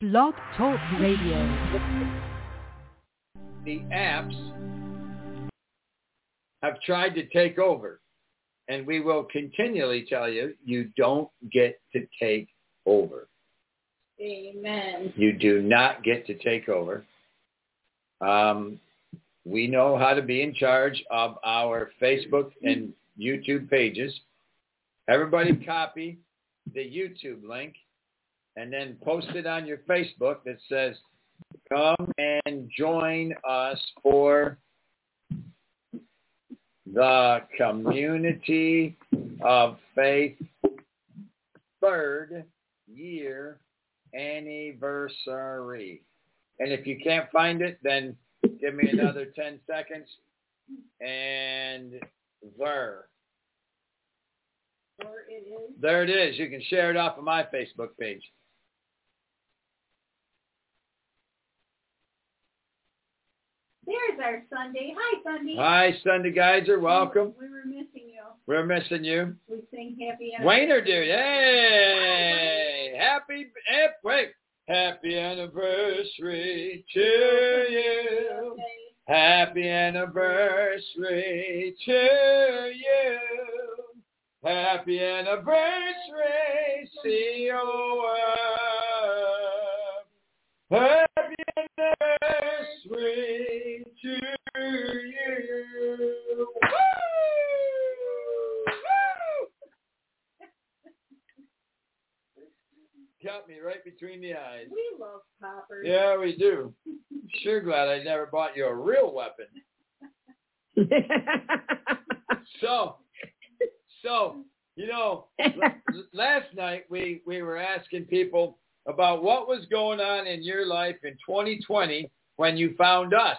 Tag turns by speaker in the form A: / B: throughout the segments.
A: Blog Talk Radio.
B: The apps have tried to take over, and we will continually tell you, you don't get to take over.
C: Amen.
B: You do not get to take over. We know how to be in charge of our Facebook and YouTube pages. Everybody copy the YouTube link and then post it on your Facebook that says, come and join us for the Community of Faith 3rd year anniversary. And if you can't find it, then give me another 10 seconds. And there it is. There it is. You can share it off of my Facebook page.
C: There's our Sunday. Hi, Sunday.
B: Hi, Sunday Geyser. Welcome.
C: We were missing you.
B: We're missing you.
C: We sing happy anniversary.
B: Wayner, dude. Hey. Happy anniversary to you. Happy anniversary to you. Happy anniversary, C-O-M. Happy anniversary to you. Woo! Got me right between the eyes.
C: We love poppers.
B: Yeah, we do. Sure glad I never bought you a real weapon. So, you know, last night we were asking people about what was going on in your life in 2020 when you found us.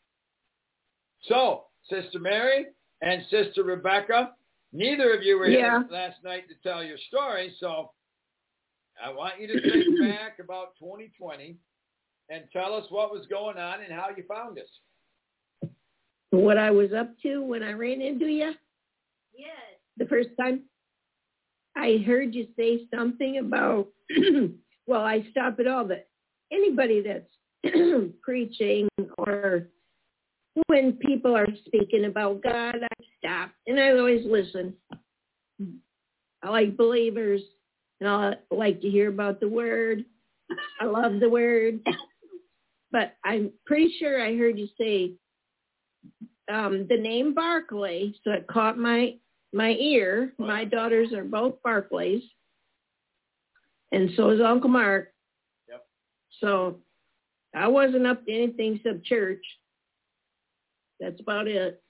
B: So, Sister Mary and Sister Rebecca, neither of you were here last night to tell your story, so I want you to think back about 2020 and tell us what was going on and how you found us.
D: What I was up to when I ran into you?
C: Yes.
D: The first time? I heard you say something about, well, I stop at all, but anybody that's preaching or when people are speaking about God, I stop and I always listen. I like believers and I like to hear about the Word. I love the Word. But I'm pretty sure I heard you say the name Barclay, so it caught my ear. My daughters are both Barclays, and so is Uncle Mark.
B: Yep.
D: So I wasn't up to anything except church. That's about it.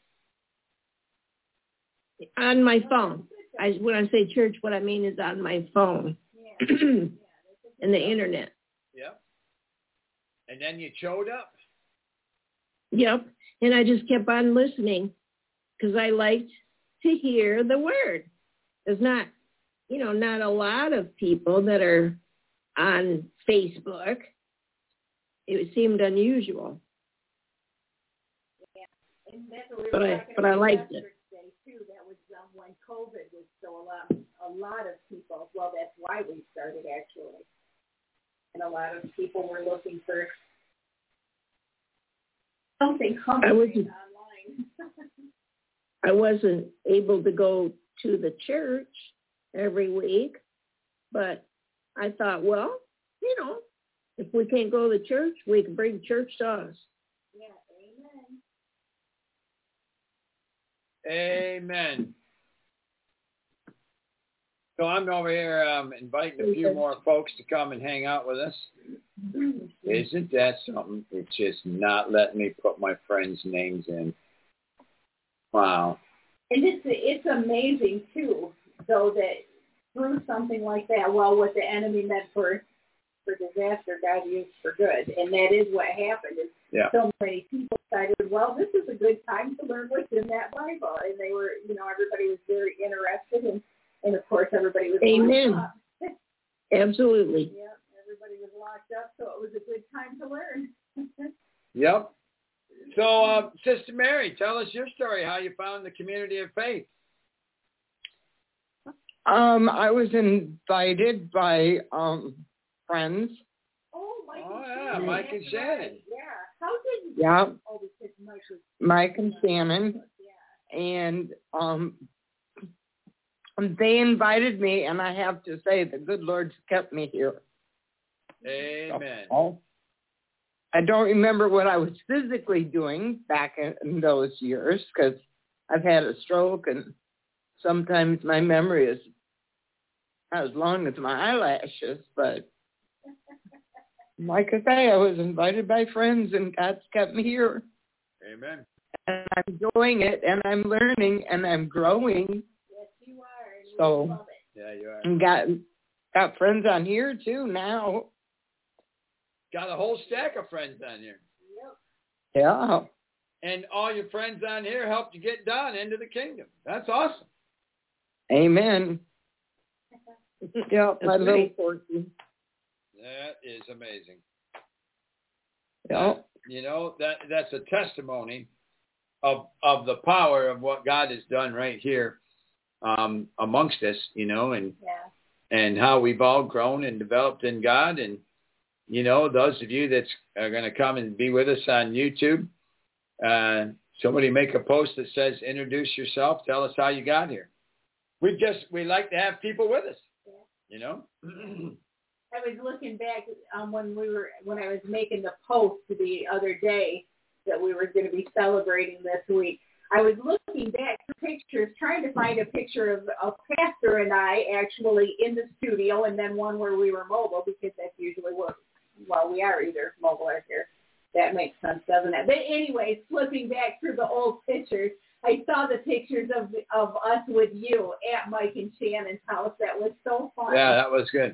D: On my phone. When I say church, what I mean is on my phone and the internet.
B: Yep. And then you showed up.
D: Yep. And I just kept on listening because I liked to hear the Word. There's not a lot of people that are on Facebook. It seemed unusual.
C: Yeah. And that's what we
D: but I liked it.
C: Too. That was when COVID was still a lot of people. Well, that's why we started actually. And a lot of people were looking for something comforting online.
D: I wasn't able to go to the church every week, but I thought, well, if we can't go to the church, we can bring church to us.
C: Yeah,
B: amen. Amen. So I'm over here inviting a few more folks to come and hang out with us. Isn't that something? It's just not letting me put my friends' names in. Wow.
C: And it's amazing, too, though, that through something like that, well, what the enemy meant for disaster, God used for good. And that is what happened. So many people decided, well, this is a good time to learn what's in that Bible. And they were, everybody was very interested. And of course, everybody was
D: Amen.
C: locked up.
D: Absolutely.
C: Yeah, everybody was locked up, so it was a good time to learn.
B: Yep. So, Sister Mary, tell us your story, how you found the Community of Faith.
E: I was invited by friends.
C: Oh,
B: Oh, yeah, Mike and Shannon.
C: Yeah. How did you?
A: Yeah.
C: Oh, because
A: Mike and Shannon.
C: Yeah.
A: And they invited me, and I have to say the good Lord's kept me here.
B: Amen.
A: So, I don't remember what I was physically doing back in those years because I've had a stroke, and sometimes my memory is not as long as my eyelashes. But like I say, I was invited by friends, and God's kept me here.
B: Amen.
A: And I'm enjoying it, and I'm learning, and I'm growing.
C: Yes, you are. And
A: So,
C: we love it.
B: Yeah, you are.
A: And got friends on here too now.
B: Got a whole stack of friends on here.
C: Yep.
A: Yeah.
B: And all your friends on here helped you get down into the kingdom. That's awesome.
A: Amen. Yeah, my little porky.
B: That is amazing.
A: Yeah.
B: You know, that's a testimony of the power of what God has done right here amongst us, you know, and how we've all grown and developed in God. And, you know, those of you that are going to come and be with us on YouTube, somebody make a post that says, introduce yourself, tell us how you got here. We like to have people with us, you know.
C: I was looking back when I was making the post the other day that we were going to be celebrating this week. I was looking back through pictures, trying to find a picture of Pastor and I actually in the studio, and then one where we were mobile, because that's usually we are either mobile or here. That makes sense, doesn't it? But anyways, flipping back through the old pictures, I saw the pictures of us with you at Mike and Shannon's house. That was so fun.
B: Yeah, that was good.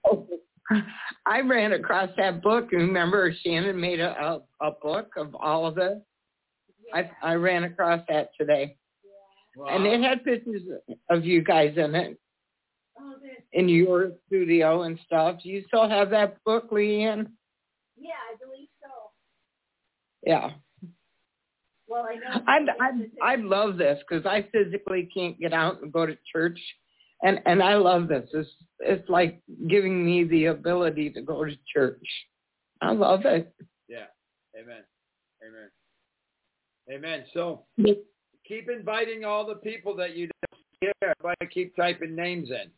A: I ran across that book. Remember, Shannon made a book of all of it. Yeah. I ran across that today. Yeah. Wow. And it had pictures of you guys in it.
C: Oh,
A: in your studio and stuff. Do you still have that book, Leanne?
C: Yeah, I believe so.
A: Yeah.
C: Well, I know.
A: I love this because I physically can't get out and go to church. And I love this. It's like giving me the ability to go to church. I love it.
B: Yeah. Amen. Amen. Amen. So keep inviting all the people that you don't hear. Everybody keep typing names in.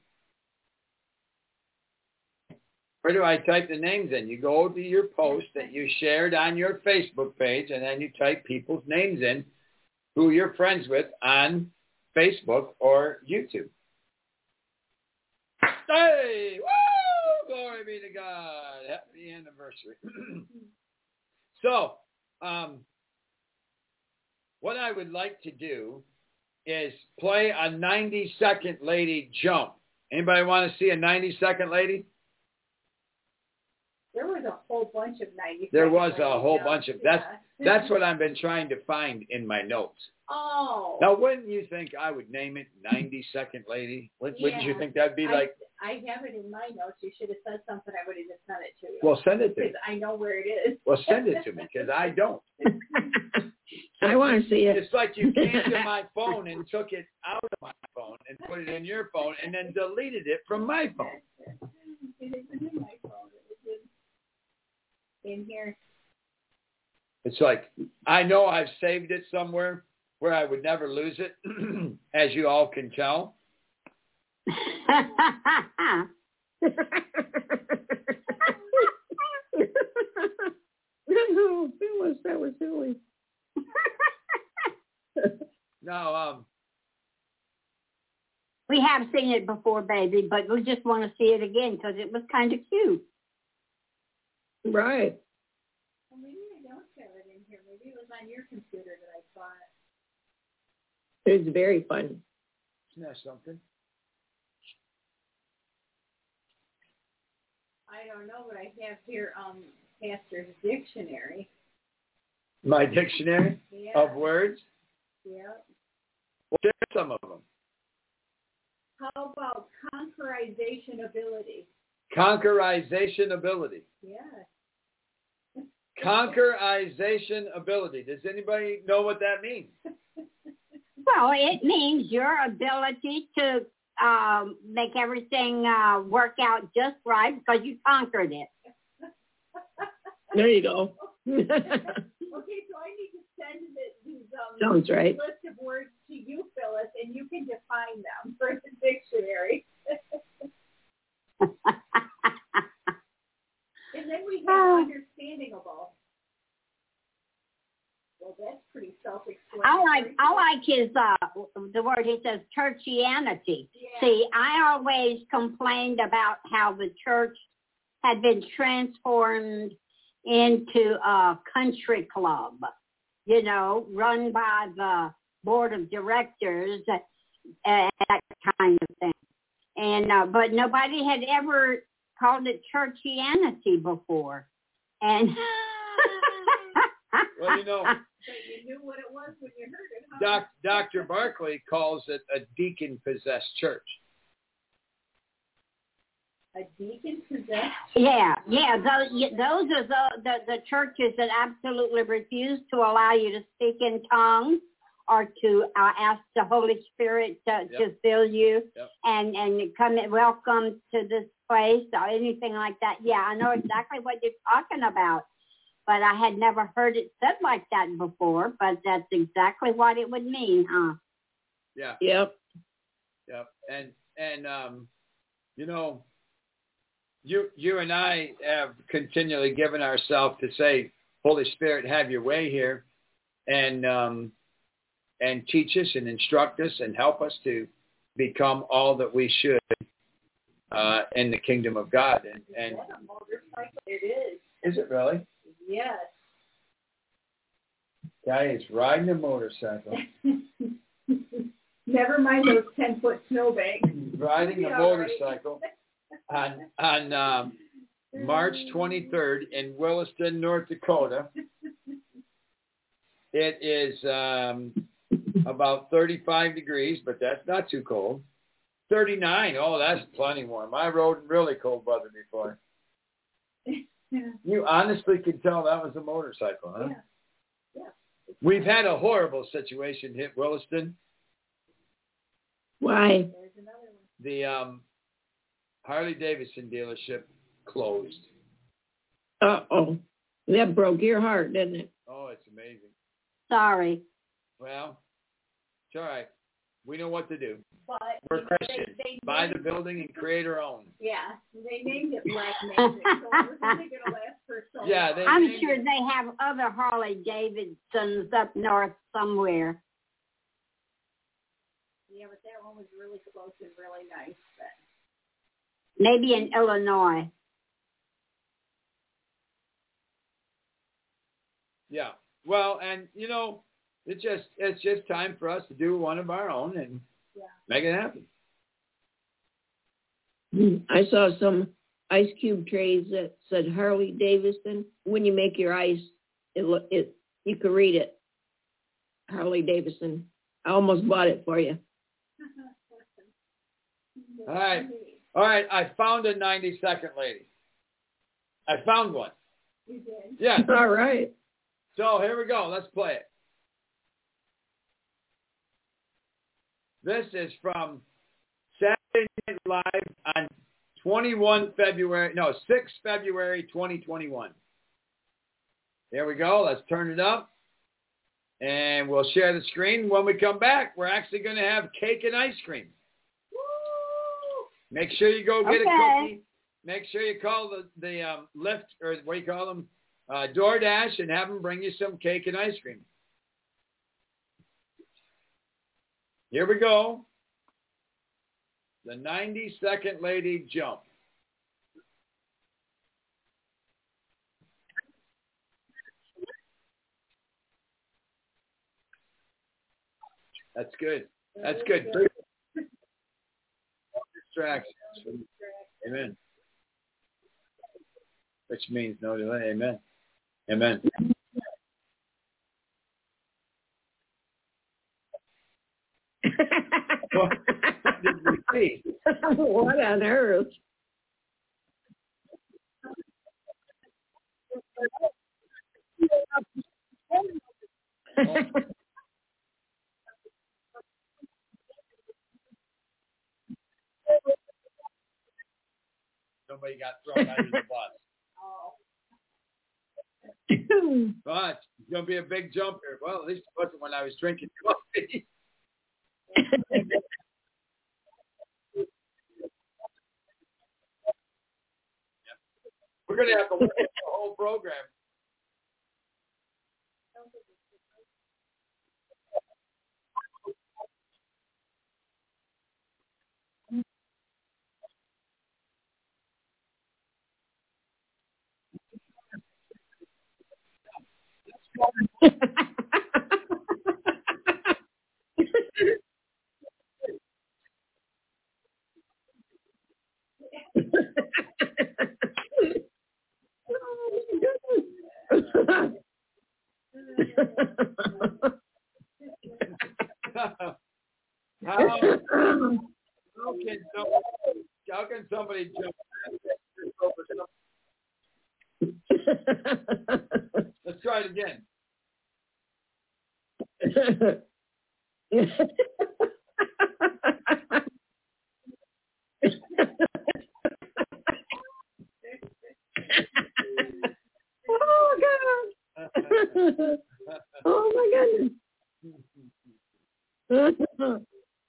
B: Where do I type the names in? You go to your post that you shared on your Facebook page, and then you type people's names in who you're friends with on Facebook or YouTube. Hey! Woo! Glory be to God. Happy anniversary. So, what I would like to do is play a 90-second lady jump. Anybody want to see a 90-second lady?
C: There was a whole bunch of 90.
B: There was a whole bunch of that's what I've been trying to find in my notes.
C: Oh.
B: Now, wouldn't you think I would name it 90-second lady? Wouldn't you think that'd be like?
C: I have it in my notes. You should have said something. I would have just sent it to you.
B: Well, send it to me.
C: Because I know where it is.
B: Well, send it to me because I don't.
D: I want to see it.
B: It's like you came to my phone and took it out of my phone and put it in your phone and then deleted it from my phone.
C: It isn't in my phone. In here.
B: It's like, I know I've saved it somewhere where I would never lose it, as you all can tell.
D: That was silly.
B: No,
E: we have seen it before, baby, but we just want to see it again because it was kind of cute.
D: Right.
C: Well, maybe I don't have it in here. Maybe it was on your computer that I saw it.
D: It was very fun.
B: Isn't that something?
C: I don't know, but I have here Pastor's dictionary.
B: My dictionary of words?
C: Yeah.
B: Well, share some of them.
C: How about conquerization ability?
B: Conquerization ability.
C: Yes.
B: Conquerization ability. Does anybody know what that means?
E: Well, it means your ability to make everything work out just right because you conquered it.
D: There you go.
C: Okay, so I need to send these
D: Sounds right.
C: list of words to you, Phyllis, and you can define them for the dictionary. And then we have understandable. Well, that's pretty self-explanatory.
E: I like his the word he says churchianity.
C: Yeah.
E: See, I always complained about how the church had been transformed into a country club, you know, run by the board of directors and that kind of thing. And but nobody had ever called it churchianity before. And
B: well, you know,
C: But you knew what it was when you heard it, huh?
B: Dr. Barclay calls it a deacon-possessed church.
C: A deacon-possessed?
E: yeah. Those are the churches that absolutely refuse to allow you to speak in tongues or to ask the Holy Spirit to fill you and come and welcome to this place or anything like that. Yeah, I know exactly what you're talking about. But I had never heard it said like that before, but that's exactly what it would mean, huh?
B: Yeah.
D: Yep.
B: Yep. And you know, you and I have continually given ourselves to say, Holy Spirit, have your way here, and teach us and instruct us and help us to become all that we should in the kingdom of God. And
C: Is that a motorcycle? It is.
B: Is it really?
C: Yes.
B: Guy is riding a motorcycle.
C: Never mind those 10-foot snowbanks.
B: Riding a motorcycle on March 23rd in Williston, North Dakota. It is about 35 degrees, but that's not too cold. 39. Oh, that's plenty warm. I rode in really cold weather before. You honestly could tell that was a motorcycle, huh?
C: Yeah.
B: We've had a horrible situation hit Williston.
D: Why?
C: There's another one.
B: The Harley Davidson dealership closed.
D: Uh-oh. That broke your heart, didn't it?
B: Oh, it's amazing.
E: Sorry.
B: Well, it's all right. We know what to do.
C: But
B: We're Christians.
C: they
B: Buy the building and create our own.
C: Yeah, they named it Black Magic, so it was only going to last for so
B: Yeah,
C: long.
E: I'm sure they have other Harley Davidsons up north somewhere.
C: Yeah, but that one was really close and really nice. But
E: Maybe in Illinois.
B: Yeah. Well, and you know, it's just time for us to do one of our own and make it happen.
D: I saw some ice cube trays that said Harley Davidson. When you make your ice, you could read it. Harley Davidson. I almost bought it for you.
B: All right. I found a 90-second lady. I found one.
C: You did?
B: Yeah.
D: All right.
B: So here we go. Let's play it. This is from Saturday Night Live on 6 February 2021. There we go. Let's turn it up. And we'll share the screen. When we come back, we're actually going to have cake and ice cream.
C: Woo!
B: Make sure you go get a cookie. Make sure you call the Lyft, or what do you call them, DoorDash, and have them bring you some cake and ice cream. Here we go. The 90-second lady jump. That's good. That's good. Distractions. Amen. Which means no delay. Amen. Amen. What did we see?
D: What on earth?
B: Somebody got thrown under the bus.
C: Oh.
B: But it's going to be a big jump here. Well, at least it wasn't when I was drinking coffee. We're going to have to look at the whole program. How can somebody jump over something? Let's try it again.
D: Oh, God. Oh, my goodness.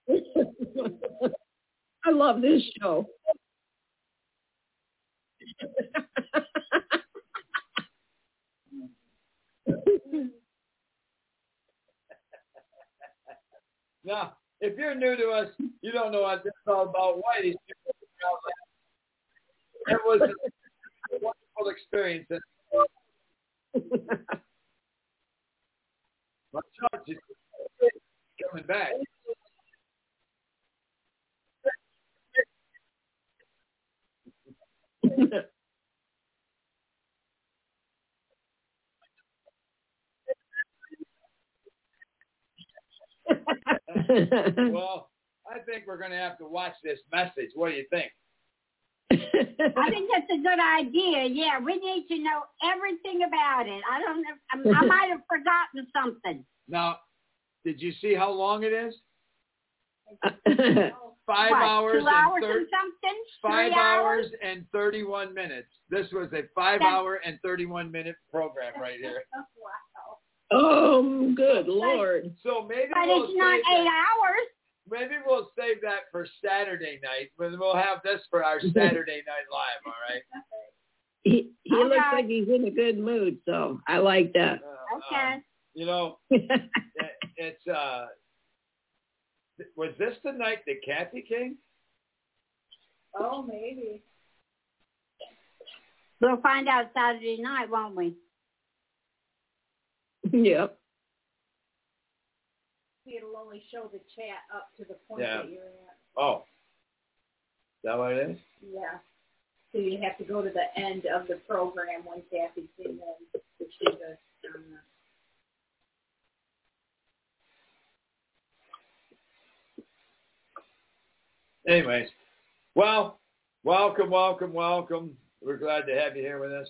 D: I love this show.
B: Now, if you're new to us, you don't know what this is all about. Why these people it was a wonderful experience. My church is coming back. Well, I think we're going to have to watch this message. What do you think?
E: I think that's a good idea. Yeah, we need to know everything about it. I don't know. I might have forgotten something.
B: Now, did you see how long it is?
E: 5
B: hours,
E: 2 hours and something?
B: 5 hours and 31 minutes. This was a 5-hour and 31-minute program right here.
C: Wow.
D: Oh, good Lord.
B: So maybe
E: but it's not 8 hours.
B: Maybe we'll save that for Saturday night. We'll have this for our Saturday Night Live, all right?
D: He looks like he's in a good mood, so I like that.
E: Okay.
B: You know, it's was this the night that Kathy came?
C: Oh, maybe.
E: We'll find out Saturday night, won't we?
D: Yep.
C: It'll only show the chat up to the point
B: Yeah.
C: that you're at.
B: Oh. Is that what it is?
C: Yeah. So you have to go to the end of the program when Kathy's in there to see the
B: Anyways, well, welcome. We're glad to have you here with us.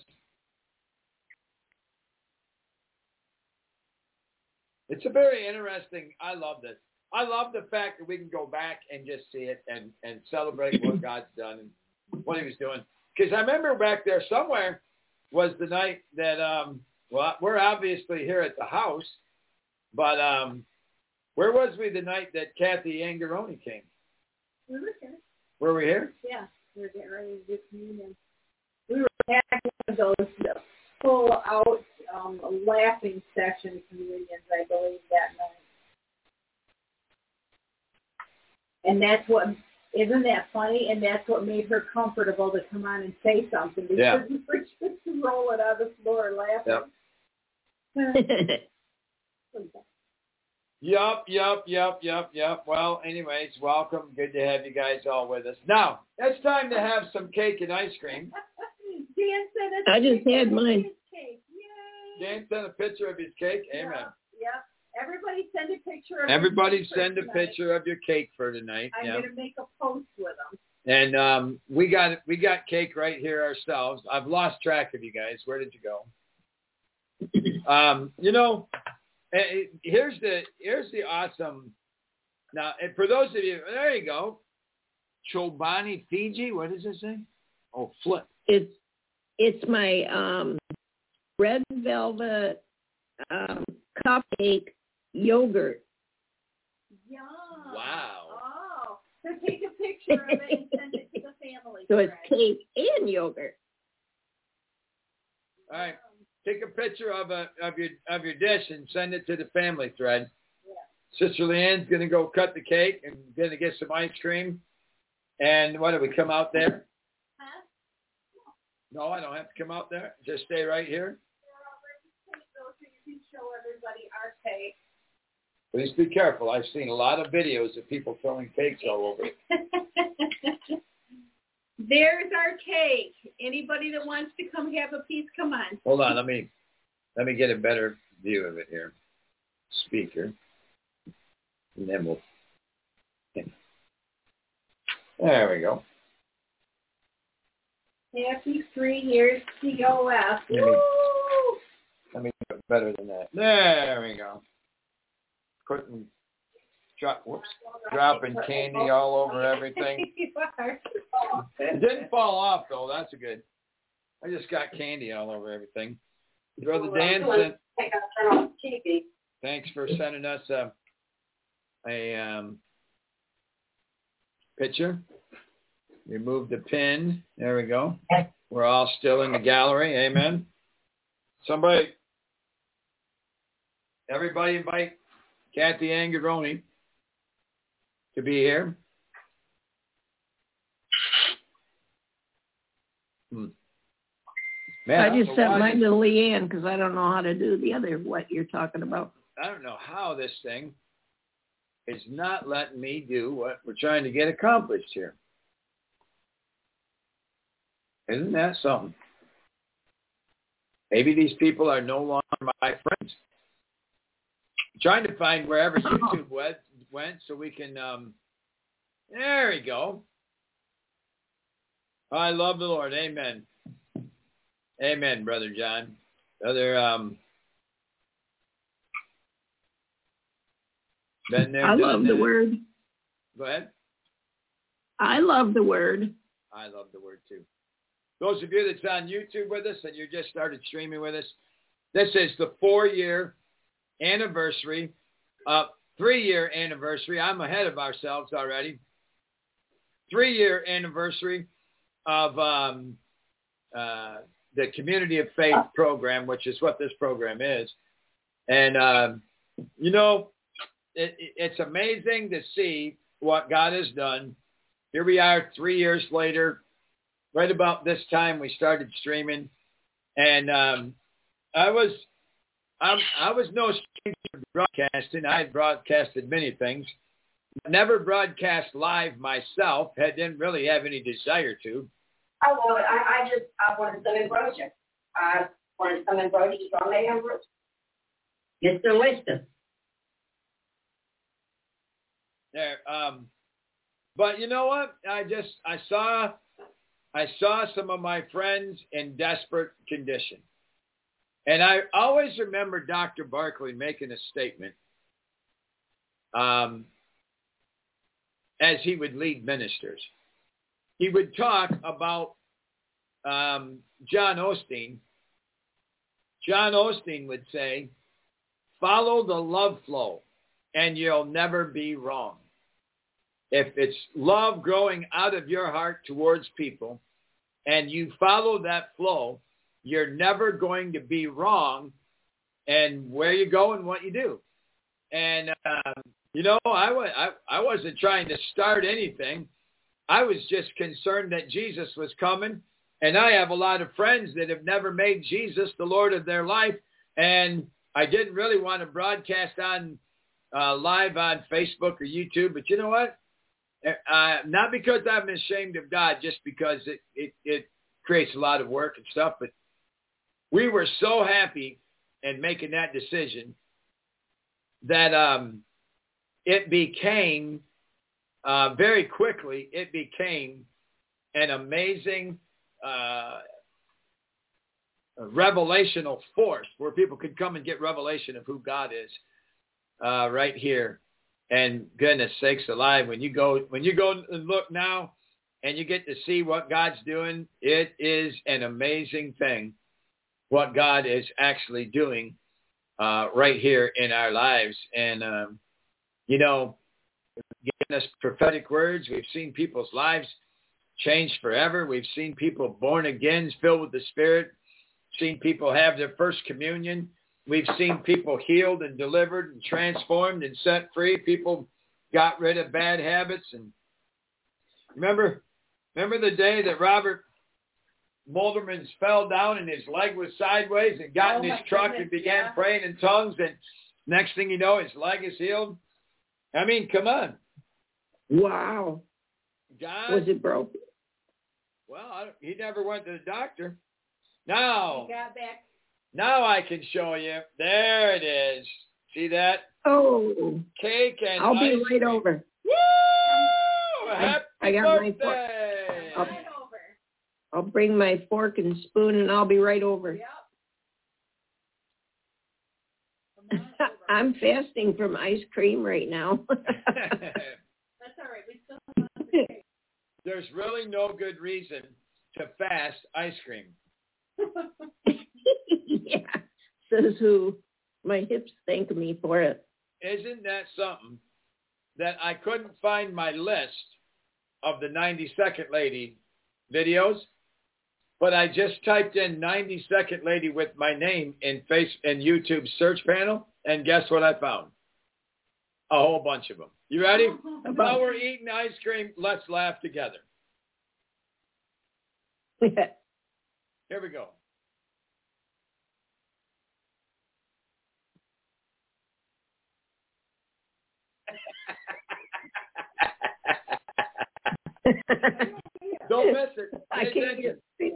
B: It's a very interesting, I love this. I love the fact that we can go back and just see it and celebrate what God's done and what he was doing. Because I remember back there somewhere was the night that, well, we're obviously here at the house, but where was we the night that Kathy Angaroni came?
C: We were here.
B: Were we here?
C: Yeah. We were getting ready to do communion. We were having one of those full out laughing session communions, I believe, that night. And that's what, isn't that funny? And that's what made her comfortable to come on and say something. Because we were just rolling on the floor laughing.
B: Yep. Well, anyways, welcome. Good to have you guys all with us. Now, it's time to have some cake and ice cream.
C: Dan said
D: I just had mine.
C: Cake. Yay!
B: Dan sent a picture of his cake. Amen.
C: Yeah. Everybody send a picture of
B: Everybody send a picture of your cake for tonight.
C: I'm going to make a post with them.
B: And we got cake right here ourselves. I've lost track of you guys. Where did you go? You know, here's the awesome. Now, and for those of you, there you go. Chobani, Fiji. What does it say? Oh, flip.
D: It's my red velvet cupcake yogurt.
C: Yum.
B: Wow.
C: Oh, so take a picture of it and send it to the family.
D: So it's
C: thread.
D: cake and yogurt.
B: All right. Take a picture of your dish and send it to the family thread. Yeah. Sister Leanne's going to go cut the cake and going to get some ice cream. And what do we come out there?
C: Huh?
B: No, I don't have to come out there. Just stay right here.
C: So you can show everybody our cake.
B: Please be careful. I've seen a lot of videos of people throwing cakes all over.
C: There's our cake. Anybody that wants to come have a piece, come on.
B: Hold on. Let me get a better view of it here. Speaker. And then we'll... There we go.
C: Happy 3 years COS.
B: Let me do it better than that. There we go. Dropping candy all over everything. It didn't fall off, though. That's good. I just got candy all over everything. Brother Dan, thanks for sending us a picture. Remove the pin. There we go. We're all still in the gallery. Amen. Everybody invite Kathy Angaroni to be here. Man,
D: I just sent mine to Leanne because I don't know how to do the other, what you're talking about.
B: I don't know how this thing is not letting me do what we're trying to get accomplished here. Isn't that something? Maybe these people are no longer my friends. I'm trying to find wherever YouTube went so we can, there we go. I love the Lord. Amen. Amen, Brother John. Brother, been there,
D: I love the word.
B: Go ahead.
D: I love the word.
B: I love the word too. Those of you that's on YouTube with us and you just started streaming with us, this is the 4-year anniversary, 3-year anniversary. I'm ahead of ourselves already. 3-year anniversary of the Community of Faith program, which is what this program is. And, it's amazing to see what God has done. Here we are 3 years later. Right about this time we started streaming. And I was no stranger to broadcasting. I had broadcasted many things. Never broadcast live myself. Didn't really have any desire to.
F: I love it. I wanted some embroidery. I wanted some embroidery on the embroidery. It's delicious.
B: There, but you know what? I saw some of my friends in desperate condition. And I always remember Dr. Barkley making a statement as he would lead ministers. He would talk about John Osteen. John Osteen would say, follow the love flow and you'll never be wrong. If it's love growing out of your heart towards people and you follow that flow, you're never going to be wrong in where you go and what you do. And, I wasn't trying to start anything. I was just concerned that Jesus was coming. And I have a lot of friends that have never made Jesus the Lord of their life. And I didn't really want to broadcast on live on Facebook or YouTube. But you know what? Not because I'm ashamed of God, just because it creates a lot of work and stuff. But we were so happy in making that decision that it became, very quickly, it became an amazing revelational force where people could come and get revelation of who God is right here. And goodness sakes alive, when you go and look now and you get to see what God's doing, it is an amazing thing what God is actually doing right here in our lives. And, giving us prophetic words. We've seen people's lives changed forever. We've seen people born again, filled with the Spirit. Seen people have their first communion. We've seen people healed and delivered and transformed and set free. People got rid of bad habits. And remember the day that Robert Mulderman fell down and his leg was sideways and got in his truck and began praying in tongues, and next thing you know, his leg is healed? I mean, come on.
D: Wow.
B: God,
D: was it broken?
B: Well, he never went to the doctor. Now,
C: He got back.
B: Now I can show you. There it is. See that?
D: Oh.
B: Cake and
D: I'll be
B: ice
D: right
B: cream.
D: over.
B: Woo! Happy
D: I got
B: birthday!
D: my I'll bring my fork and spoon and I'll be right over.
C: Yep.
D: I'm fasting from ice cream right now.
C: That's all right. We still have the cake.
B: There's really no good reason to fast ice cream.
D: Yeah, says who? My hips thank me for it.
B: Isn't that something that I couldn't find my list of the 90-second lady videos, but I just typed in 90-second lady with my name in YouTube search panel, and guess what I found? A whole bunch of them. You ready? While we're eating ice cream, let's laugh together. Here we go. Don't miss it.
D: I can't get it.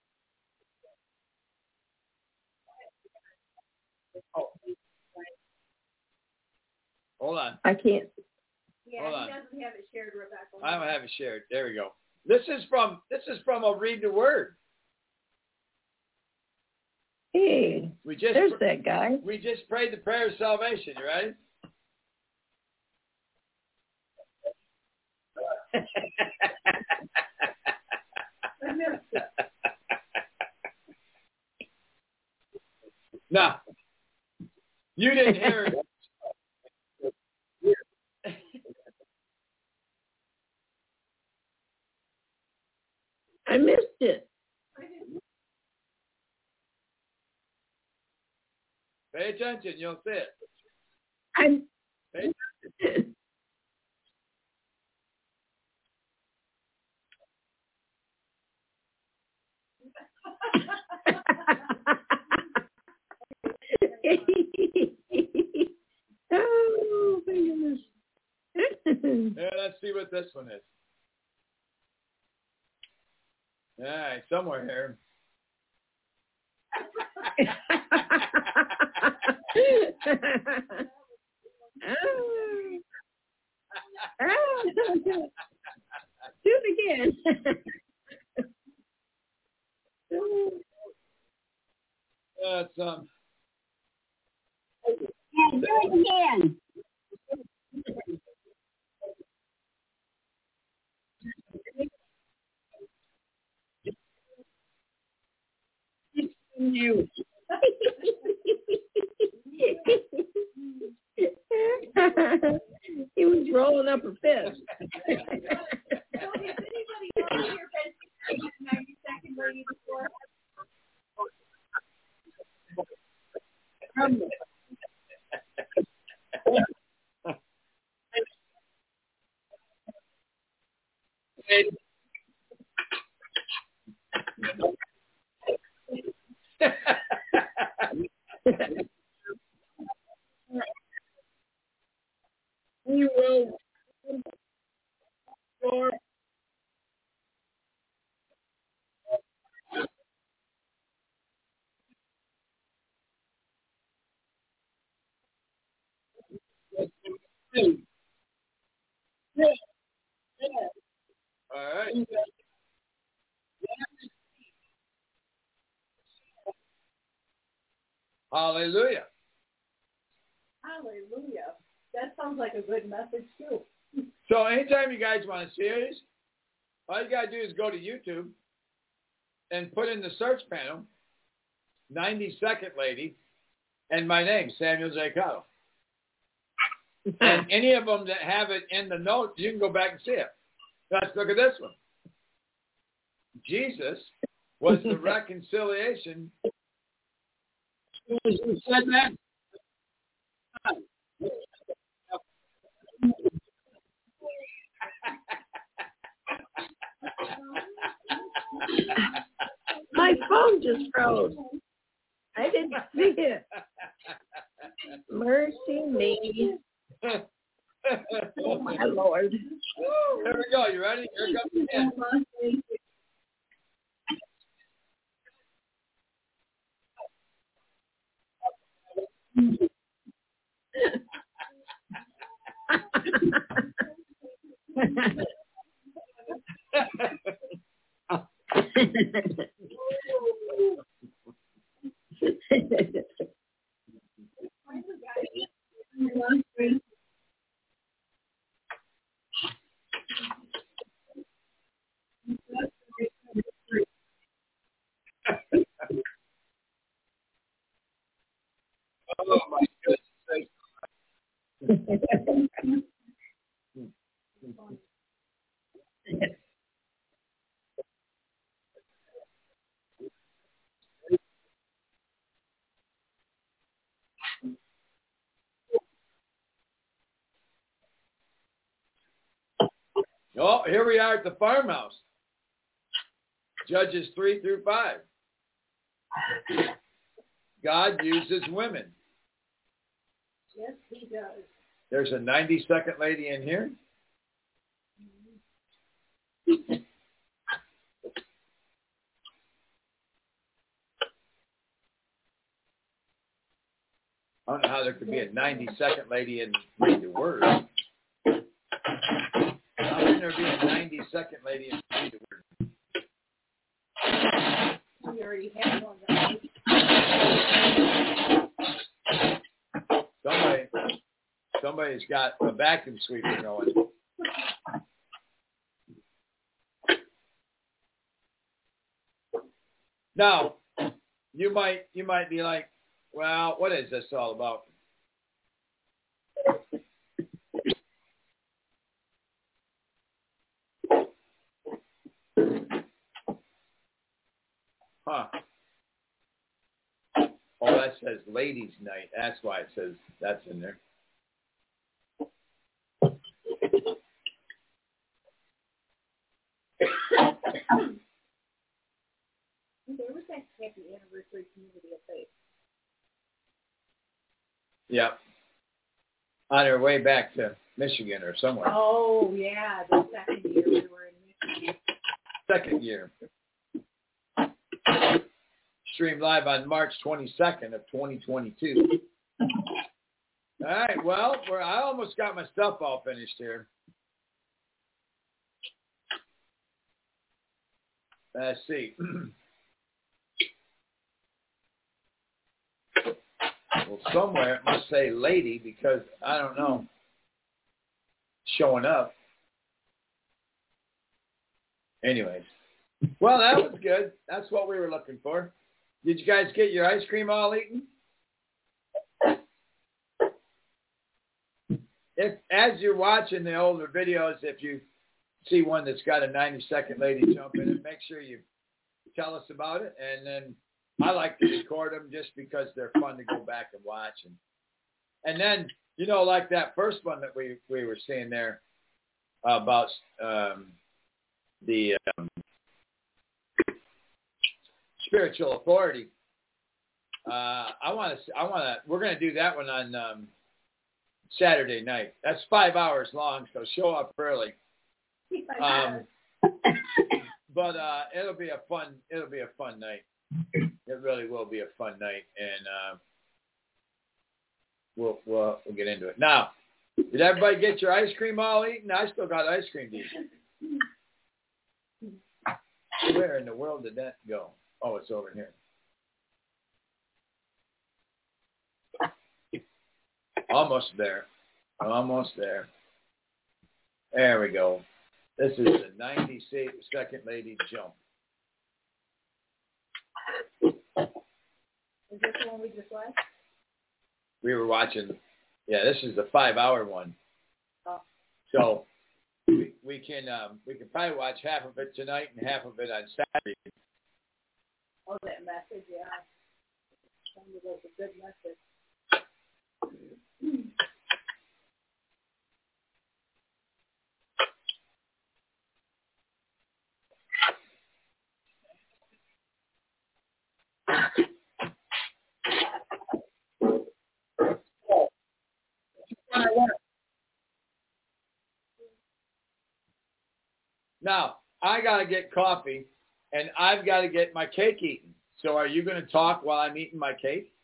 B: Hold on.
D: I can't.
C: Yeah,
B: Hold on.
C: he doesn't have it shared, Rebecca.
B: I don't have it shared. There we go. This is from a Read the Word.
D: Hey, there's that guy.
B: We just prayed the prayer of salvation. You ready? No, you didn't hear it.
D: I missed it.
B: Pay attention, you'll see it. Pay attention.
D: Oh, my goodness.
B: Yeah, let's see what this one is. All right, somewhere here.
D: Do it again.
B: That's
E: Yeah, do it again.
D: You. He was rolling up a fist.
C: So has anybody else here been 90-second lady before?
D: We will.
B: all right. Hallelujah.
C: Hallelujah. That sounds like a good message, too.
B: So anytime you guys want to see this, all you got to do is go to YouTube and put in the search panel 92nd lady, and my name, Samuel J. Cottle. And any of them that have it in the notes, you can go back and see it. Let's look at this one. Jesus was the reconciliation. Who said that?
D: My phone just froze. I didn't see it. Mercy me. Oh, my Lord.
B: There we go. You ready? Here comes again. Oh my goodness. Oh, here we are at the farmhouse. Judges 3 through 5. God uses women.
C: Yes, he does.
B: There's a 92nd lady in here. I don't know how there could be a 92nd lady and read the word. How can there be a 92nd lady and read the word?
C: We already have one.
B: Somebody's got a vacuum sweeper going. Now, you might be like, well, what is this all about? Huh. Oh, that says ladies' night. That's why it says that's in there.
C: There was that happy anniversary community of faith.
B: Yep. On our way back to Michigan or somewhere.
C: Oh, yeah. The second year we were in Michigan.
B: Second year. Streamed live on March 22nd of 2022. All right. Well, I almost got my stuff all finished here. Let's see. Well, somewhere it must say lady because, I don't know, showing up. Anyways. Well, that was good. That's what we were looking for. Did you guys get your ice cream all eaten? As you're watching the older videos, if you see one that's got a 92nd lady jump in it, make sure you tell us about it. And then I like to record them just because they're fun to go back and watch. And then, you know, like that first one that we were seeing there about the spiritual authority. We're going to do that one on Saturday night. That's 5 hours long, so show up early. But it'll be a fun night. It really will be a fun night, and we'll get into it. Now, did everybody get your ice cream all eaten? I still got ice cream to eat. Where in the world did that go? Oh, it's over here. Almost there. There we go. This is the 92nd lady jump.
C: Is this the one we just watched?
B: We were watching. Yeah, this is the 5-hour one.
C: Oh.
B: So we can probably watch half of it tonight and half of it on Saturday.
C: Oh, that message, yeah. Sounded like a good message.
B: Now, I got to get coffee, and I've got to get my cake eaten. So are you going to talk while I'm eating my cake?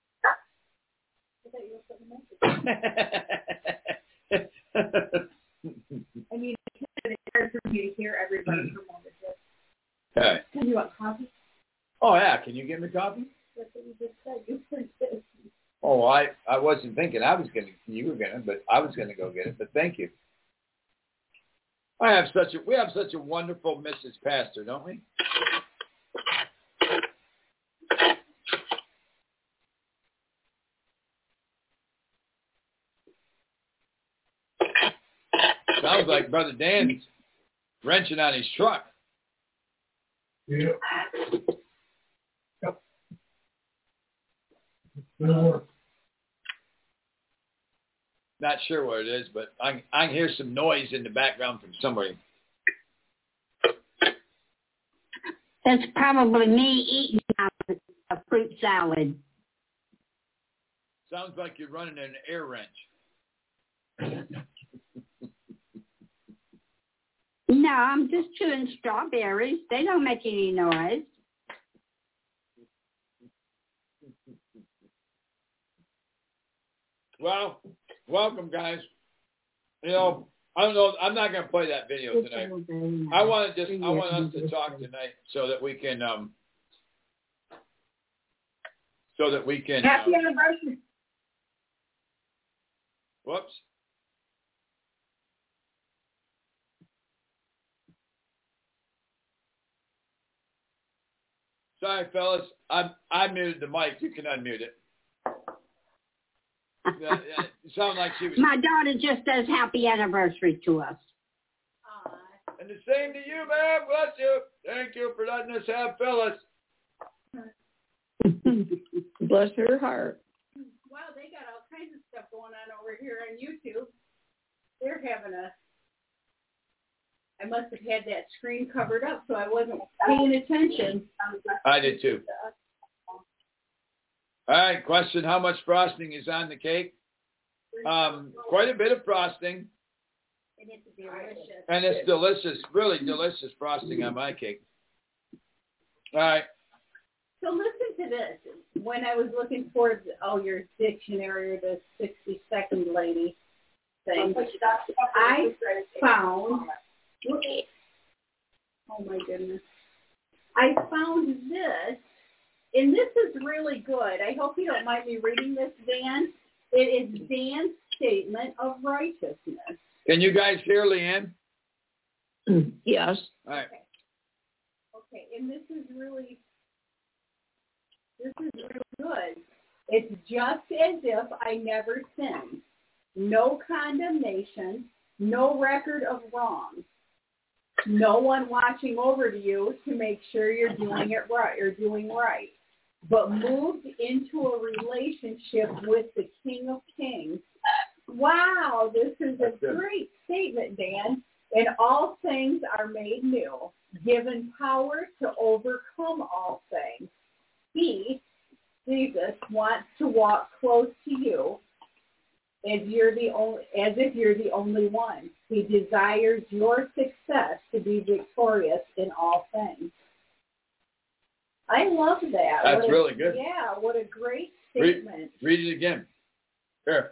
C: I mean, it's hard for me to hear everybody from all the
B: Okay.
C: Can you want coffee?
B: Oh, yeah. Can you get me coffee?
C: That's what you just said. You said this.
B: Oh, I wasn't thinking you were going to, but I was going to go get it. But thank you. We have such a wonderful Mrs. Pastor, don't we? Sounds like Brother Dan's wrenching on his truck.
G: Yeah. Yep.
B: Not sure what it is, but I can hear some noise in the background from somebody.
E: That's probably me eating a fruit salad.
B: Sounds like you're running an air wrench.
E: No, I'm just chewing strawberries. They don't make any noise.
B: Well, welcome, guys. You know, I don't know. I'm not going to play that video tonight. I want us to talk tonight so that we can.
C: Happy anniversary.
B: Whoops. Sorry, fellas. I muted the mic. You can unmute it. It sounded like she was.
E: My daughter just says happy anniversary to us.
B: And the same to you, man. Bless you. Thank you for letting us have Phyllis.
D: Bless her heart.
C: Wow, they got all kinds of stuff going on over here on YouTube. They're having I must have had that screen covered up, so I wasn't paying attention.
B: I did too. All right, question, how much frosting is on the cake? Quite a bit of frosting.
C: And it's delicious.
B: And it's delicious, really delicious frosting on my cake. All right.
C: So listen to this. When I was looking for your dictionary or the 60-second lady thing, I found, oh my goodness, I found this, and this is really good. I hope you don't mind me reading this, Dan. It is Dan's statement of righteousness.
B: Can you guys hear Leanne?
D: Yes.
B: All right.
C: Okay, and this is really good. It's just as if I never sinned. No condemnation, no record of wrong. No one watching over to you to make sure you're doing it right or doing right. But moved into a relationship with the King of Kings. Wow, this is a great statement, Dan. And all things are made new, given power to overcome all things. He, Jesus, wants to walk close to you as if you're the only one. He desires your success to be victorious in all things. I love that.
B: That's really good.
C: Yeah, what a great statement.
B: Read it again. Here.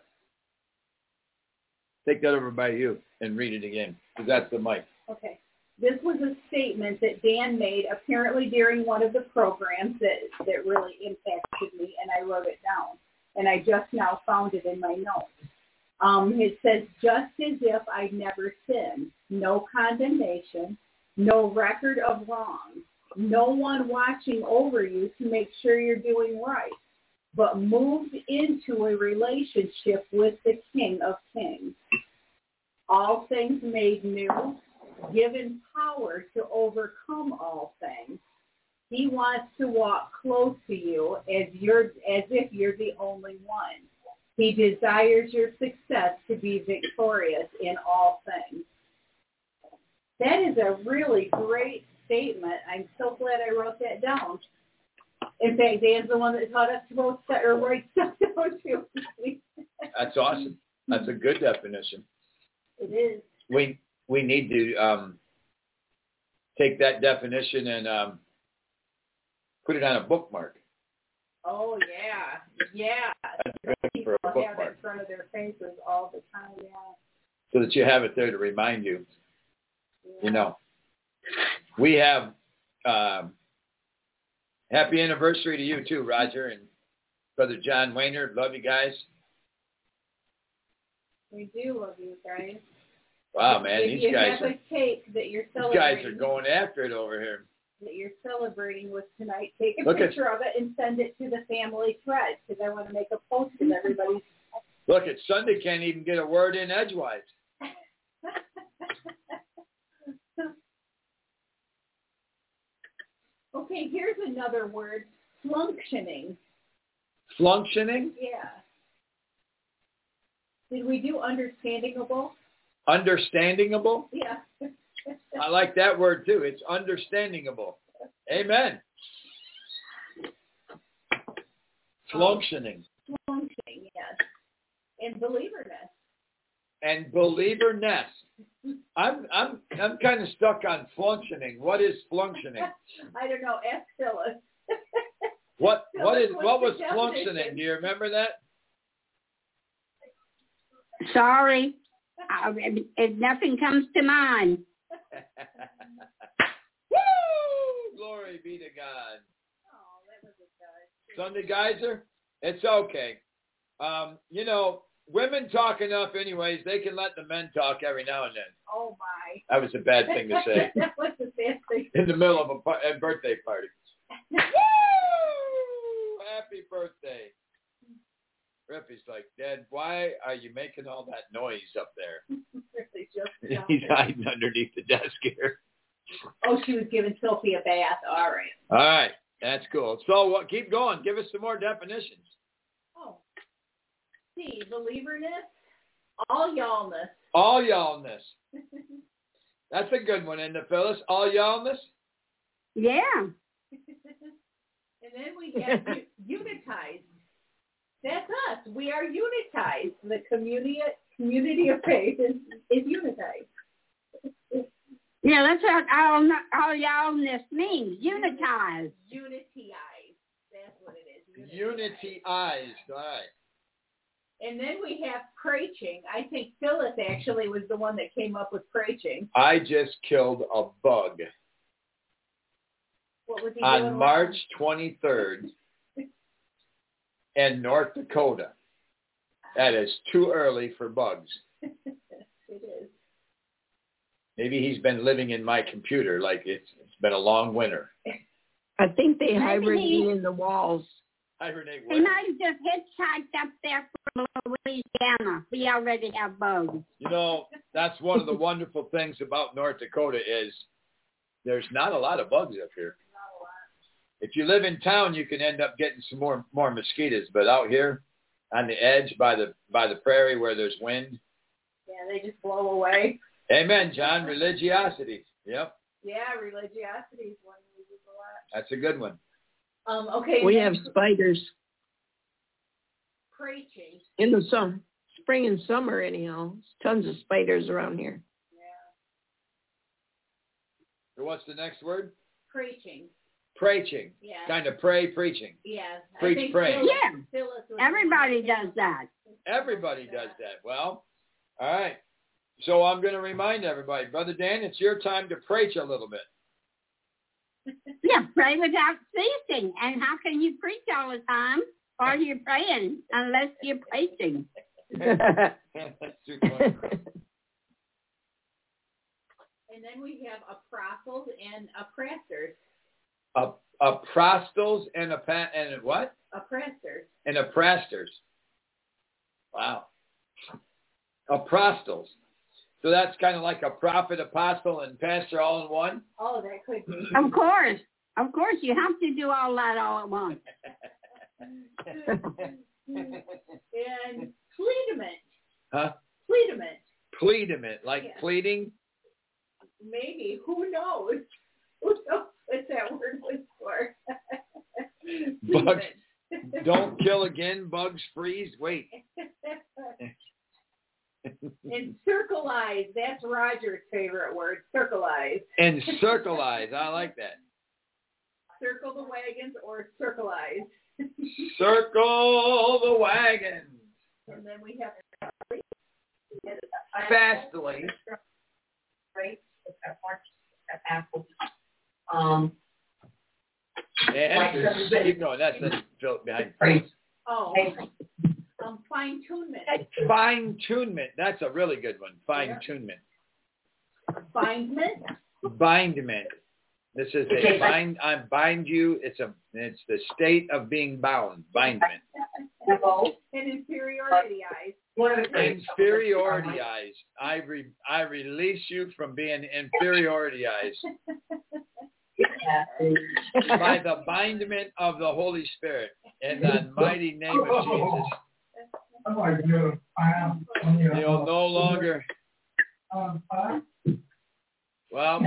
B: Take that over by you and read it again, because that's the mic.
C: Okay. This was a statement that Dan made apparently during one of the programs that really impacted me, and I wrote it down. And I just now found it in my notes. It says, just as if I'd never sinned, no condemnation, no record of wrong, no one watching over you to make sure you're doing right, but moved into a relationship with the King of Kings. All things made new, given power to overcome all things. He wants to walk close to you as if you're the only one. He desires your success to be victorious in all things. That is a really great statement. I'm so glad I wrote that down. In fact, Dan's the one that taught us to write stuff down too.
B: That's awesome. That's a good definition.
C: It is.
B: We need to take that definition and put it on a bookmark.
C: Oh, yeah. People have it in front of their faces all the time, yeah.
B: So that you have it there to remind you. Yeah. You know, we have happy anniversary to you too, Roger and Brother John Waynard. Love you guys.
C: We do love you guys.
B: Wow, man,
C: if
B: these guys
C: have a cake that you're celebrating.
B: These guys are going after it over here.
C: That you're celebrating with tonight, take a picture of it and send it to the family thread because I want to make a post of everybody.
B: Look, at Sunday can't even get a word in edgewise.
C: Okay, here's another word, flunctioning.
B: Flunctioning?
C: Yeah. Did we do understandingable?
B: Understandingable?
C: Yeah.
B: I like that word too. It's understandingable. Amen. Flunctioning.
C: Flunctioning, yes. And believerness.
B: And believerness. I'm kind of stuck on flunctioning. What is flunctioning?
C: I don't know. Ask Phyllis.
B: What was flunctioning? Do you remember that?
E: Sorry. Nothing comes to mind.
B: Woo! Glory be to God.
C: Oh, that was a good.
B: Sunday Geyser? It's okay. You know, women talk enough anyways. They can let the men talk every now and then.
C: Oh, my.
B: That was a bad thing to say.
C: That was a bad thing.
B: In the middle of a birthday party. Woo! Happy birthday. Rippy's like, Dad, why are you making all that noise up there? He's hiding underneath the desk here.
C: Oh, she was giving Sophie a bath. All right.
B: All right. That's cool. So keep going. Give us some more definitions.
C: Oh. See, believerness, all y'allness.
B: All y'allness. That's a good one, isn't it, Phyllis? All y'allness?
E: Yeah.
C: And then we have unitized. That's us. We are unitized. The community of faith is unitized.
E: Yeah, that's what all y'allness means. Unitized.
C: Unitized. That's what it is.
B: Unitized. All right.
C: And then we have preaching. I think Phyllis actually was the one that came up with preaching.
B: I just killed a bug.
C: What was he
B: on
C: doing
B: March 23rd in North Dakota. That is too early for bugs.
C: It is.
B: Maybe he's been living in my computer like it's been a long winter.
D: I think they hibernate in the walls.
B: Hibernate
E: where? He might have just hitchhiked up there from Louisiana. We already have bugs.
B: You know, that's one of the wonderful things about North Dakota is there's not a lot of bugs up here. If you live in town, you can end up getting some more mosquitoes. But out here on the edge by the prairie where there's wind.
C: Yeah, they just blow away.
B: Amen, John. Religiosity. Yep.
C: Yeah, religiosity is one we use a lot.
B: That's a good one.
C: Okay.
D: We have spiders.
C: Preaching.
D: In the spring and summer, anyhow. Tons of spiders around here.
C: Yeah.
B: So what's the next word?
C: Preaching.
B: Preaching.
C: Yeah.
B: Kind of preaching.
C: Yeah.
B: Preach, pray.
E: Yeah. Everybody does that.
B: Everybody does that. Well, all right. So I'm going to remind everybody, Brother Dan, it's your time to preach a little bit.
E: Yeah, pray without ceasing. And how can you preach all the time while you're praying unless you're preaching?
B: That's too funny.
C: And then we have apostles and oppressors.
B: Apostles and what?
C: Oppressors.
B: And apostles. Wow. Apostles. So that's kind of like a prophet, apostle, and pastor all in one?
C: Oh, that could be.
E: Of course. Of course, you have to do all that all at once.
C: And pleadament.
B: Huh?
C: Pleadament.
B: Pleadament, like pleading?
C: Maybe. Who knows? Who knows what that word was for?
B: Bugs. Don't kill again, bugs freeze. Wait.
C: Encircleize. That's Roger's favorite word. Circleize.
B: Encircleize. I like that.
C: Circle the wagons or circleize.
B: Circle the wagons.
C: And then we have
B: fastly.
F: Right? Apple.
B: And keep going. That's behind.
F: Right.
C: Oh. Fine-tunement.
B: Fine-tunement. That's a really good one. Fine-tunement.
C: Bindment.
B: Bindment. This is a bind. I bind you. It's the state of being bound. Bindment.
C: And inferiority eyes.
B: Inferiority eyes. I release you from being inferiority eyes. By the bindment of the Holy Spirit in the mighty name of Jesus. You'll no longer. Well,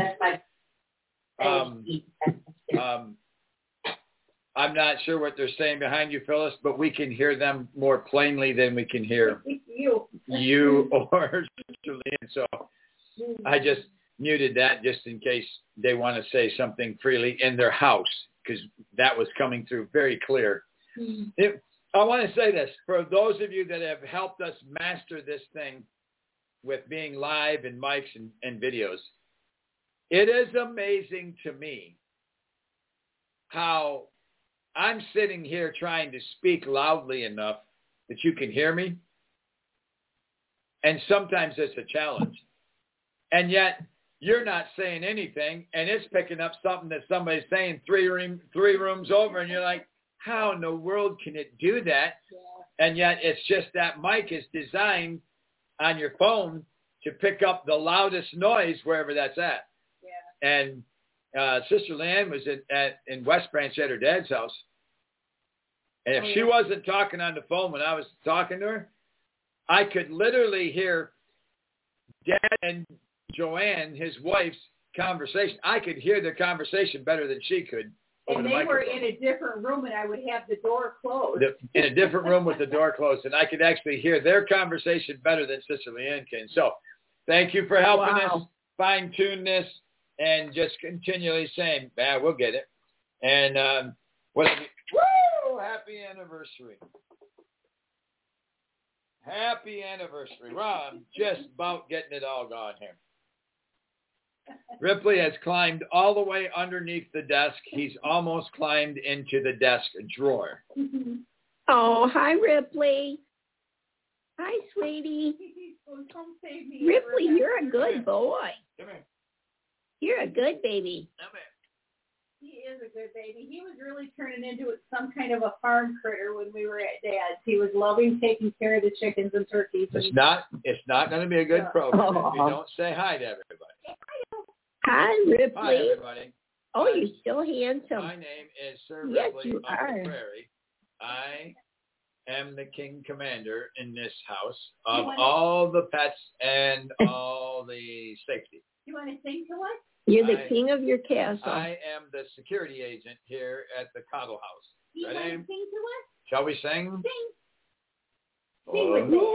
B: I'm not sure what they're saying behind you, Phyllis, but we can hear them more plainly than we can hear you or Julian. So I just muted that just in case they want to say something freely in their house, because that was coming through very clear. I want to say this. For those of you that have helped us master this thing with being live and mics and videos, it is amazing to me how I'm sitting here trying to speak loudly enough that you can hear me. And sometimes it's a challenge. And yet you're not saying anything, and it's picking up something that somebody's saying three rooms over, and you're like, how in the world can it do that? Yeah. And yet it's just that mic is designed on your phone to pick up the loudest noise wherever that's at. Yeah. And Sister Leanne was in West Branch at her dad's house. And if she wasn't talking on the phone when I was talking to her, I could literally hear Dad and Joanne, his wife's conversation. I could hear their conversation better than she could.
C: And they were in a different room, and I would have the door closed.
B: In a different room with the door closed, and I could actually hear their conversation better than Sister Leanne can. So thank you for helping us fine-tune this and just continually saying, we'll get it. And happy anniversary. Happy anniversary. Well, I'm just about getting it all gone here. Ripley has climbed all the way underneath the desk. He's almost climbed into the desk drawer.
D: Oh, hi, Ripley. Hi, sweetie.
C: Come save me.
D: Ripley, you're a good boy.
B: Come here.
D: You're a good baby.
B: Come here.
C: He is a good baby. He was really turning into some kind of a farm critter when we were at Dad's. He was loving taking care of the chickens and turkeys.
B: It's not going to be a good program if you don't say hi to everybody.
D: Hi, Ripley.
B: Hi, everybody.
D: Oh, you're still handsome.
B: My name is Sir
D: Yes,
B: Ripley
D: you
B: of
D: are.
B: the Prairie. I am the king commander in this house of all the pets and all the safety.
C: You want to sing to us?
D: You're the king of your castle.
B: I am the security agent here at the Cottle House.
C: You want to sing to us?
B: Shall we sing?
C: Sing. Sing with me.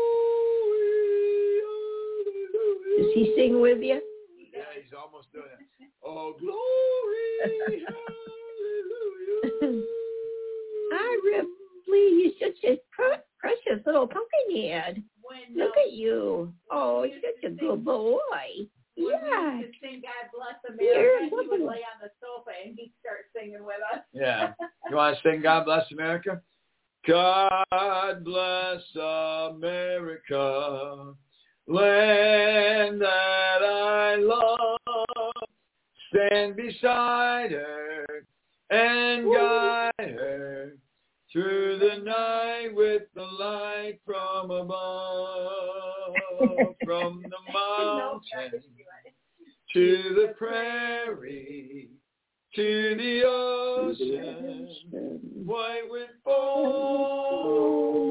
D: Does he sing with you?
B: Yeah, he's almost doing it. Oh, glory, hallelujah.
D: Hi, Ripley. You're such a precious little pumpkin head. Look at you. Oh, you're such a good boy. Yeah.
C: To sing God Bless America, he would lay on the sofa and he'd start singing with us.
B: Yeah. You want to sing God Bless America? God bless America, land that I love. Stand beside her and guide her through the night with the light from above, from the mountain to the prairie, to the ocean, white with foam.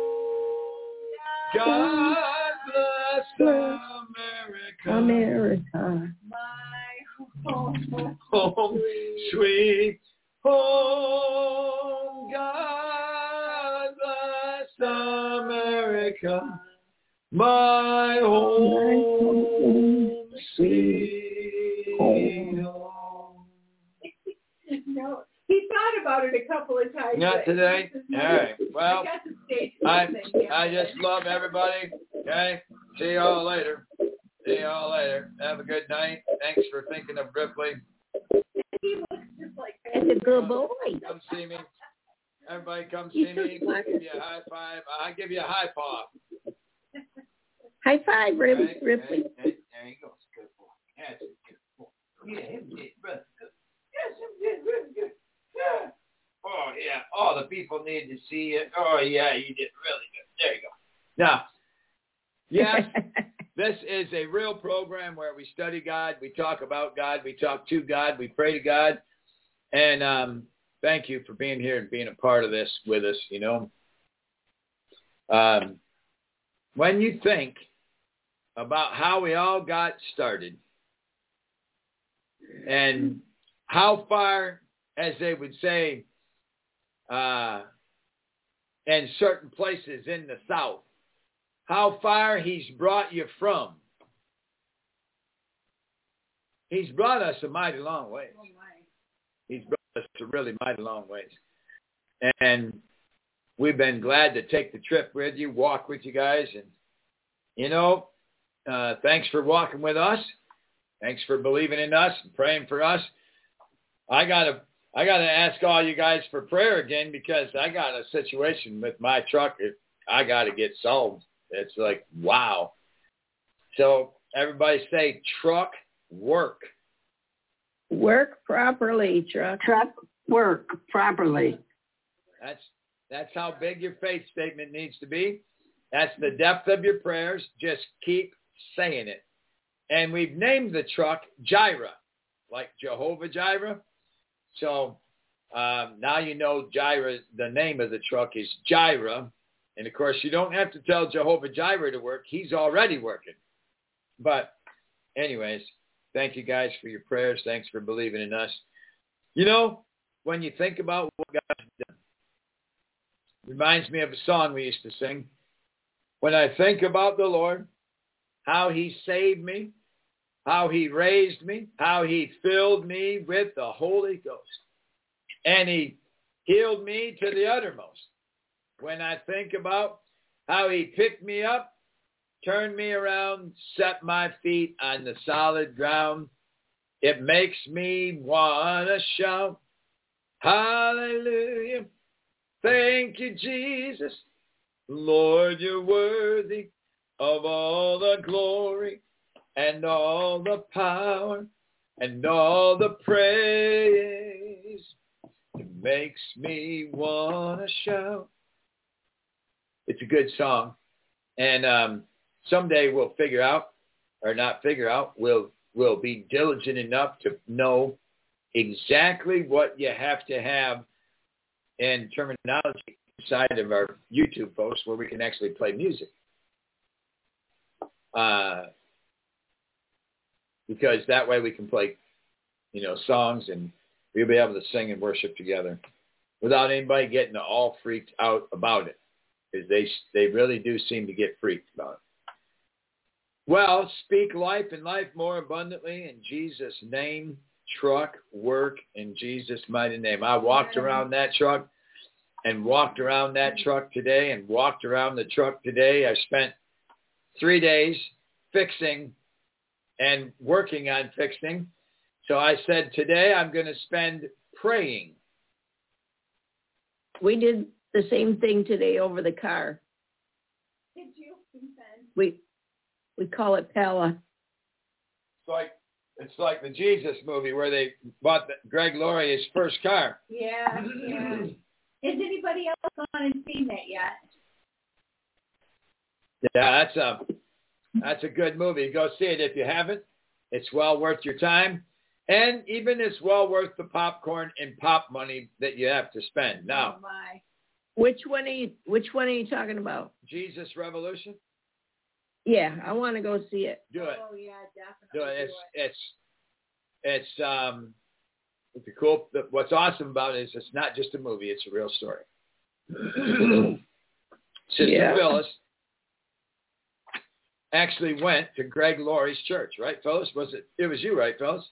B: God bless America,
C: My home.
B: home, sweet home. God bless America, my home, sweet home.
C: No, he thought about it a couple of times.
B: Not today? All right. Well,
C: I got to stay.
B: I just love everybody. Okay? See y'all later. See y'all later. Have a good night. Thanks for thinking of Ripley.
C: He looks just like
D: And the good boy.
B: Come see me. Everybody come see me.
D: so
B: Give you a high five. I give you a high paw.
D: High five, Ripley.
B: Right?
D: Ripley.
B: Hey, there you go. It's a good boy. That's a good boy. Yeah, him did really good. Yes, him did really good. Yeah. Oh, yeah. Oh, the people need to see it. Oh, yeah, you did really good. There you go. Now, yes, this is a real program where we study God, we talk about God, we talk to God, we pray to God. And thank you for being here and being a part of this with us, you know. When you think about how we all got started and how far, as they would say, in certain places in the South, how far he's brought you from. He's brought us a mighty long ways. He's brought us a really mighty long ways. And we've been glad to take the trip with you, walk with you guys. And, you know, thanks for walking with us. Thanks for believing in us and praying for us. I gotta ask all you guys for prayer again because I got a situation with my truck that I got to get solved. It's like, wow. So everybody say truck work.
D: Work properly, truck.
E: Truck work properly.
B: That's how big your faith statement needs to be. That's the depth of your prayers. Just keep saying it. And we've named the truck Jireh, like Jehovah Jireh. So now you know Jireh, the name of the truck is Jireh. And, of course, you don't have to tell Jehovah Jireh to work. He's already working. But anyways, thank you guys for your prayers. Thanks for believing in us. You know, when you think about what God's done, it reminds me of a song we used to sing. When I think about the Lord, how he saved me, how he raised me, how he filled me with the Holy Ghost, and he healed me to the uttermost. When I think about how he picked me up, turned me around, set my feet on the solid ground, it makes me want to shout, hallelujah, thank you, Jesus. Lord, you're worthy of all the glory and all the power and all the praise. It makes me want to shout. It's a good song. And someday we'll figure out, or not figure out, we'll be diligent enough to know exactly what you have to have in terminology inside of our YouTube posts where we can actually play music. Because that way we can play, you know, songs and we'll be able to sing and worship together without anybody getting all freaked out about it. Because they really do seem to get freaked about it. Well, speak life and life more abundantly in Jesus' name. Truck work in Jesus' mighty name. I walked around that truck and walked around that truck today and walked around the truck today. I spent 3 days fixing and working on fixing. So I said, today I'm going to spend praying.
D: We did the same thing today over the car.
C: Did you?
D: We call it Pella.
B: So It's like the Jesus movie where they bought Greg Laurie his first car.
C: Yeah. Has anybody else gone and seen that yet?
B: Yeah, that's a good movie. Go see it if you haven't. It's well worth your time. And even it's well worth the popcorn and pop money that you have to spend. Now,
C: oh my.
D: Which one are you talking about?
B: Jesus Revolution?
D: Yeah, I want to go see it.
B: Do it.
C: Oh yeah, definitely.
B: Do it. It's a cool. What's awesome about it is it's not just a movie; it's a real story. Sister Phyllis actually went to Greg Laurie's church, right, Phyllis? It was you, right, Phyllis?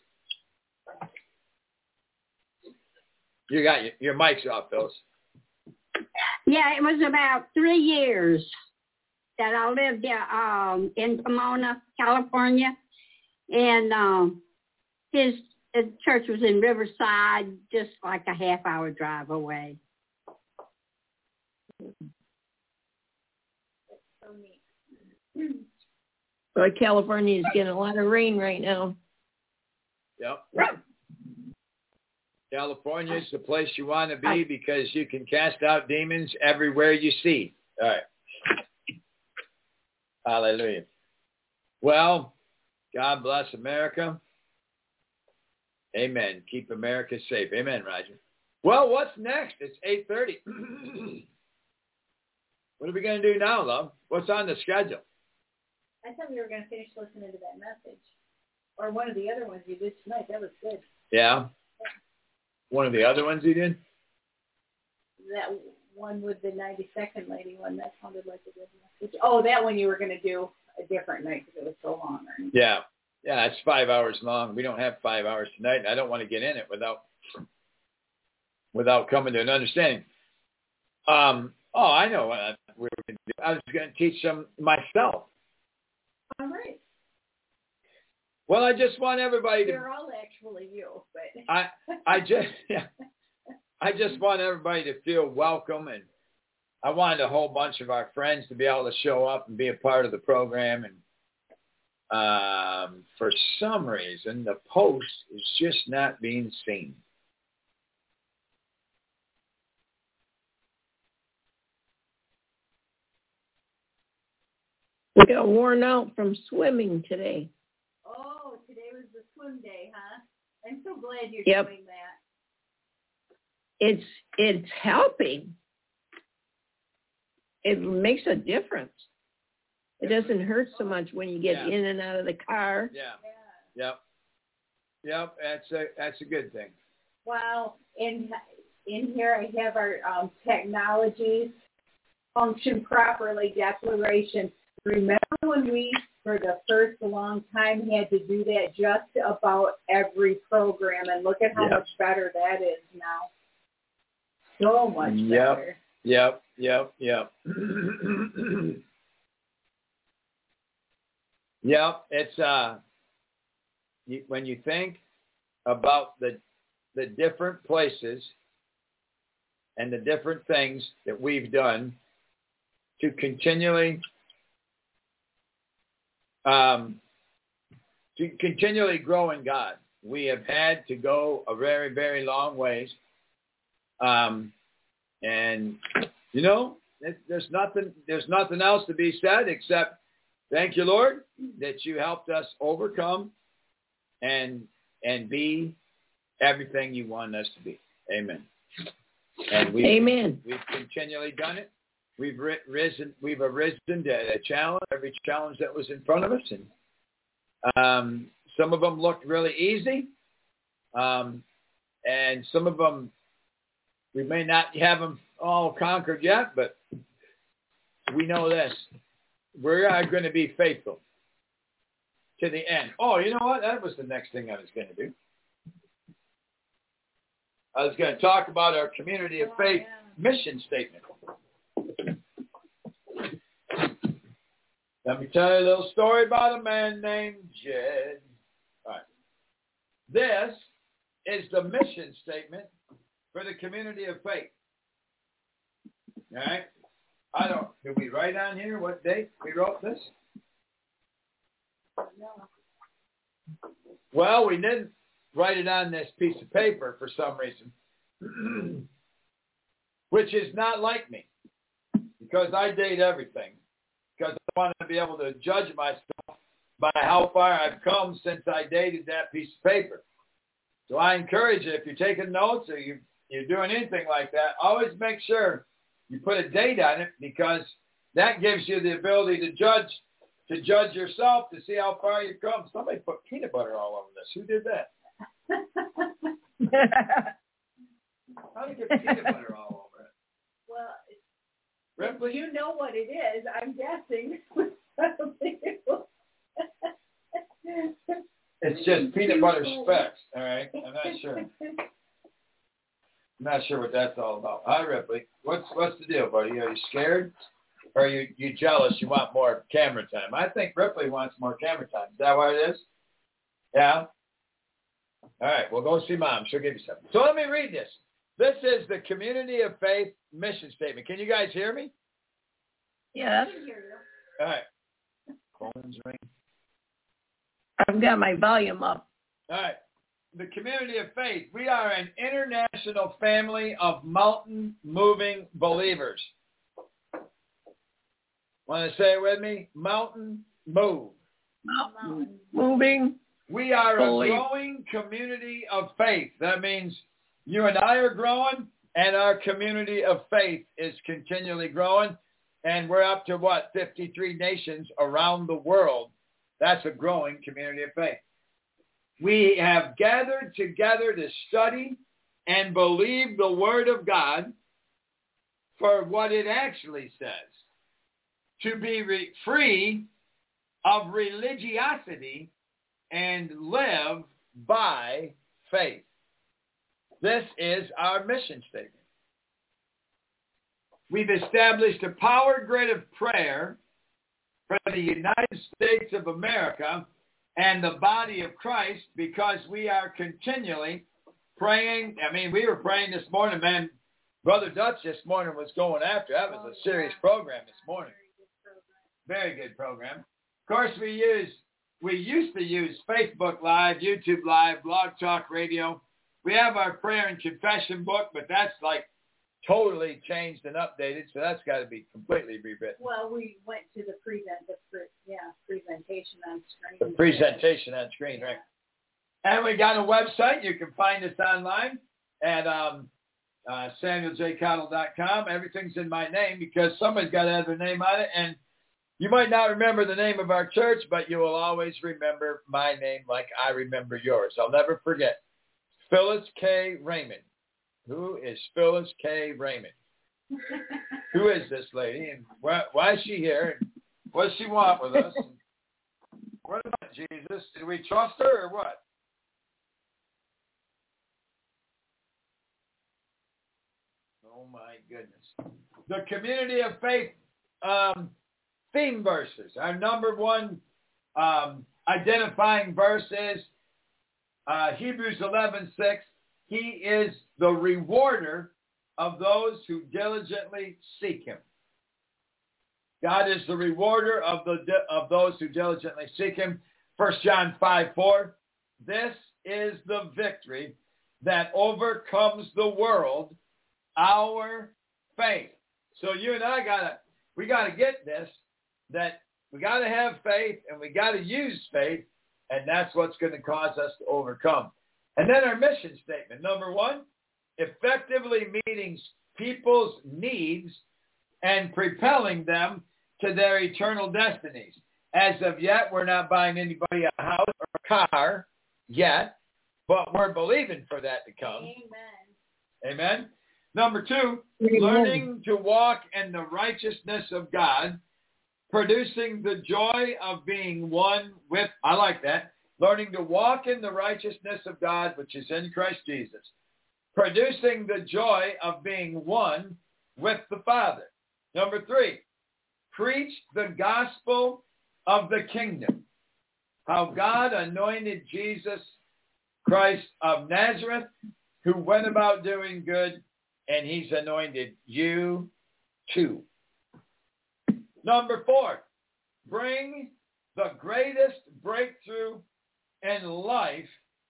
B: You got your mic's off, Phyllis.
E: Yeah, it was about 3 years that I lived in Pomona, California, and his church was in Riverside, just like a half-hour drive away.
D: Well, California is getting a lot of rain right now.
B: Yep. California is the place you want to be because you can cast out demons everywhere you see. All right. Hallelujah. Well, God bless America. Amen. Keep America safe. Amen, Roger. Well, what's next? It's 8:30. What are we going to do now, love? What's on the schedule?
C: I thought we were going to finish listening to that message. Or one of the other ones you did tonight. That was good.
B: Yeah. One of the other ones you did?
C: That one with the 92nd lady one. That sounded like a good message. Oh, that one you were going to do a different night because it was so long. Right? Yeah.
B: Yeah, it's 5 hours long. We don't have 5 hours tonight, and I don't want to get in it without coming to an understanding. I know what we were going to do. I was going to teach them myself.
C: All right.
B: Well, I just want everybody to...
C: They're all actually you, but...
B: I just want everybody to feel welcome, and I wanted a whole bunch of our friends to be able to show up and be a part of the program, and for some reason, the post is just not being seen.
D: We got worn out from swimming today.
C: Oh, today was the swim day, huh? I'm so glad you're doing that.
D: It's helping. It makes a difference. It doesn't hurt so much when you get in and out of the car.
B: Yeah. Yep. That's a good thing.
C: Wow. In here I have our technologies function properly declaration. Remember when we, for the first long time, had to do that just about every program, and look at how much better that is now. So much better.
B: Yep. It's when you think about the different places and the different things that we've done to continually grow in God. We have had to go a very, very long ways. And there's nothing else to be said except thank you, Lord, that you helped us overcome and be everything you want us to be. Amen. And
D: Amen.
B: We've continually done it. We've arisen to a challenge, every challenge that was in front of us, and some of them looked really easy, and some of them we may not have them all conquered yet, but we know this: we are going to be faithful to the end. Oh, you know what? That was the next thing I was going to do. I was going to talk about our Community of Faith mission statement. Let me tell you a little story about a man named Jed. All right. This is the mission statement for the Community of Faith. All right. Did we write on here what date we wrote this? Well, we didn't write it on this piece of paper for some reason, which is not like me, because I date everything, because I want to be able to judge myself by how far I've come since I dated that piece of paper. So I encourage you, if you're taking notes or you're doing anything like that, always make sure you put a date on it, because that gives you the ability to judge yourself, to see how far you've come. Somebody put peanut butter all over this. Who did that? How did you get peanut butter all over it?
C: Well,
B: Ripley?
C: You know what it is. I'm guessing.
B: It's just peanut butter specks, all right? I'm not sure. I'm not sure what that's all about. Hi, Ripley. What's the deal, buddy? Are you scared? Or are you jealous? You want more camera time? I think Ripley wants more camera time. Is that what it is? Yeah? All right, well, go see Mom. She'll give you something. So let me read this. This is the Community of Faith mission statement. Can you guys hear me?
D: Yes.
B: All right. Phone's ring.
D: I've got my volume up.
B: All right. The Community of Faith. We are an international family of mountain-moving believers. Want to say it with me? Mountain move.
D: Mountain moving.
B: We are a growing community of faith. That means you and I are growing, and our community of faith is continually growing. And we're up to, 53 nations around the world. That's a growing community of faith. We have gathered together to study and believe the Word of God for what it actually says. To be free of religiosity and live by faith. This is our mission statement. We've established a power grid of prayer for the United States of America and the body of Christ, because we are continually praying. I mean, we were praying this morning, man. Brother Dutch this morning was going after. That was a serious program this morning. Very good program. Of course, we used to use Facebook Live, YouTube Live, Blog Talk Radio. We have our prayer and confession book, but that's like totally changed and updated, so that's got to be completely rewritten.
C: Well, we went to the presentation on screen.
B: The presentation on screen, right. And we got a website. You can find us online at SamuelJCottle.com. Everything's in my name, because somebody's got to have their name on it, and you might not remember the name of our church, but you will always remember my name like I remember yours. I'll never forget. Phyllis K. Raymond. Who is Phyllis K. Raymond? Who is this lady? And why is she here? And what does she want with us? And what about Jesus? Do we trust her or what? Oh, my goodness. The Community of Faith theme verses. Our number one identifying verse is Hebrews 11:6. He is the rewarder of those who diligently seek him. God is the rewarder of those who diligently seek him. 1 John 5:4. This is the victory that overcomes the world, our faith. So you and I we gotta get this, that we gotta have faith and we gotta use faith, and that's what's going to cause us to overcome. And then our mission statement. Number one, effectively meeting people's needs and propelling them to their eternal destinies. As of yet, we're not buying anybody a house or a car yet, but we're believing for that to come.
C: Amen.
B: Amen. Number two, learning to walk in the righteousness of God, producing the joy of being one with, I like that, learning to walk in the righteousness of God, which is in Christ Jesus, producing the joy of being one with the Father. Number three, preach the gospel of the kingdom, how God anointed Jesus Christ of Nazareth, who went about doing good, and he's anointed you too. Number four, bring the greatest breakthrough and life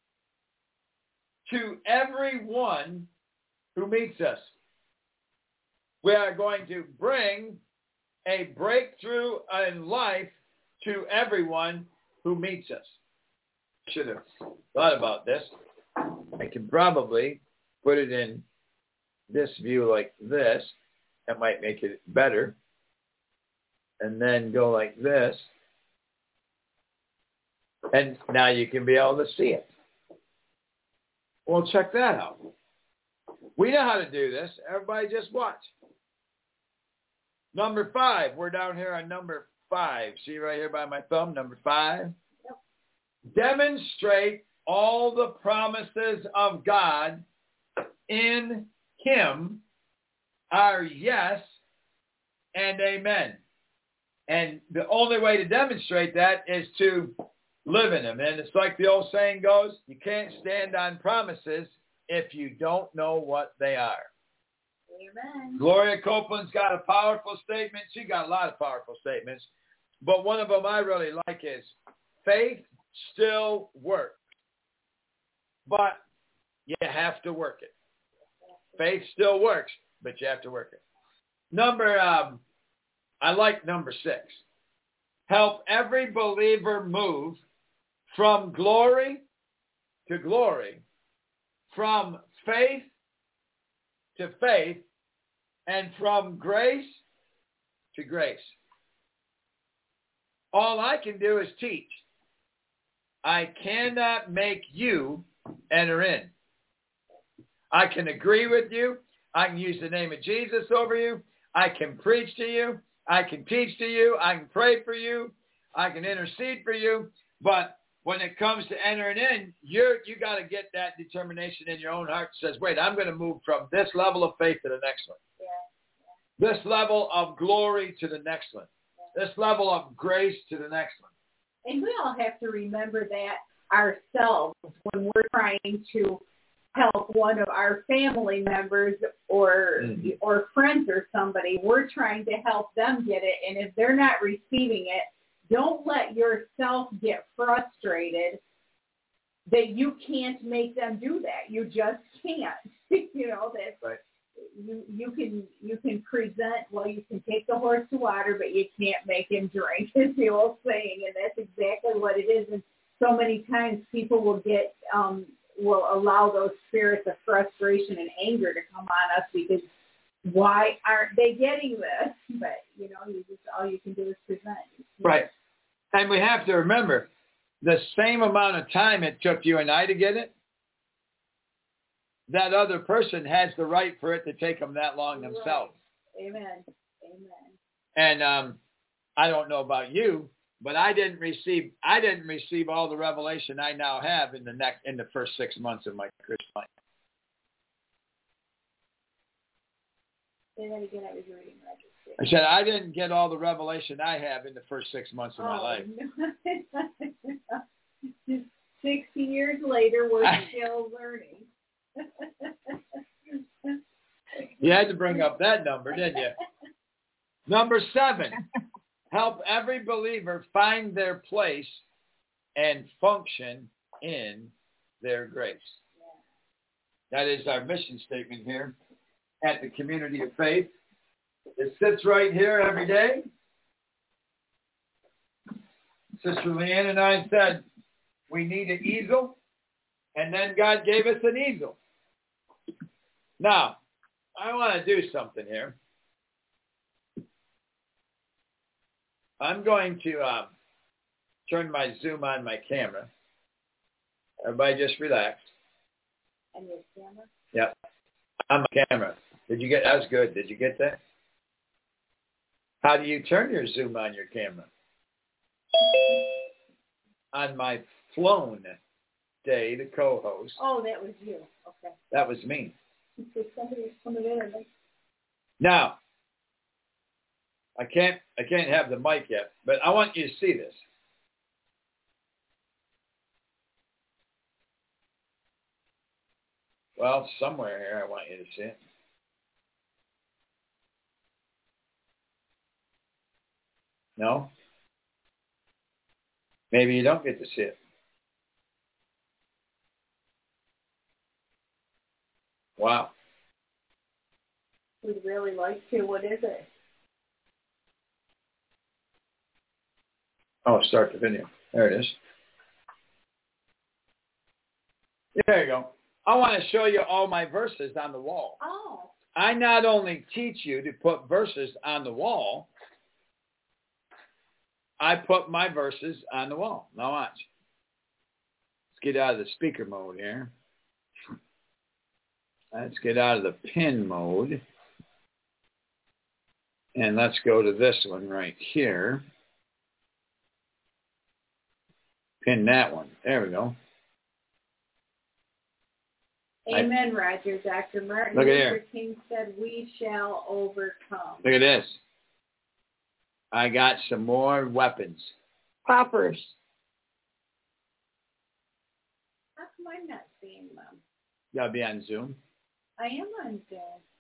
B: to everyone who meets us. We are going to bring a breakthrough in life to everyone who meets us. I should have thought about this. I can probably put it in this view like this. That might make it better. And then go like this. And now you can be able to see it. Well, check that out. We know how to do this. Everybody just watch. Number 5. We're down here on number 5. See right here by my thumb, number 5. Yep. Demonstrate all the promises of God in Him are yes and amen. And the only way to demonstrate that is to live in Him. And it's like the old saying goes, you can't stand on promises if you don't know what they are.
C: Amen.
B: Gloria Copeland's got a powerful statement. She got a lot of powerful statements. But one of them I really like is, faith still works. But you have to work it. Faith still works, but you have to work it. I like number 6. Help every believer move from glory to glory, from faith to faith, and from grace to grace. All I can do is teach. I cannot make you enter in. I can agree with you. I can use the name of Jesus over you. I can preach to you. I can teach to you. I can pray for you. I can intercede for you. But when it comes to entering in, you got to get that determination in your own heart that says, wait, I'm going to move from this level of faith to the next one. Yeah. This level of glory to the next one. Yeah. This level of grace to the next one.
C: And we all have to remember that ourselves when we're trying to help one of our family members or friends or somebody. We're trying to help them get it. And if they're not receiving it, don't let yourself get frustrated that you can't make them do that. You just can't. That's right. You can present, well, you can take the horse to water, but you can't make him drink, is the old saying, and that's exactly what it is. And so many times people will will allow those spirits of frustration and anger to come on us because why aren't they getting this? But, all you can do is present.
B: Right. And we have to remember, the same amount of time it took you and I to get it, that other person has the right for it to take them that long themselves.
C: Right. Amen. Amen.
B: And I don't know about you, but I didn't receive all the revelation I now have in the first 6 months of my Christian life.
C: Say that again. I was reading register.
B: I said I didn't get all the revelation I have in the first 6 months of my life.
C: No. 60 years later, we're still learning.
B: You had to bring up that number, didn't you? Number 7, help every believer find their place and function in their grace. That is our mission statement here at the Community of Faith. It sits right here every day. Sister Leanne and I said we need an easel, and then God gave us an easel. Now, I want to do something here. I'm going to turn my Zoom on my camera. Everybody just relax.
C: And your camera?
B: Yep. On my camera. That was good. Did you get that? How do you turn your Zoom on your camera? On my flown day, the co-host.
C: Oh, that was you. Okay.
B: That was me.
C: Somebody was coming in.
B: Now, I can't have the mic yet, but I want you to see this. Well, somewhere here I want you to see it. No? Maybe you don't get to see it. Wow.
C: We'd really like to. What is it?
B: Oh, start the video. There it is. There you go. I want to show you all my verses on the wall.
C: Oh.
B: I not only teach you to put verses on the wall, I put my verses on the wall. Now watch. Let's get out of the speaker mode here. Let's get out of the pin mode. And let's go to this one right here. Pin that one. There we go.
C: Amen, Roger. Dr. Martin Luther King said, we shall overcome.
B: Look at this. I got some more weapons.
D: Poppers.
C: How come I'm not seeing them?
B: You gotta be on Zoom.
C: I am on Zoom.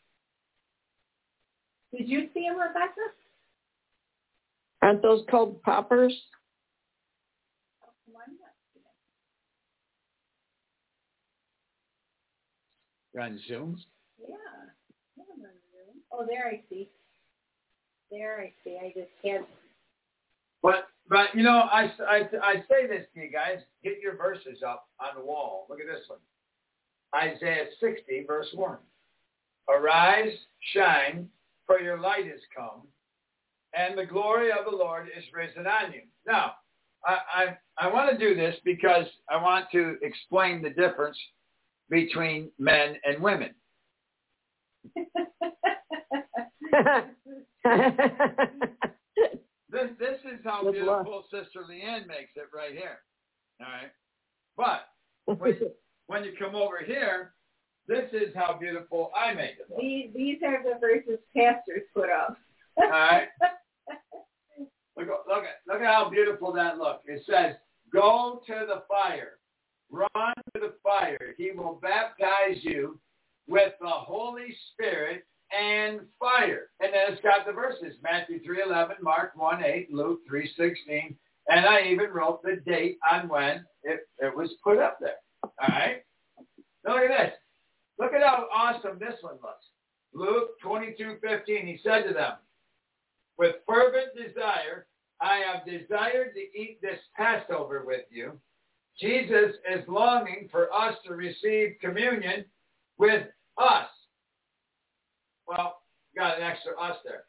C: Did you see them, Rebecca?
D: Aren't those called poppers?
C: How come I'm not seeing them?
B: You're on Zoom?
C: Yeah. I'm on Zoom. Oh, there I see. There I see. I just can't.
B: But you know, I say this to you guys. Get your verses up on the wall. Look at this one. Isaiah 60, verse 1. Arise, shine, for your light is come, and the glory of the Lord is risen on you. Now, I want to do this because I want to explain the difference between men and women. This is how beautiful Sister Leanne makes it right here. All right? But when you come over here, this is how beautiful I make it.
C: These are the verses pastors put up.
B: All right? Look at how beautiful that looks. It says, go to the fire. Run to the fire. He will baptize you with the Holy Spirit and fire. And then it's got the verses. Matthew 3:11, Mark 1:8, Luke 3:16. And I even wrote the date on when it was put up there. All right? Now look at this. Look at how awesome this one looks. Luke 22:15, he said to them, with fervent desire, I have desired to eat this Passover with you. Jesus is longing for us to receive communion with us. Well, got an extra us there.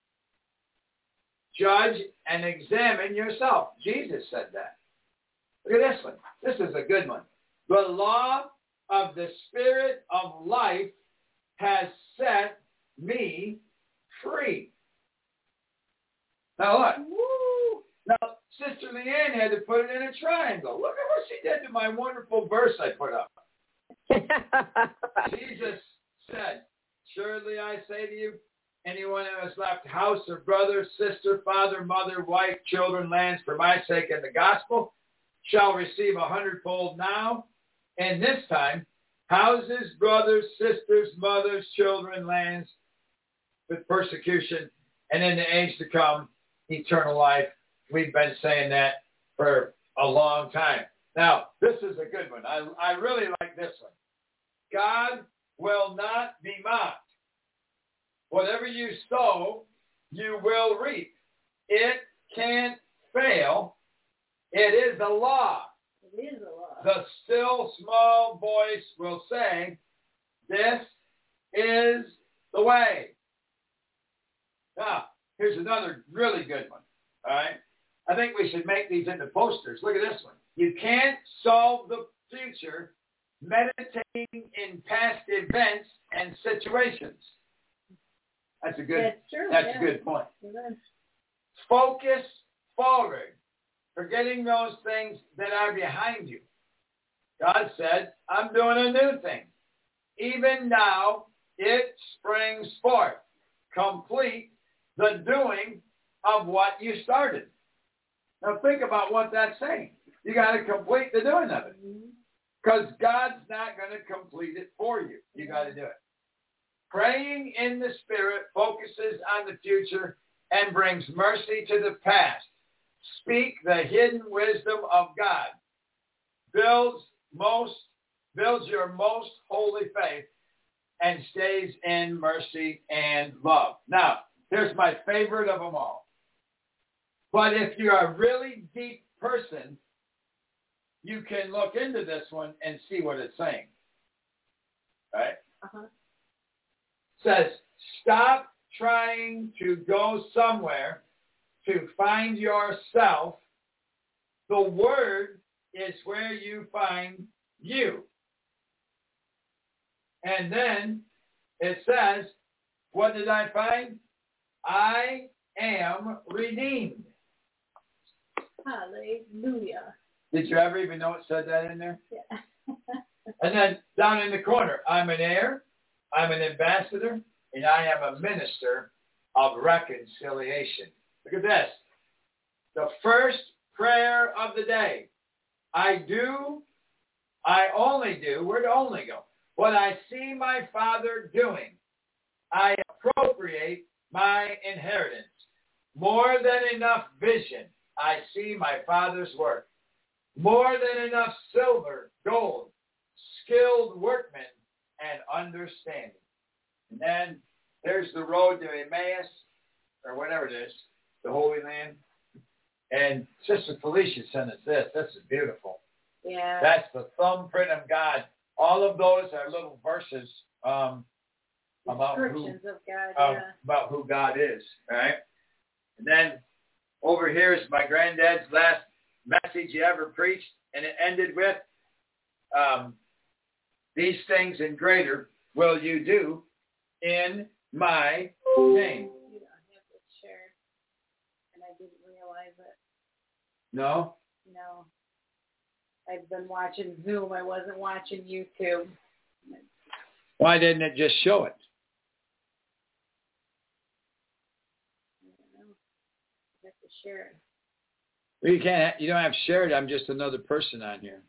B: Judge and examine yourself. Jesus said that. Look at this one. This is a good one. The law of the Spirit of life has set me free. Now look. Woo. Now, Sister Leanne had to put it in a triangle. Look at what she did to my wonderful verse I put up. Jesus said, surely I say to you, anyone who has left house or brother, sister, father, mother, wife, children, lands for my sake and the gospel shall receive 100-fold now and this time, houses, brothers, sisters, mothers, children, lands with persecution, and in the age to come, eternal life. We've been saying that for a long time. Now, this is a good one. I really like this one. God will not be mocked. Whatever you sow, you will reap. It can't fail. It is a law.
C: It is a law.
B: The still small voice will say, this is the way. Now, here's another really good one. All right? I think we should make these into posters. Look at this one. You can't solve the future meditating in past events and situations. That's a good. That's a good point.
C: Amen.
B: Focus forward, forgetting those things that are behind you. God said, I'm doing a new thing. Even now, it springs forth. Complete the doing of what you started. Now think about what that's saying. You got to complete the doing of it. Because God's not going to complete it for you. You got to do it. Praying in the Spirit focuses on the future and brings mercy to the past. Speak the hidden wisdom of God. Builds your most holy faith and stays in mercy and love. Now, here's my favorite of them all. But if you're a really deep person, you can look into this one and see what it's saying. Right?
C: Uh-huh.
B: It says, stop trying to go somewhere to find yourself. The Word is where you find you. And then it says, what did I find? I am redeemed.
C: Hallelujah.
B: Did you ever even know it said that in there?
C: Yeah.
B: And then down in the corner, I'm an heir, I'm an ambassador, and I am a minister of reconciliation. Look at this. The first prayer of the day. I only do, where'd only go? What I see my Father doing. I appropriate my inheritance. More than enough vision. I see my Father's work. More than enough silver, gold, skilled workmen, and understanding. And then there's the road to Emmaus, or whatever it is, the Holy Land. And Sister Felicia sent us this. This is beautiful.
C: Yeah.
B: That's the thumbprint of God. All of those are little verses about who God is. All right. And then over here is my granddad's last message he ever preached, and it ended with, these things and greater will you do in my name.
C: You don't have to share, and I didn't realize it.
B: No?
C: No. I've been watching Zoom. I wasn't watching YouTube.
B: Why didn't it just show it?
C: I don't know. I have to share it.
B: Well, you don't have to share it. I'm just another person on here.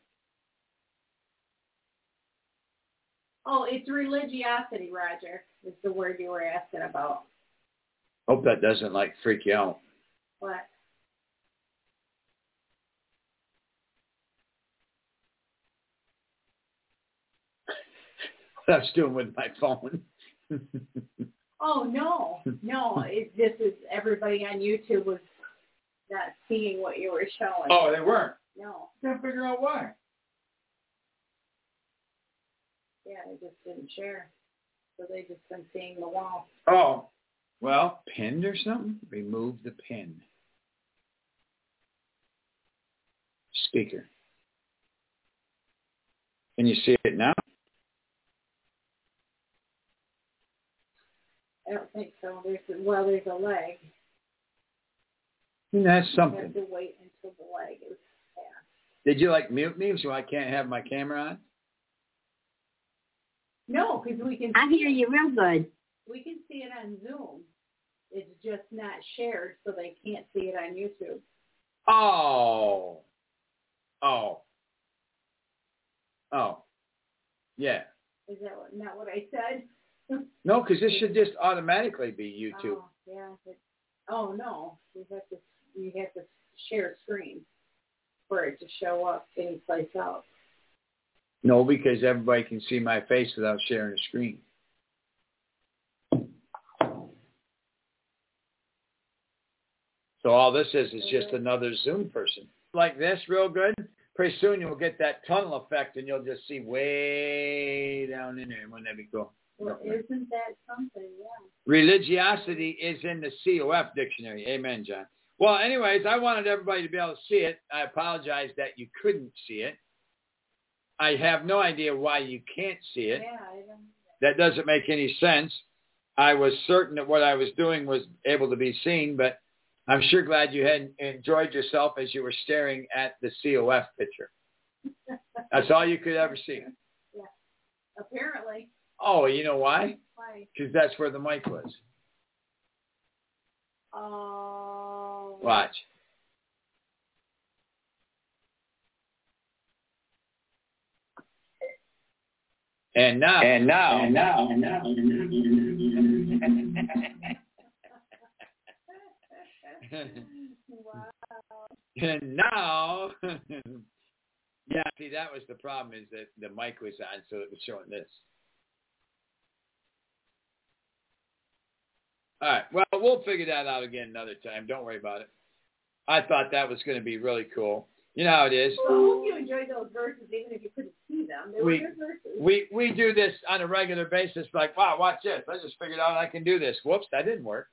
C: Oh, it's religiosity, Roger. Is the word you were asking about.
B: Hope that doesn't freak you out.
C: What?
B: What I was doing with my phone.
C: Oh, no. This is everybody on YouTube was not seeing what you were showing.
B: Oh, they weren't?
C: No.
B: Can't figure out why.
C: Yeah, they just didn't share. So they just been seeing the wall.
B: Oh, well, pinned or something? Remove the pin. Speaker. Can you see it now?
C: I don't think so. There's a leg.
B: That's
C: You
B: something.
C: have to wait until the leg is passed.
B: Did you mute me so I can't have my camera on?
C: No, because we can.
E: I hear you real good.
C: We can see it on Zoom. It's just not shared, so they can't see it on YouTube.
B: Oh. Yeah.
C: Is that not what I said?
B: No, because this should just automatically be YouTube.
C: Oh, yeah. No. You have to share screen for it to show up anyplace else.
B: No, because everybody can see my face without sharing a screen. So all this is just another Zoom person. Like this, real good. Pretty soon you'll get that tunnel effect and you'll just see way down in there. Wouldn't that be cool?
C: Well, isn't that something? Yeah.
B: Religiosity is in the COF dictionary. Amen, John. Well, anyways, I wanted everybody to be able to see it. I apologize that you couldn't see it. I have no idea why you can't see it.
C: Yeah, I don't.
B: That doesn't make any sense. I was certain that what I was doing was able to be seen, but I'm sure glad you had enjoyed yourself as you were staring at the COF picture. That's all you could ever see.
C: Yeah, apparently.
B: Oh, you know why?
C: Why?
B: Because that's where the mic was.
C: Oh.
B: Watch. And now.
C: Wow.
B: And now, yeah, see, that was the problem, is that the mic was on, so it was showing this. All right. Well, we'll figure that out again another time. Don't worry about it. I thought that was going to be really cool. You know how it is.
C: Well, I hope you enjoyed those verses, even if you couldn't see them. They were good verses.
B: We do this on a regular basis. Like, wow, watch this. I just figured out I can do this. Whoops, that didn't work.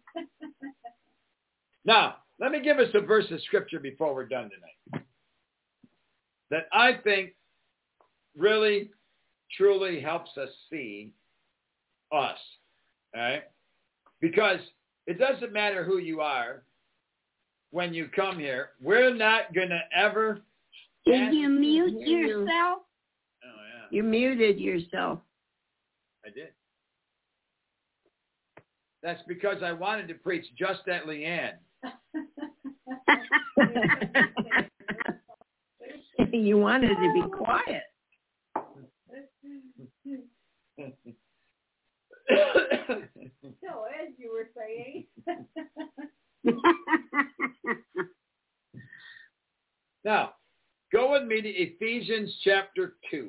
B: Now, let me give us a verse of scripture before we're done tonight that I think really, truly helps us see us. All right? Because it doesn't matter who you are when you come here. We're not going to ever...
E: Did you mute yourself?
B: Oh, yeah.
D: You muted yourself.
B: I did. That's because I wanted to preach just at Leanne.
D: You wanted to be quiet.
C: So, as you were saying.
B: Now, go with me to Ephesians chapter 2.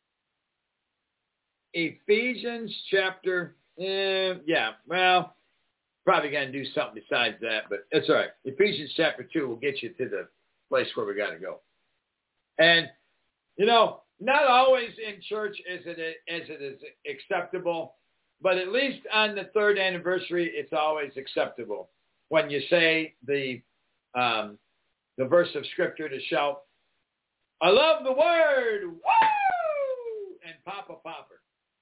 B: Ephesians chapter, probably going to do something besides that, but it's all right. Ephesians chapter 2 will get you to the place where we got to go. And, not always in church is it acceptable, but at least on the third anniversary, it's always acceptable when you say the verse of scripture to shout, I love the word, woo, and Papa Popper.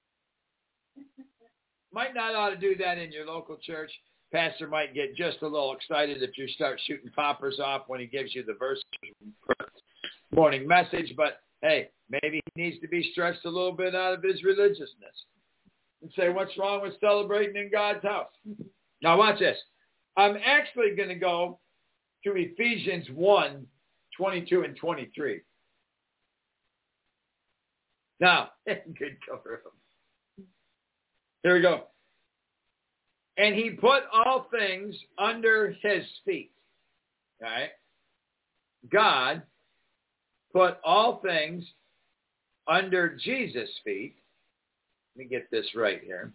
B: Might not ought to do that in your local church. Pastor might get just a little excited if you start shooting poppers off when he gives you the verse for morning message, but hey, maybe he needs to be stretched a little bit out of his religiousness and say, what's wrong with celebrating in God's house? Now watch this. I'm actually going to go to Ephesians 1, 22 and 23. Now, good cover up. Here we go. And he put all things under his feet. All right? God put all things under Jesus' feet. Let me get this right here.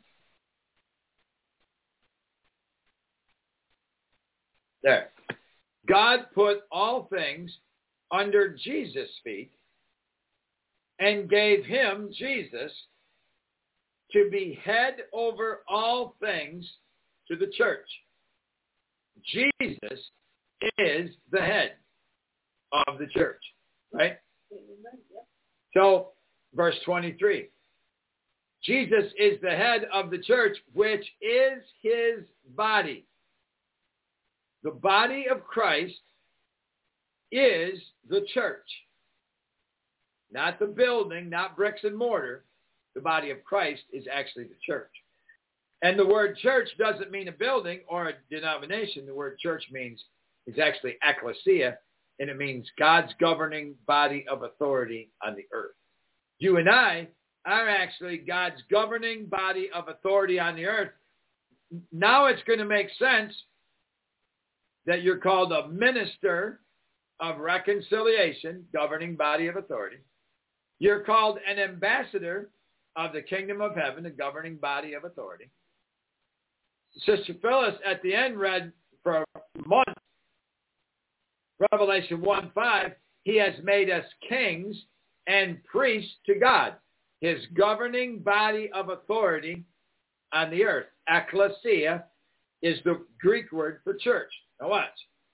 B: There. God put all things under Jesus' feet and gave him, Jesus, to be head over all things to the church. Jesus is the head of the church, right? So, verse 23. Jesus is the head of the church, which is his body. The body of Christ is the church. Not the building, not bricks and mortar. The body of Christ is actually the church. And the word church doesn't mean a building or a denomination. The word church is actually ecclesia, and it means God's governing body of authority on the earth. You and I are actually God's governing body of authority on the earth. Now it's going to make sense that you're called a minister of reconciliation, governing body of authority. You're called an ambassador of the kingdom of heaven, the governing body of authority. Sister Phyllis at the end read for a month, Revelation 1:5, he has made us kings and priests to God, his governing body of authority on the earth. Ecclesia is the Greek word for church. Now watch.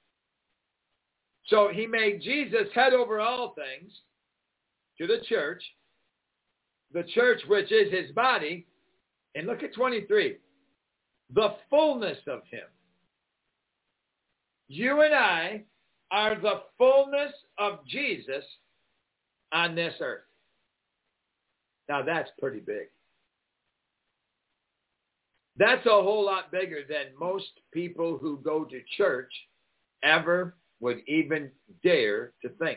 B: So he made Jesus head over all things to the church which is his body. And look at 23. The fullness of him. You and I are the fullness of Jesus on this earth. Now that's pretty big. That's a whole lot bigger than most people who go to church ever would even dare to think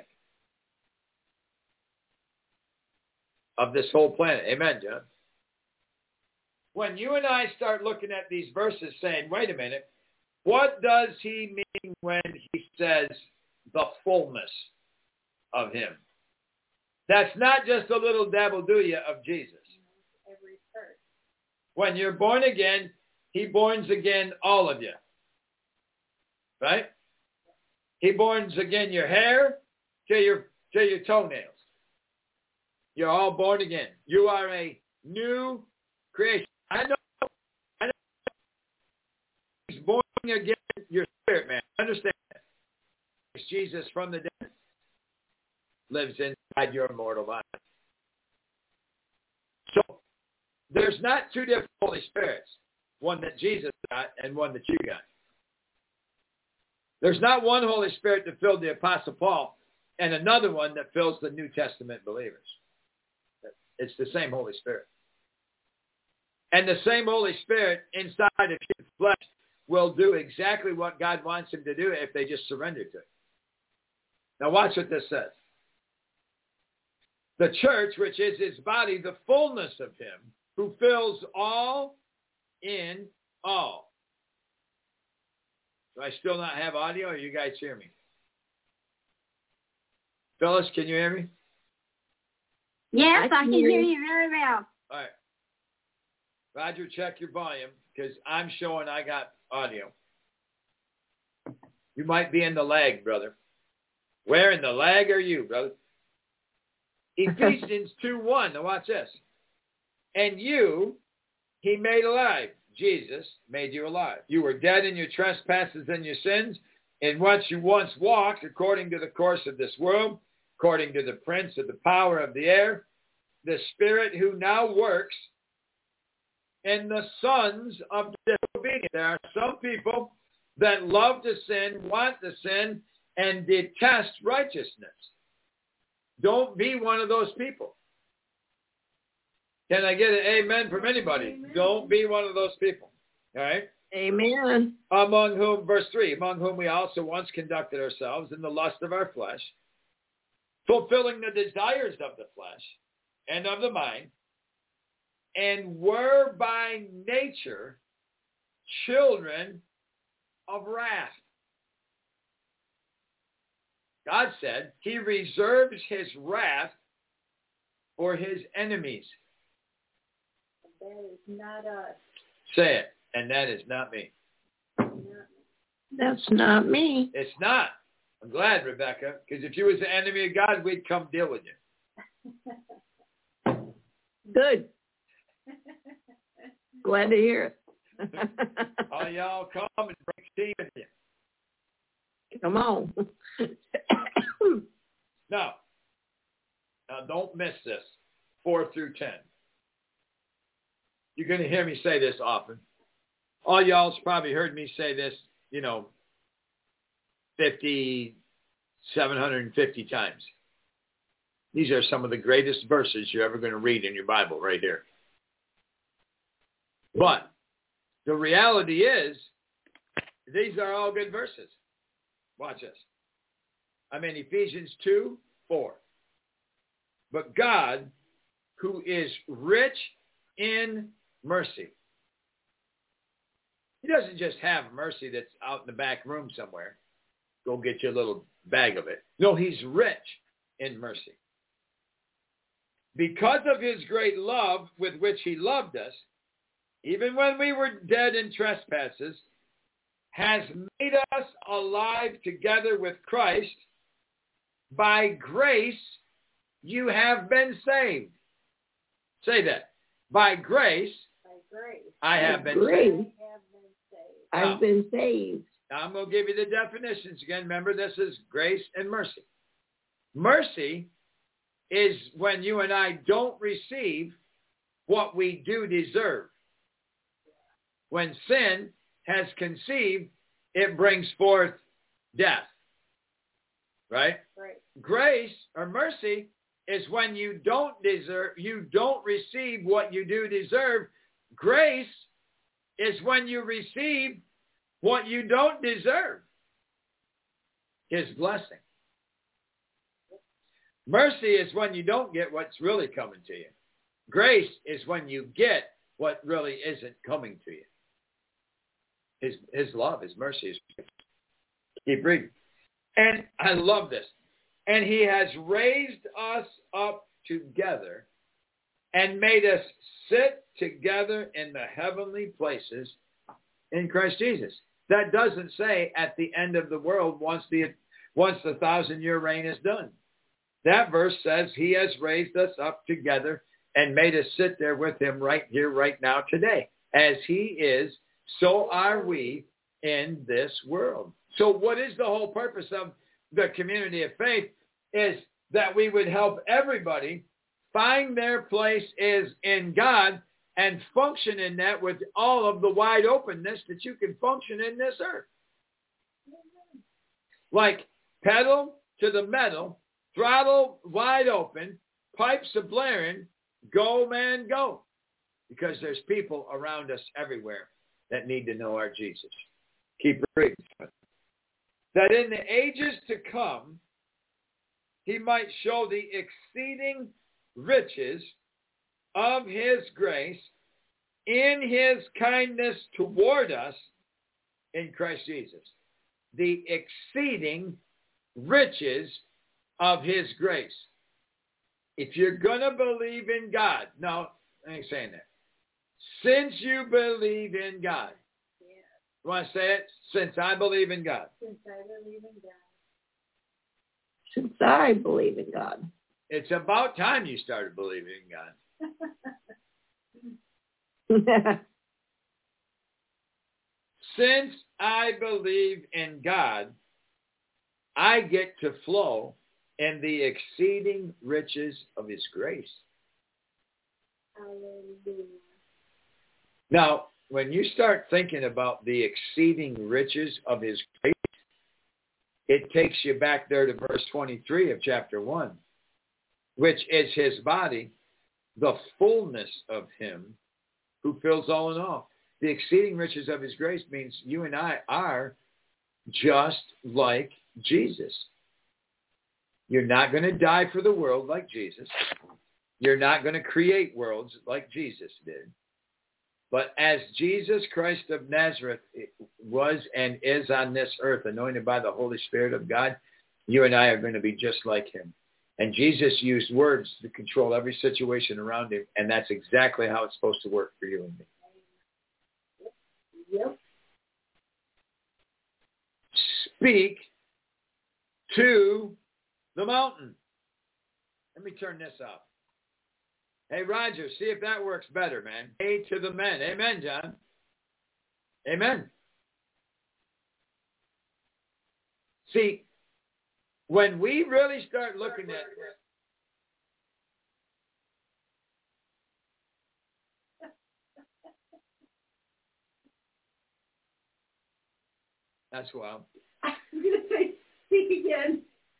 B: of this whole planet. Amen, John? When you and I start looking at these verses saying, wait a minute, what does he mean when he says the fullness of him? That's not just a little dabble-do-ya of Jesus.
C: Every church.
B: When you're born again, he borns again all of you. Right? He borns again your hair to your toenails. You're all born again. You are a new creation. I know he's born again your spirit, man. Understand that. It's Jesus from the dead lives inside your mortal body. So there's not two different Holy Spirits, one that Jesus got and one that you got. There's not one Holy Spirit that filled the Apostle Paul and another one that fills the New Testament believers. It's the same Holy Spirit. And the same Holy Spirit inside of your flesh will do exactly what God wants him to do if they just surrender to it. Now watch what this says. The church, which is his body, the fullness of him, who fills all in all. Do I still not have audio, or you guys hear me? Phyllis, can you hear me?
E: Yes, I can hear you very well.
B: All right. Roger, check your volume, because I'm showing I got audio. You might be in the lag, brother. Where in the lag are you, brother? Ephesians 2:1. Now watch this. And you, he made alive. Jesus made you alive. You were dead in your trespasses and your sins, in which you once walked according to the course of this world, according to the prince of the power of the air, the spirit who now works in the sons of disobedience. There are some people that love to sin, want to sin, and detest righteousness. Don't be one of those people. Can I get an amen from anybody? Amen. Don't be one of those people. All right?
D: Amen.
B: Among whom, verse 3, among whom we also once conducted ourselves in the lust of our flesh, fulfilling the desires of the flesh and of the mind, and were by nature children of wrath. God said he reserves his wrath for his enemies.
C: That is not us.
B: Say it, and that is not me.
D: That's not me.
B: It's not. I'm glad, Rebecca, because if you was the enemy of God, we'd come deal with you.
D: Good. Glad to hear it.
B: All y'all come and bring tea with you.
D: Come on.
B: Now, don't miss this. 4 through 10. You're going to hear me say this often. All y'all's probably heard me say this, 750 times. These are some of the greatest verses you're ever going to read in your Bible right here. But the reality is, these are all good verses. Watch this. I'm in Ephesians 2:4. But God, who is rich in mercy. He doesn't just have mercy that's out in the back room somewhere. Go get you a little bag of it. No, he's rich in mercy. Because of his great love with which he loved us, even when we were dead in trespasses, has made us alive together with Christ. By grace, you have been saved. Say that. By grace, I have been saved.
D: I've been saved.
B: Now I'm going to give you the definitions again. Remember, this is grace and mercy. Mercy is when you and I don't receive what we do deserve. When sin has conceived, it brings forth death. Right?
C: Right.
B: Grace or mercy is when you don't receive what you do deserve. Grace is when you receive what you don't deserve. His blessing. Mercy is when you don't get what's really coming to you. Grace is when you get what really isn't coming to you. His love, his mercy is. Keep reading. And I love this. And he has raised us up together and made us sit together in the heavenly places in Christ Jesus. That doesn't say at the end of the world once the 1,000-year reign is done. That verse says he has raised us up together and made us sit there with him right here, right now, today. As he is, so are we in this world. So what is the whole purpose of the community of faith is that we would help everybody find their place is in God and function in that with all of the wide openness that you can function in this earth. Like pedal to the metal, throttle wide open, pipes a blaring, go man go. Because there's people around us everywhere that need to know our Jesus. Keep reading. That in the ages to come, he might show the exceeding riches of his grace in his kindness toward us in Christ Jesus. The exceeding riches of his grace. If you're going to believe in God, no, I ain't saying that. Since you believe in God. Yeah. You want to say it? Since I believe in God.
C: Since I believe in God.
D: Since I believe in God.
B: It's about time you started believing in God. Since I believe in God, I get to flow in the exceeding riches of his grace.
C: Hallelujah.
B: Now, when you start thinking about the exceeding riches of his grace, it takes you back there to verse 23 of chapter 1, which is his body, the fullness of him who fills all in all. The exceeding riches of his grace means you and I are just like Jesus. You're not going to die for the world like Jesus. You're not going to create worlds like Jesus did. But as Jesus Christ of Nazareth was and is on this earth, anointed by the Holy Spirit of God, you and I are going to be just like him. And Jesus used words to control every situation around him, and that's exactly how it's supposed to work for you and me.
C: Yep.
B: Speak to the mountain. Let me turn this up. Hey, Roger, see if that works better, man. Hey to the men. Amen, John. Amen. See, when we really start looking at this, that's wild.
C: I'm going to say, speak again.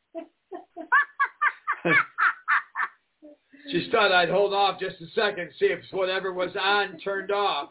B: She thought I'd hold off just a second, see if whatever was on turned off.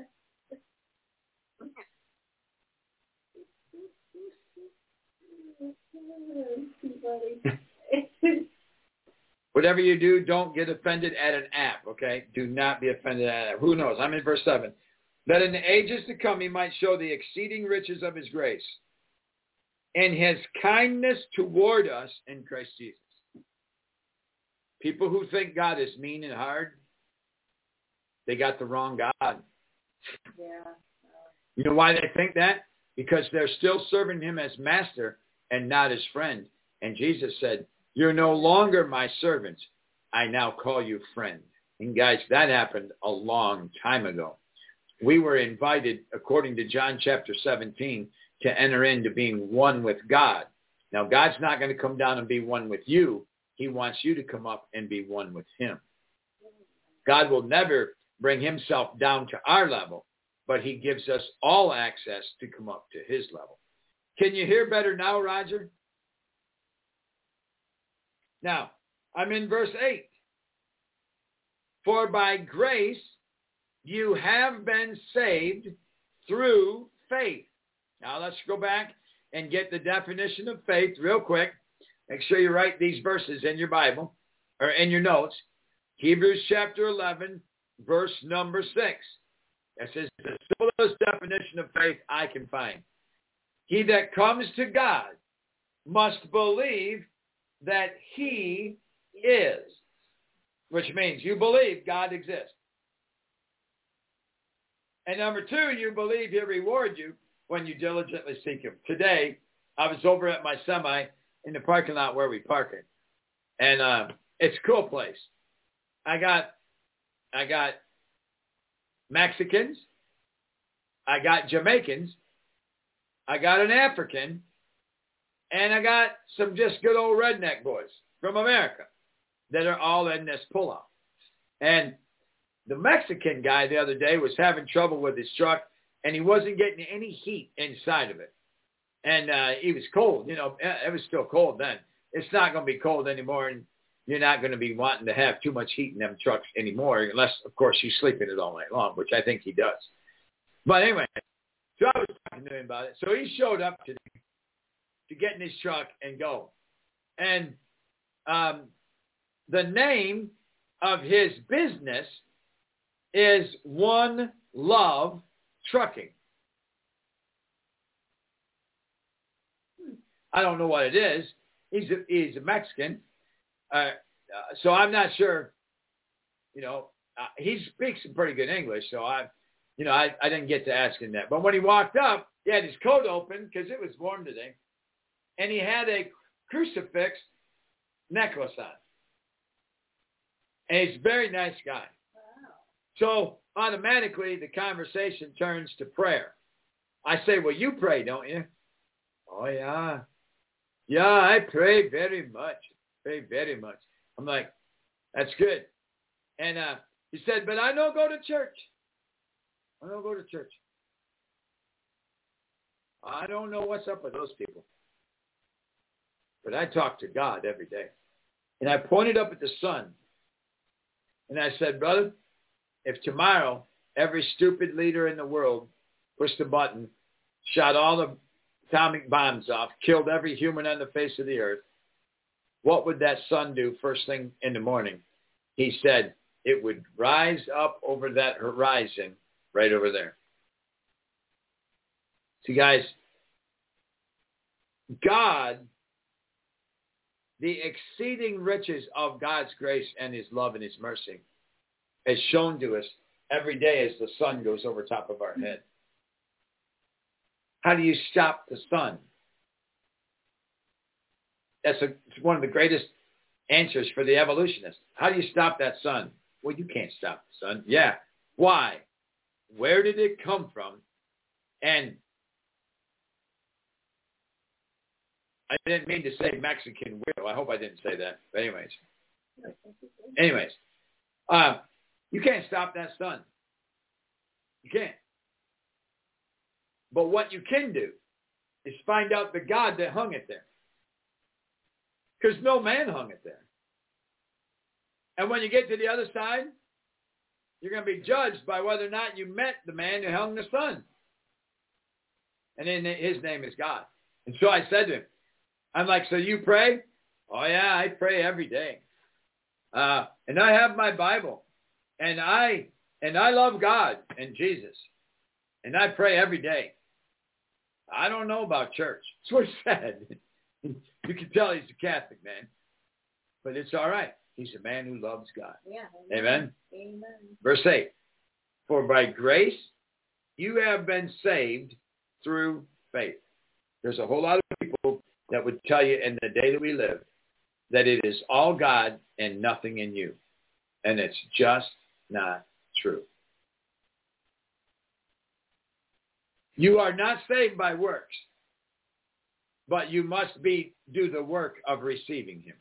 B: Whatever you do, don't get offended at an app, okay? Do not be offended at an app. Who knows? I'm in verse 7. That in the ages to come he might show the exceeding riches of his grace and his kindness toward us in Christ Jesus. People who think God is mean and hard, they got the wrong God.
C: Yeah.
B: You know why they think that? Because they're still serving him as master and not as friend. And Jesus said, you're no longer my servants. I now call you friend. And guys, that happened a long time ago. We were invited, according to John chapter 17, to enter into being one with God. Now, God's not going to come down and be one with you. He wants you to come up and be one with him. God will never bring himself down to our level, but he gives us all access to come up to his level. Can you hear better now, Roger? Now, I'm in verse 8. For by grace you have been saved through faith. Now let's go back and get the definition of faith real quick. Make sure you write these verses in your Bible or in your notes. Hebrews chapter 11, verse number 6. That says the simplest definition of faith I can find. He that comes to God must believe that he is, which means you believe God exists. And number two, you believe he'll reward you when you diligently seek him. Today, I was over at my semi in the parking lot where we park it. And it's a cool place. I got Mexicans. I got Jamaicans. I got an African. And I got some just good old redneck boys from America that are all in this pull-out. And the Mexican guy the other day was having trouble with his truck, and he wasn't getting any heat inside of it. And he was cold. You know, it was still cold then. It's not going to be cold anymore, and you're not going to be wanting to have too much heat in them trucks anymore, unless, of course, you sleep in it all night long, which I think he does. But anyway, so I was talking to him about it. So he showed up to get in his truck and go. And the name of his business is One Love Trucking. I don't know what it is. He's a Mexican. So I'm not sure, you know, he speaks some pretty good English. So I didn't get to ask him that. But when he walked up, he had his coat open because it was warm today. And he had a crucifix necklace on. And he's a very nice guy. Wow. So automatically the conversation turns to prayer. I say, well, you pray, don't you? Oh, yeah. Yeah, I pray very much. Pray very much. I'm like, that's good. And he said, but I don't go to church. I don't go to church. I don't know what's up with those people. But I talk to God every day. And I pointed up at the sun. And I said, brother, if tomorrow every stupid leader in the world pushed the button, shot all the atomic bombs off, killed every human on the face of the earth, what would that sun do first thing in the morning? He said, it would rise up over that horizon right over there. See, guys, God, the exceeding riches of God's grace and his love and his mercy is shown to us every day as the sun goes over top of our head. How do you stop the sun? That's one of the greatest answers for the evolutionists. How do you stop that sun? Well, you can't stop the sun. Yeah. Why? Where did it come from? And I didn't mean to say Mexican widow. I hope I didn't say that. But anyways, you can't stop that sun. You can't. But what you can do is find out the God that hung it there. Because no man hung it there. And when you get to the other side, you're going to be judged by whether or not you met the man who hung the sun. And then his name is God. And so I said to him, I'm like, so you pray? Oh, yeah, I pray every day. And I have my Bible. And I love God and Jesus. And I pray every day. I don't know about church. That's what he said. You can tell he's a Catholic man. But it's all right. He's a man who loves God. Yeah. Amen? Amen. Verse 8. For by grace you have been saved through faith. There's a whole lot of people that would tell you in the day that we live that it is all God and nothing in you. And it's just not true. You are not saved by works, but you must do the work of receiving him.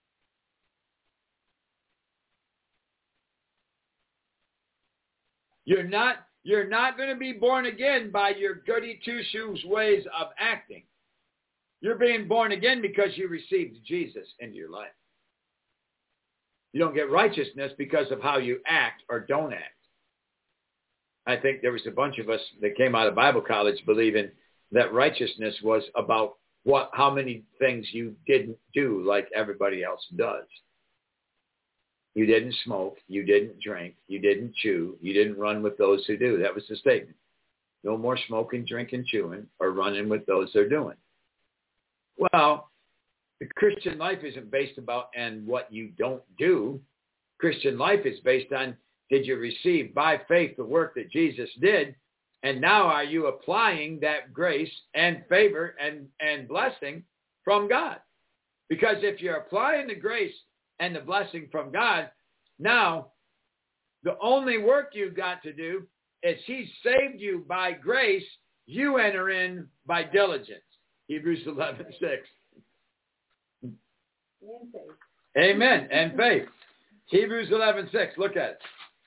B: You're not going to be born again by your goody two-shoes ways of acting. You're being born again because you received Jesus into your life. You don't get righteousness because of how you act or don't act. I think there was a bunch of us that came out of Bible college believing that righteousness was about how many things you didn't do like everybody else does. You didn't smoke. You didn't drink. You didn't chew. You didn't run with those who do. That was the statement. No more smoking, drinking, chewing, or running with those they're doing. Well, the Christian life isn't based about and what you don't do. Christian life is based on did you receive by faith the work that Jesus did? And now are you applying that grace and favor and blessing from God? Because if you're applying the grace and the blessing from God, now the only work you've got to do is he saved you by grace. You enter in by diligence. Hebrews 11:6.
C: And faith.
B: Amen. And faith. Hebrews 11:6. Look at it.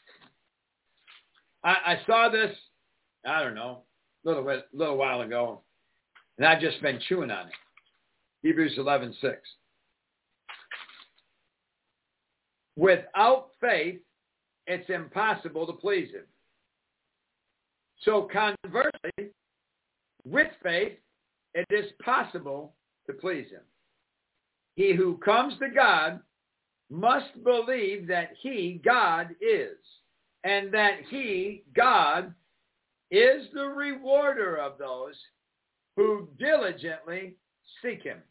B: I saw this, I don't know, a little while ago, and I've just been chewing on it. Hebrews 11:6. Without faith, it's impossible to please him. So conversely, with faith, it is possible to please him. He who comes to God must believe that he, God, is, and that he, God, is the rewarder of those who diligently seek him.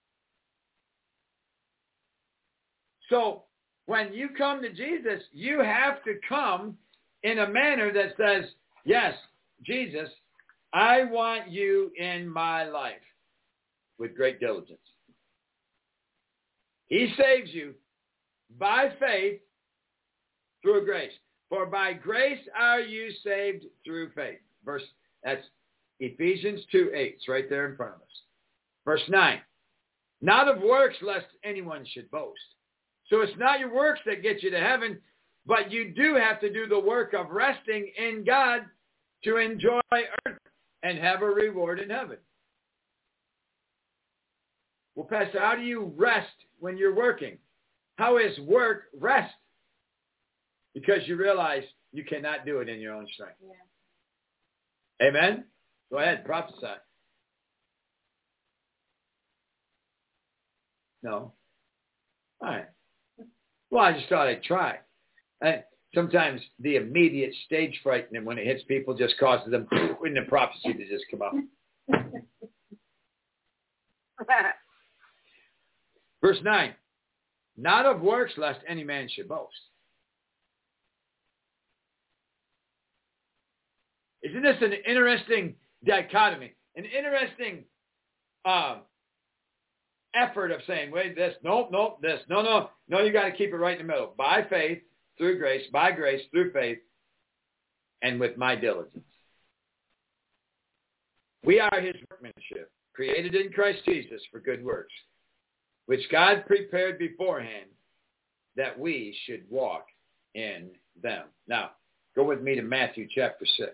B: So when you come to Jesus, you have to come in a manner that says, yes, Jesus, I want you in my life with great diligence. He saves you by faith through grace. For by grace are you saved through faith. That's Ephesians 2:8. It's right there in front of us. Verse 9. Not of works, lest anyone should boast. So it's not your works that get you to heaven, but you do have to do the work of resting in God to enjoy earth and have a reward in heaven. Well, Pastor, how do you rest when you're working? How is work rest? Because you realize you cannot do it in your own strength. Yeah. Amen? Go ahead, prophesy. No? All right. Well, I just thought I'd try. Sometimes the immediate stage fright, and when it hits people, just causes them in the prophecy to just come out. Verse 9. Not of works, lest any man should boast. Isn't this an interesting dichotomy? An interesting effort of saying, wait, this, nope, this, no, you got to keep it right in the middle. By faith, through grace, by grace, through faith, and with my diligence. We are his workmanship, created in Christ Jesus for good works, which God prepared beforehand that we should walk in them. Now, go with me to Matthew chapter 6.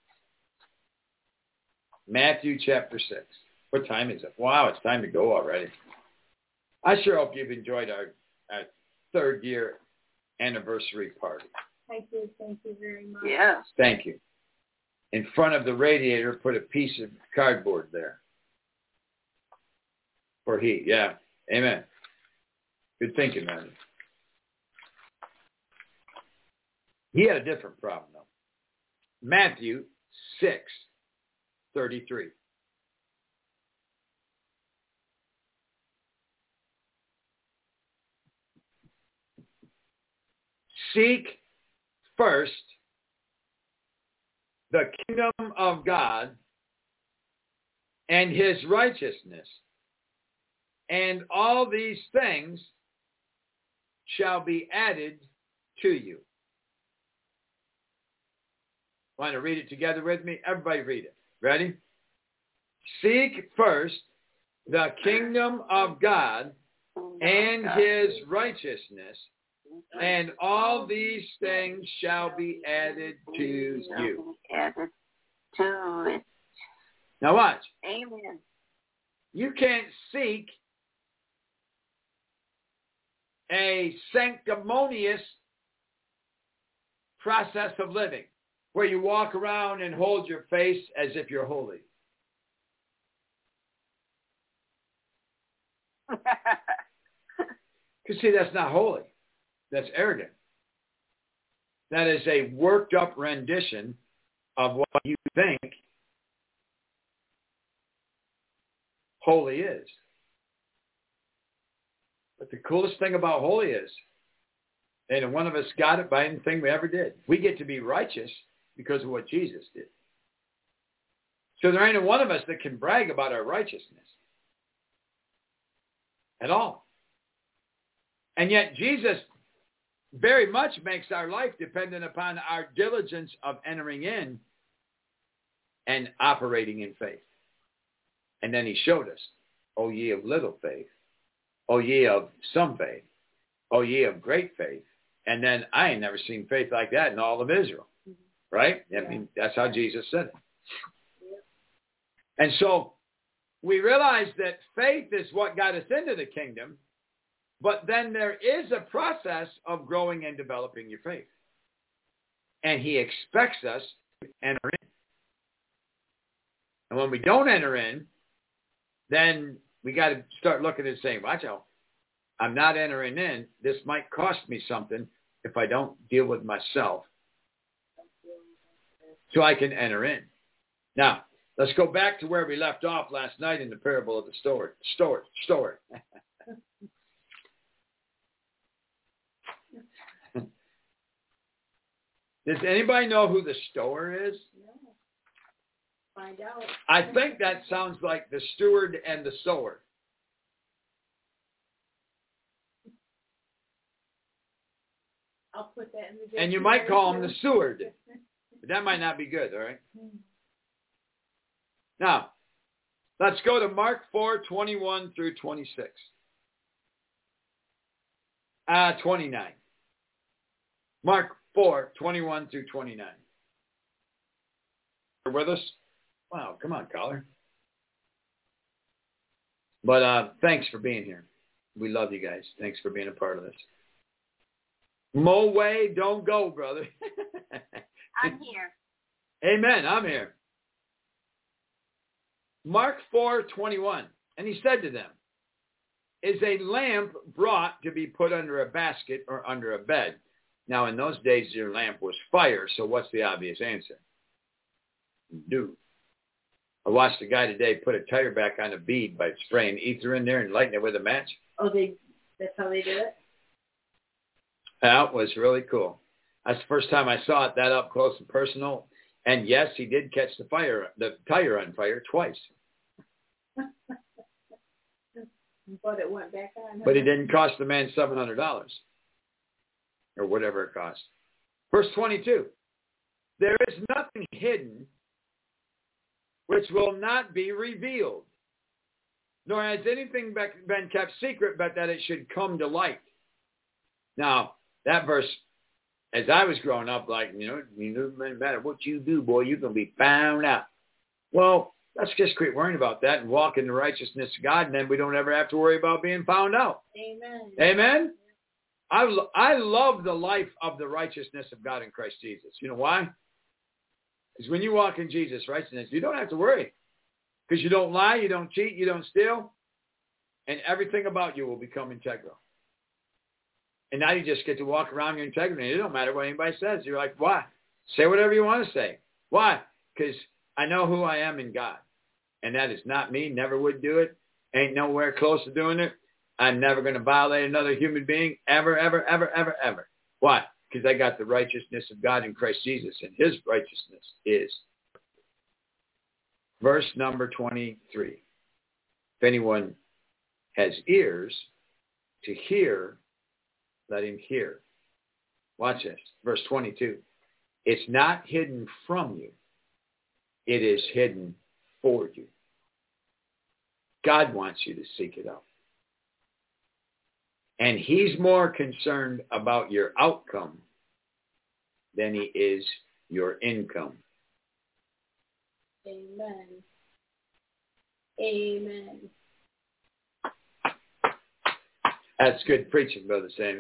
B: Matthew chapter 6. What time is it? Wow, it's time to go already. I sure hope you've enjoyed our third year anniversary party.
C: Thank you very much.
F: Yes.
B: Thank you. In front of the radiator, put a piece of cardboard there. For heat, yeah. Amen. Good thinking, man. He had a different problem, though. Matthew 6:33. Seek first the kingdom of God and his righteousness, and all these things shall be added to you. Want to read it together with me? Everybody read it. Ready? Seek first the kingdom of God and his righteousness, and all these things shall be added to you.
F: Added to it.
B: Now watch.
F: Amen.
B: You can't seek a sanctimonious process of living where you walk around and hold your face as if you're holy. Because see, that's not holy. That's arrogant. That is a worked up rendition of what you think holy is. But the coolest thing about holy is And one of us got it by anything we ever did. We get to be righteous because of what Jesus did. So there ain't one of us that can brag about our righteousness at all. And yet Jesus very much makes our life dependent upon our diligence of entering in and operating in faith. And then he showed us, O ye of little faith, O ye of some faith, O ye of great faith. And then I ain't never seen faith like that in all of Israel. Right? I mean, that's how Jesus said it. And so we realize that faith is what got us into the kingdom, but then there is a process of growing and developing your faith. And he expects us to enter in. And when we don't enter in, then we got to start looking and saying, watch out, I'm not entering in. This might cost me something if I don't deal with myself so I can enter in. Now, let's go back to where we left off last night in the parable of the story. Does anybody know who the stower is?
C: No. Find out.
B: I think that sounds like the steward and the sower.
C: I'll put that in the
B: And you might call him the steward. But that might not be good, all right? Now, let's go to Mark 4:21 through 26. 29. Mark 4:21 through 29. You're with us? Wow, come on, caller. But thanks for being here. We love you guys. Thanks for being a part of this. Mo way, don't go, brother.
E: I'm here.
B: Amen. I'm here. Mark 4:21. And he said to them, is a lamp brought to be put under a basket or under a bed? Now, in those days, your lamp was fire, so what's the obvious answer? Do. I watched a guy today put a tire back on a bead by spraying ether in there and lighting it with a match.
C: Oh, that's how they do it?
B: That was really cool. That's the first time I saw it that up close and personal. And yes, he did catch the tire on fire twice.
C: But it went back on.
B: But it didn't cost the man $700 or whatever it cost. Verse 22. There is nothing hidden which will not be revealed, nor has anything been kept secret, but that it should come to light. Now, that verse, as I was growing up, like, no matter what you do, boy, you're going to be found out. Well, let's just quit worrying about that and walk in the righteousness of God, and then we don't ever have to worry about being found out.
C: Amen.
B: Amen? I love the life of the righteousness of God in Christ Jesus. You know why? Because when you walk in Jesus' righteousness, you don't have to worry. Because you don't lie, you don't cheat, you don't steal, and everything about you will become integral. And now you just get to walk around your integrity. It don't matter what anybody says. You're like, why? Say whatever you want to say. Why? Because I know who I am in God. And that is not me, never would do it. Ain't nowhere close to doing it. I'm never going to violate another human being ever, ever, ever, ever, ever. Why? Because I got the righteousness of God in Christ Jesus, and his righteousness is. Verse number 23. If anyone has ears to hear, let him hear. Watch this. Verse 22. It's not hidden from you. It is hidden for you. God wants you to seek it out. And he's more concerned about your outcome than he is your income.
C: Amen. Amen.
B: That's good preaching, Brother Samuel.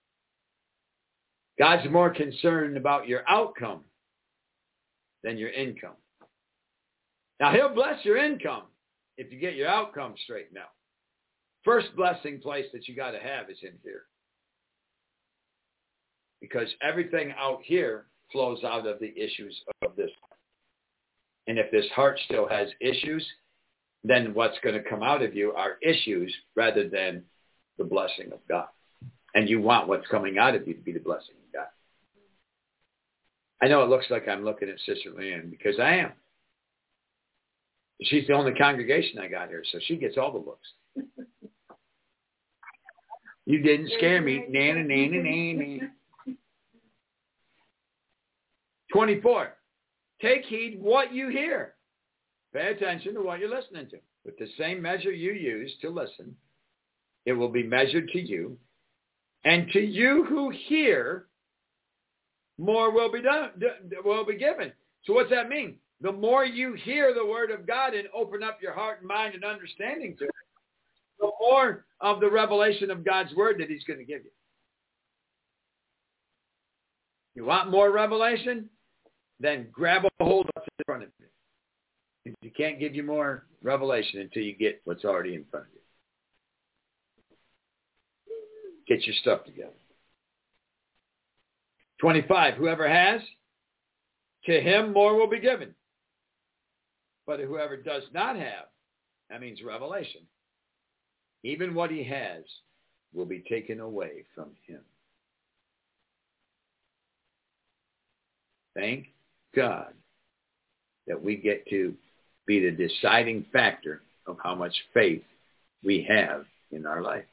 B: God's more concerned about your outcome than your income. Now, he'll bless your income if you get your outcome straightened out. First blessing place that you got to have is in here. Because everything out here flows out of the issues of this heart. And if this heart still has issues, then what's going to come out of you are issues rather than the blessing of God. And you want what's coming out of you to be the blessing of God. I know it looks like I'm looking at Sister Leanne because I am. She's the only congregation I got here, so she gets all the looks. You didn't scare me. 24. Take heed what you hear. Pay attention to what you're listening to. With the same measure you use to listen, it will be measured to you. And to you who hear, more will be given. So what's that mean? The more you hear the word of God and open up your heart and mind and understanding to it, the more of the revelation of God's word that he's going to give you. You want more revelation? Then grab a hold of what's in front of you. You can't give you more revelation until you get what's already in front of you. Get your stuff together. 25, whoever has, to him more will be given. But whoever does not have, that means revelation, even what he has will be taken away from him. Thank God that we get to be the deciding factor of how much faith we have in our life.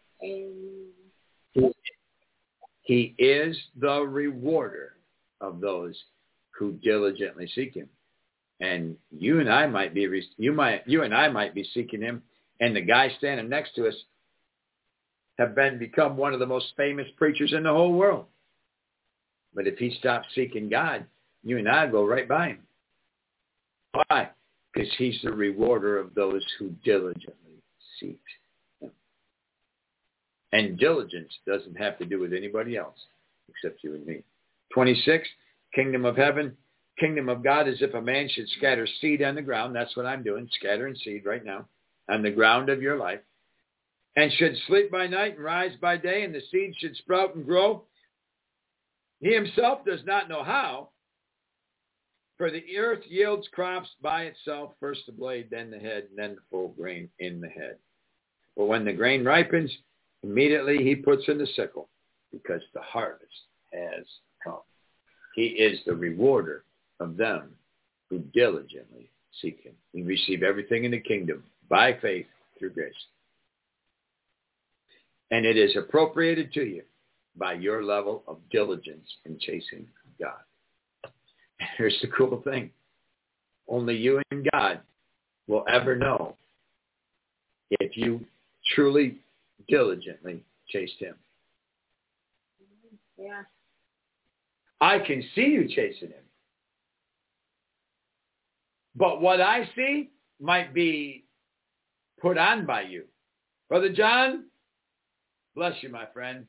B: He is the rewarder of those who diligently seek him. And you and I might be seeking him, and the guy standing next to us have become one of the most famous preachers in the whole world. But if he stops seeking God, you and I go right by him. Why? Because he's the rewarder of those who diligently seek him. And diligence doesn't have to do with anybody else except you and me. 26, kingdom of heaven, kingdom of God is if a man should scatter seed on the ground. That's what I'm doing, scattering seed right now on the ground of your life. And should sleep by night and rise by day, and the seed should sprout and grow. He himself does not know how. For the earth yields crops by itself, first the blade, then the head, and then the full grain in the head. But when the grain ripens, immediately he puts in the sickle, because the harvest has come. He is the rewarder of them who diligently seek him. You receive everything in the kingdom by faith through grace. And it is appropriated to you by your level of diligence in chasing God. Here's the cool thing. Only you and God will ever know if you truly, diligently chased him.
C: Yeah.
B: I can see you chasing him. But what I see might be put on by you. Brother John, bless you, my friend.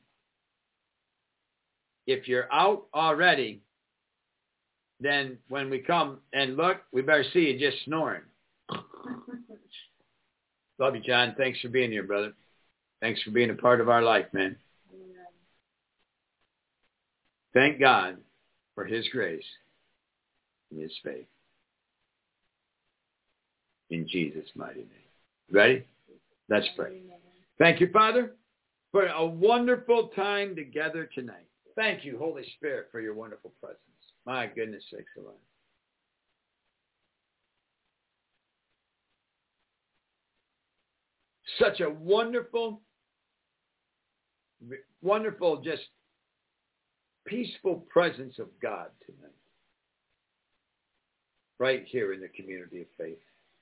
B: If you're out already, then when we come and look, we better see you just snoring. Love you, John. Thanks for being here, brother. Thanks for being a part of our life, man. Thank God for his grace and his faith. In Jesus' mighty name. Ready? Let's pray. Thank you, Father, for a wonderful time together tonight. Thank you, Holy Spirit, for your wonderful presence. My goodness sakes alive. Such a wonderful, just peaceful presence of God tonight. Right here in the community of faith.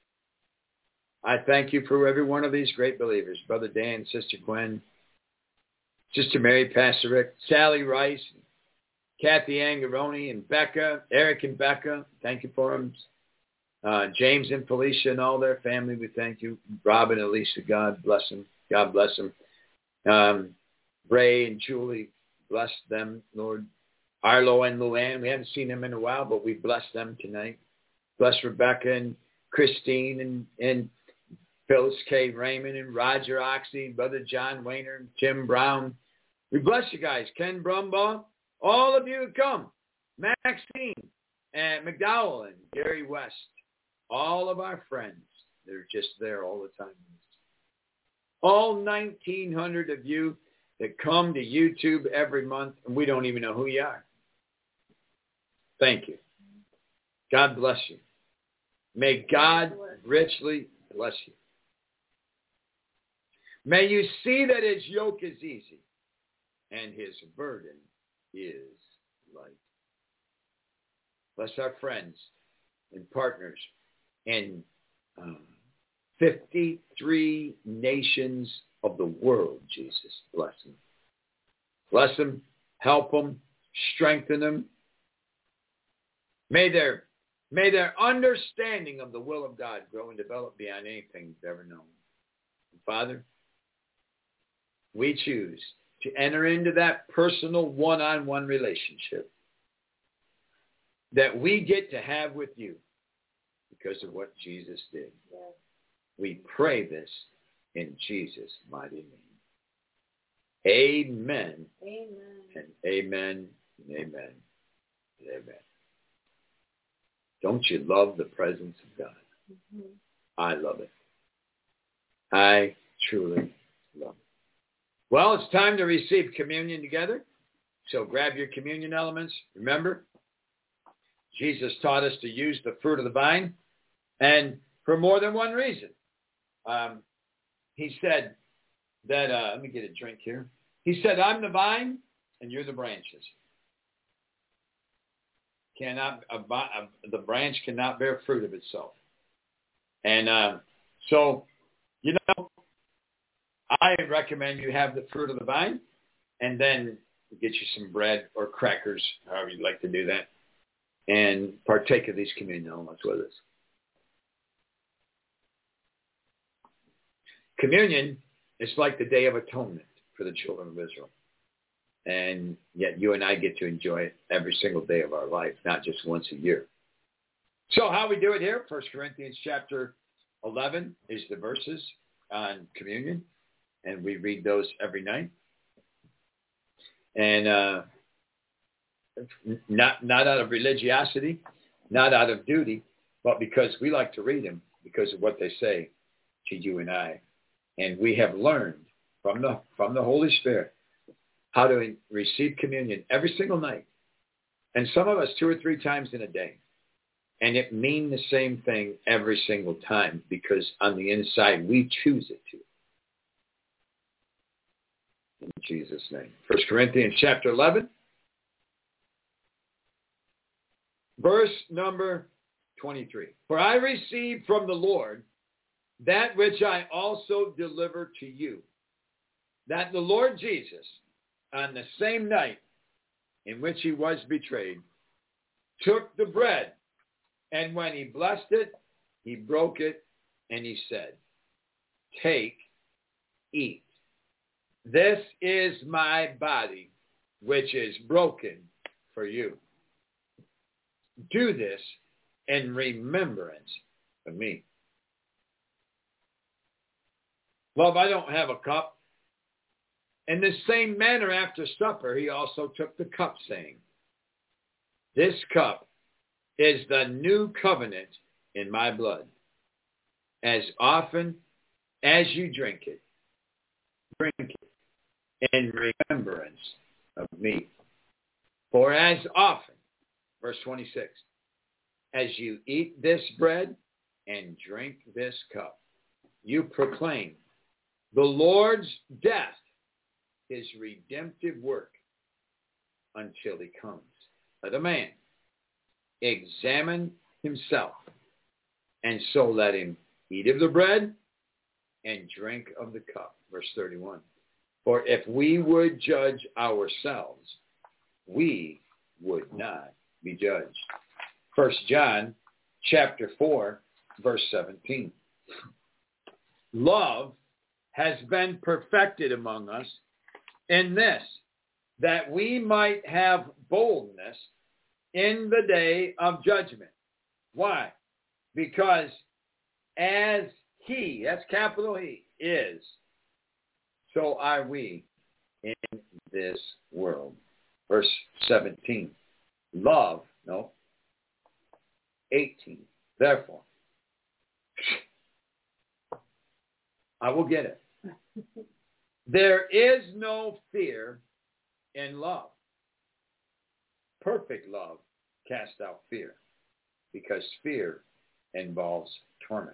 B: I thank you for every one of these great believers. Brother Dan, Sister Gwen, Sister Mary, Pastor Rick, Sally Rice, Kathy Angaroni, and Becca, Eric and Becca. Thank you for them. James and Felicia and all their family, we thank you. Rob and Elisa, God bless them. God bless them. Ray and Julie, bless them, Lord. Arlo and Luann, we haven't seen them in a while, but we bless them tonight. Bless Rebecca and Christine and Phyllis K. Raymond and Roger Oxy, Brother John Wayner and Tim Brown. We bless you guys. Ken Brumbaugh, all of you who come. Maxine and McDowell and Gary West. All of our friends. They're just there all the time. All 1,900 of you that come to YouTube every month, and we don't even know who you are. Thank you. God bless you. May God richly bless you. May you see that his yoke is easy and his burden is light. Bless our friends and partners in 53 nations of the world, Jesus. Bless them. Bless them, help them, strengthen them. May their understanding of the will of God grow and develop beyond anything they've ever known. Father, we choose to enter into that personal one-on-one relationship that we get to have with you because of what Jesus did. Yes. We pray this in Jesus' mighty name. Amen.
C: Amen.
B: And amen. And amen. And amen. Don't you love the presence of God? Mm-hmm. I love it. I truly love it. Well, it's time to receive communion together. So grab your communion elements. Remember, Jesus taught us to use the fruit of the vine, and for more than one reason. He said that, let me get a drink here. He said, I'm the vine and you're the branches. The branch cannot bear fruit of itself. And so, you know, I recommend you have the fruit of the vine and then get you some bread or crackers, however you'd like to do that, and partake of these communion elements with us. Communion is like the Day of Atonement for the children of Israel. And yet you and I get to enjoy it every single day of our life, not just once a year. So how we do it here, 1 Corinthians chapter 11 is the verses on communion. And we read those every night. And not out of religiosity, not out of duty, but because we like to read them because of what they say to you and I. And we have learned from the Holy Spirit how to receive communion every single night. And some of us 2 or 3 times in a day. And it means the same thing every single time because on the inside we choose it to. In Jesus' name. 1 Corinthians chapter 11, verse number 23. For I received from the Lord that which I also delivered to you, that the Lord Jesus, on the same night in which he was betrayed, took the bread, and when he blessed it, he broke it, and he said, take, eat. This is my body, which is broken for you. Do this in remembrance of me. Love, I don't have a cup. In the same manner after supper, he also took the cup, saying, this cup is the new covenant in my blood. As often as you drink it in remembrance of me. For as often, verse 26, as you eat this bread and drink this cup, you proclaim the Lord's death, his redemptive work, until he comes. Let a man examine himself, and so let him eat of the bread and drink of the cup. Verse 31. For if we would judge ourselves, we would not be judged. 1 John chapter 4, verse 17. Love has been perfected among us in this, that we might have boldness in the day of judgment. Why? Because as he, that's capital He, is, so are we in this world. Verse 17. Love, no. 18. Therefore, I will get it. There is no fear in love. Perfect love casts out fear, because fear involves torment.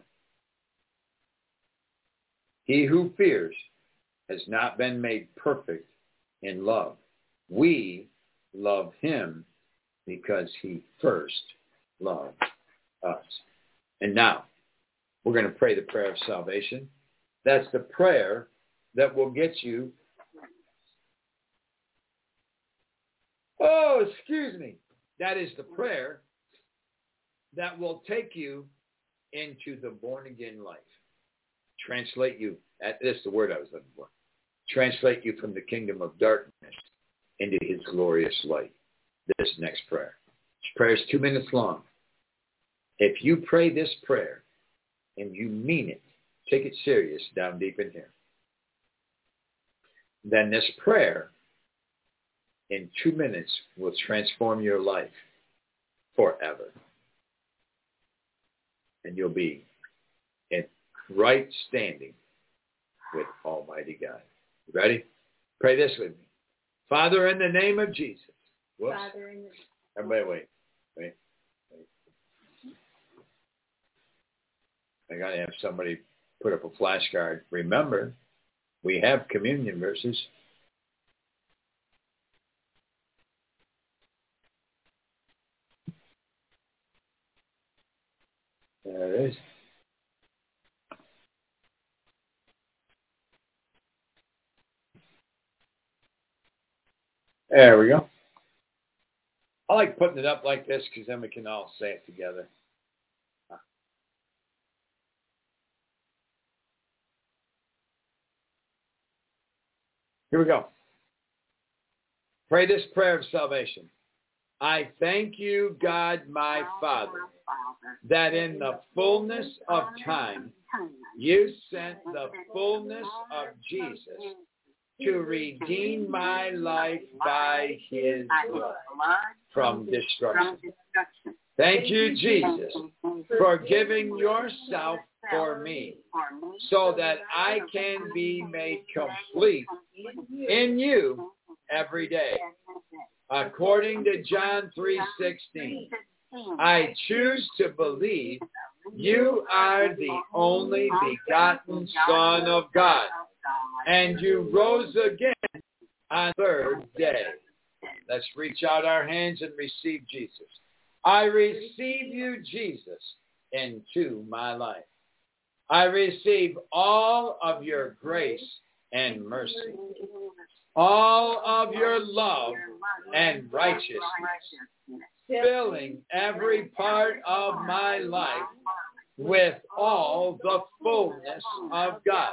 B: He who fears has not been made perfect in love. We love him because he first loved us. And now, we're going to pray the prayer of salvation. That's the prayer that will get you. Oh, excuse me. That is the prayer that will take you into the born-again life. Translate you, that's the word I was looking for. Translate you from the kingdom of darkness into his glorious light. This next prayer. This prayer is 2 minutes long. If you pray this prayer and you mean it, take it serious down deep in here, then this prayer in 2 minutes will transform your life forever. And you'll be in right standing with Almighty God. You ready? Pray this with me. Father, in the name of Jesus. Whoops. Everybody wait. I got to have somebody put up a flashcard. Remember, we have communion verses. There it is. There we go. I like putting it up like this because then we can all say it together. Here we go. Pray this prayer of salvation. I thank you, God, my Father, that in the fullness of time, you sent the fullness of Jesus to redeem my life by his blood from destruction. Thank you, Jesus, for giving yourself for me so that I can be made complete in you every day. According to John 3:16, I choose to believe you are the only begotten Son of God, and you rose again on the third day. Let's reach out our hands and receive Jesus. I receive you, Jesus, into my life. I receive all of your grace and mercy, all of your love and righteousness, filling every part of my life with all the fullness of God.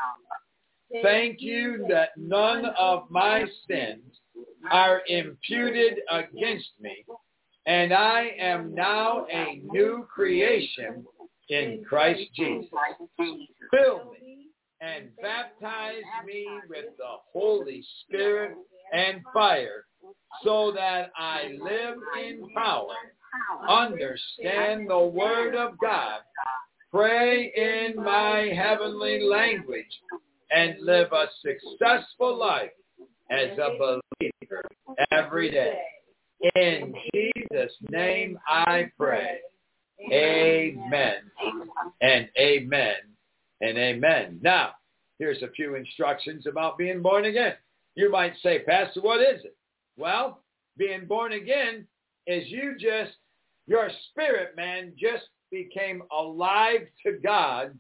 B: Thank you that none of my sins are imputed against me, and I am now a new creation in Christ Jesus. Fill me and baptize me with the Holy Spirit and fire so that I live in power, understand the Word of God, pray in my heavenly language, and live a successful life as a believer every day. In Jesus' name I pray. Amen and amen and amen. Now, here's a few instructions about being born again. You might say, Pastor, what is it? Well, being born again is your spirit man just became alive to God.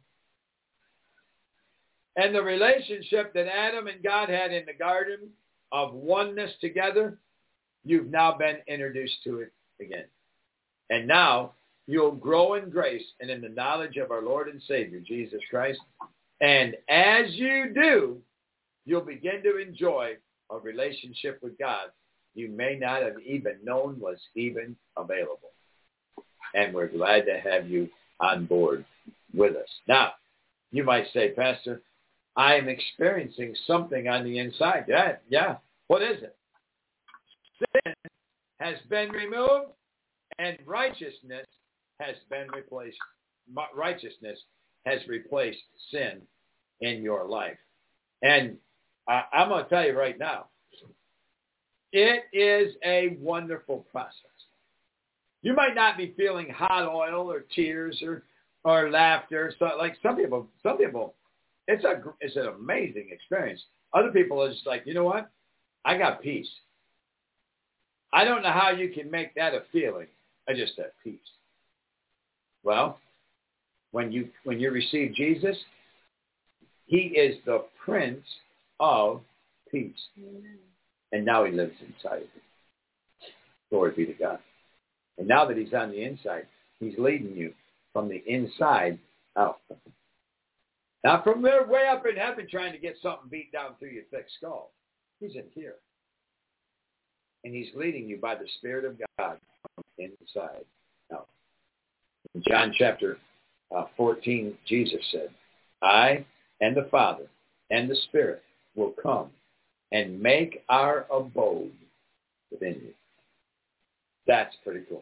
B: And the relationship that Adam and God had in the garden of oneness together, you've now been introduced to it again. And now you'll grow in grace and in the knowledge of our Lord and Savior, Jesus Christ. And as you do, you'll begin to enjoy a relationship with God you may not have even known was even available. And we're glad to have you on board with us. Now, you might say, Pastor, I am experiencing something on the inside. Yeah. What is it? Sin has been removed and righteousness has been replaced. Righteousness has replaced sin in your life. And I'm going to tell you right now, it is a wonderful process. You might not be feeling hot oil or tears or laughter. So like some people, it's an amazing experience. Other people are just like, you know what? I got peace. I don't know how you can make that a feeling. I just have peace. Well, when you receive Jesus, he is the Prince of Peace. And now he lives inside of you. Glory be to God. And now that he's on the inside, he's leading you from the inside out. Not from there way up in heaven trying to get something beat down through your thick skull. He's in here. And he's leading you by the Spirit of God from inside out. In John chapter 14, Jesus said, I and the Father and the Spirit will come and make our abode within you. That's pretty cool.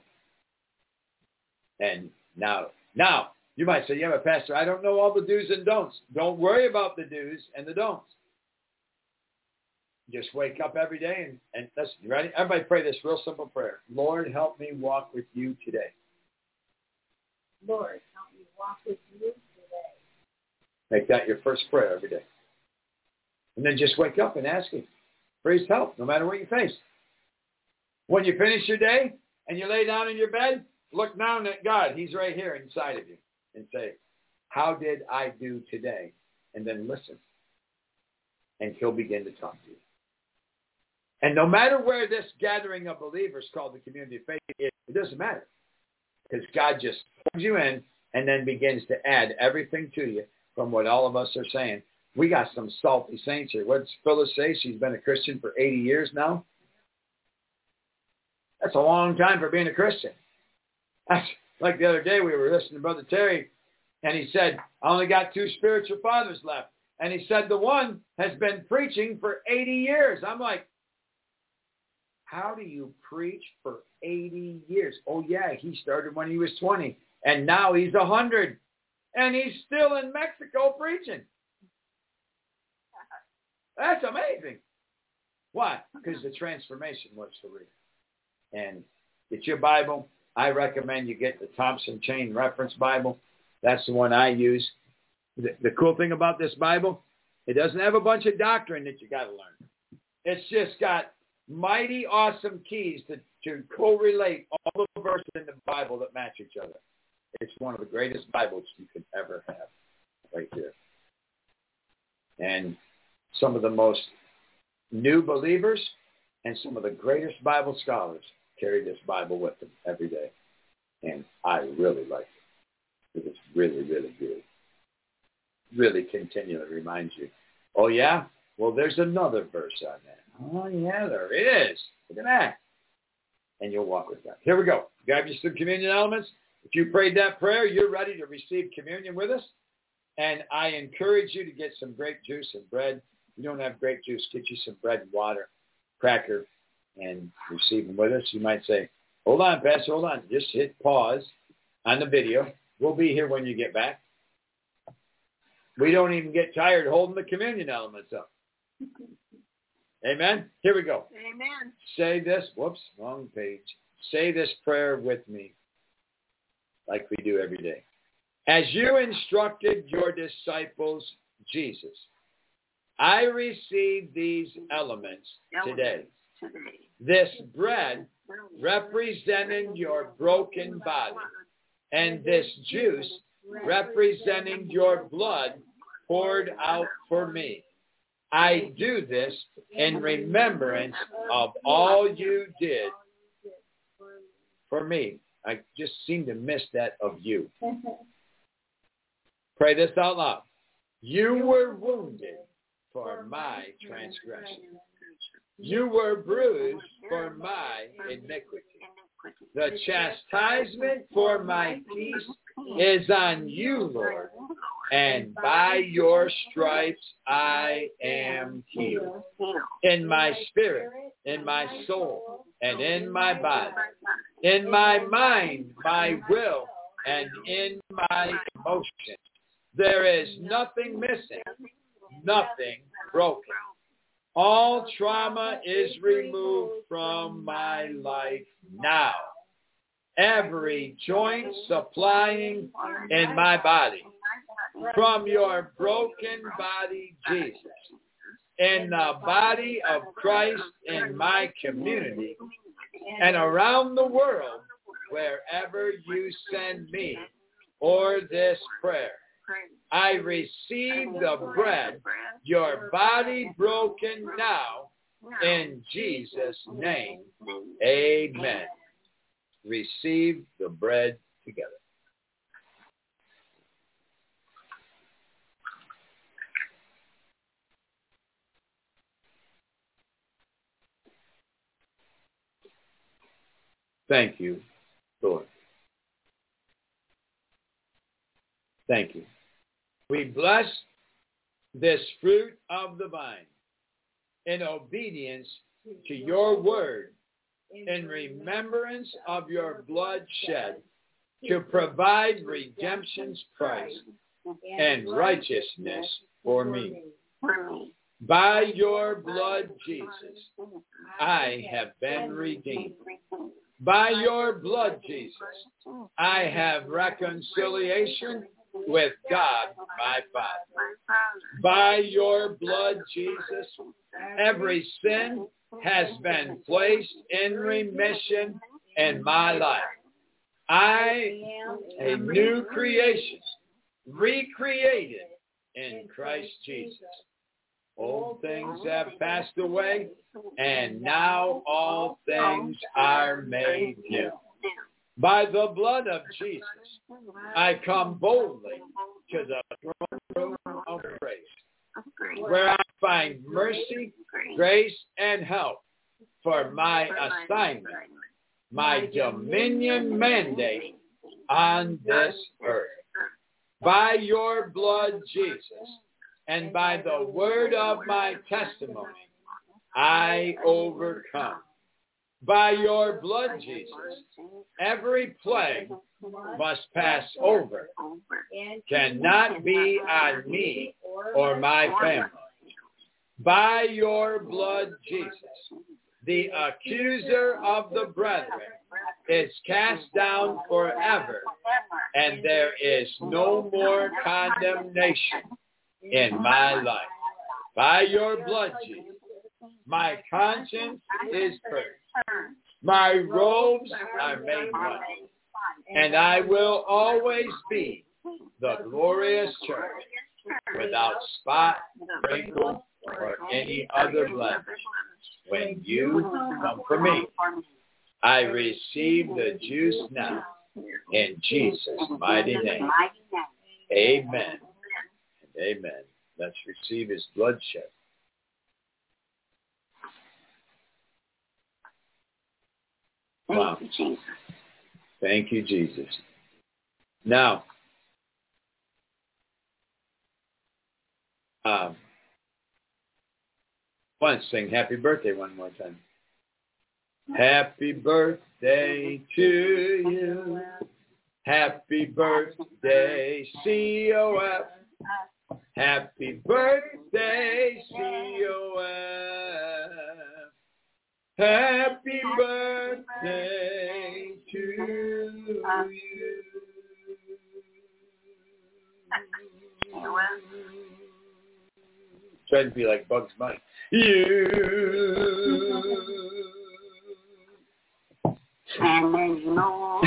B: And now, you might say, yeah, but Pastor, I don't know all the do's and don'ts. Don't worry about the do's and the don'ts. Just wake up every day and listen. You ready? Everybody pray this real simple prayer. Lord, help me walk with you today.
C: Lord, help me walk with you today.
B: Make that your first prayer every day. And then just wake up and ask him for his help, no matter what you face. When you finish your day and you lay down in your bed, look down at God. He's right here inside of you. And say, how did I do today? And then listen. And he'll begin to talk to you. And no matter where this gathering of believers called the community of faith is, it doesn't matter. Because God just plugs you in and then begins to add everything to you from what all of us are saying. We got some salty saints here. What's Phyllis say? She's been a Christian for 80 years now. That's a long time for being a Christian. That's like the other day we were listening to Brother Terry, and he said, I only got 2 spiritual fathers left. And he said the one has been preaching for 80 years. I'm like, how do you preach for 80 years? Oh, yeah, he started when he was 20, and now he's 100, and he's still in Mexico preaching. That's amazing. Why? Because the transformation was for real. And get your Bible. I recommend you get the Thompson Chain Reference Bible. That's the one I use. The cool thing about this Bible, it doesn't have a bunch of doctrine that you got to learn. It's just got mighty awesome keys to correlate all the verses in the Bible that match each other. It's one of the greatest Bibles you could ever have right there. And some of the most new believers and some of the greatest Bible scholars carry this Bible with them every day. And I really like it. It's really, really good. Really continually reminds you, oh, yeah? Well, there's another verse on that. Oh, yeah, there is. Look at that. And you'll walk with God. Here we go. Grab you some communion elements. If you prayed that prayer, you're ready to receive communion with us. And I encourage you to get some grape juice and bread. If you don't have grape juice, get you some bread and water, cracker, and receive them with us. You might say, hold on, Pastor, hold on. Just hit pause on the video. We'll be here when you get back. We don't even get tired holding the communion elements up. Amen? Here we go.
C: Amen.
B: Say this. Whoops, wrong page. Say this prayer with me like we do every day. As you instructed your disciples, Jesus, I receive these elements today. This bread representing your broken body, and this juice representing your blood poured out for me. I do this in remembrance of all you did for me. I just seem to miss that of you. Pray this out loud. You were wounded for my transgression. You were bruised for my iniquity. The chastisement for my peace is on you, Lord, and by your stripes I am healed. In my spirit, in my soul, and in my body, in my mind, my will, and in my emotions. There is nothing missing, nothing broken. All trauma is removed from my life now. Every joint supplying in my body from your broken body, Jesus, in the body of Christ in my community and around the world, wherever you send me or this prayer. I receive the bread, your body broken now, in Jesus' name. Amen. Receive the bread together. Thank you, Lord. Thank you. We bless this fruit of the vine in obedience to your word, in remembrance of your blood shed to provide redemption's price and righteousness for me. By your blood, Jesus, I have been redeemed. By your blood, Jesus, I have reconciliation with God, my Father. By your blood, Jesus, every sin has been placed in remission in my life. I am a new creation, recreated in Christ Jesus. Old things have passed away, and now all things are made new. By the blood of Jesus, I come boldly to the throne room of grace, where I find mercy, grace, and help for my assignment, my dominion mandate on this earth. By your blood, Jesus, and by the word of my testimony, I overcome. By your blood, Jesus, every plague must pass over, cannot be on me or my family. By your blood, Jesus, the accuser of the brethren is cast down forever, and there is no more condemnation in my life. By your blood, Jesus, my conscience is purged. My robes are made white, and I will always be the glorious church without spot, wrinkle, or any other blemish. When you come for me, I receive the juice now in Jesus' mighty name. Amen. Amen. Let's receive his bloodshed. Wow.
F: Thank you, Jesus.
B: Thank you, Jesus. Now, let's sing Happy Birthday one more time. Happy birthday to you. Happy birthday, COF. Happy birthday, COF. Happy birthday to you. Trying to be like Bugs Bunny. You.
F: And many more.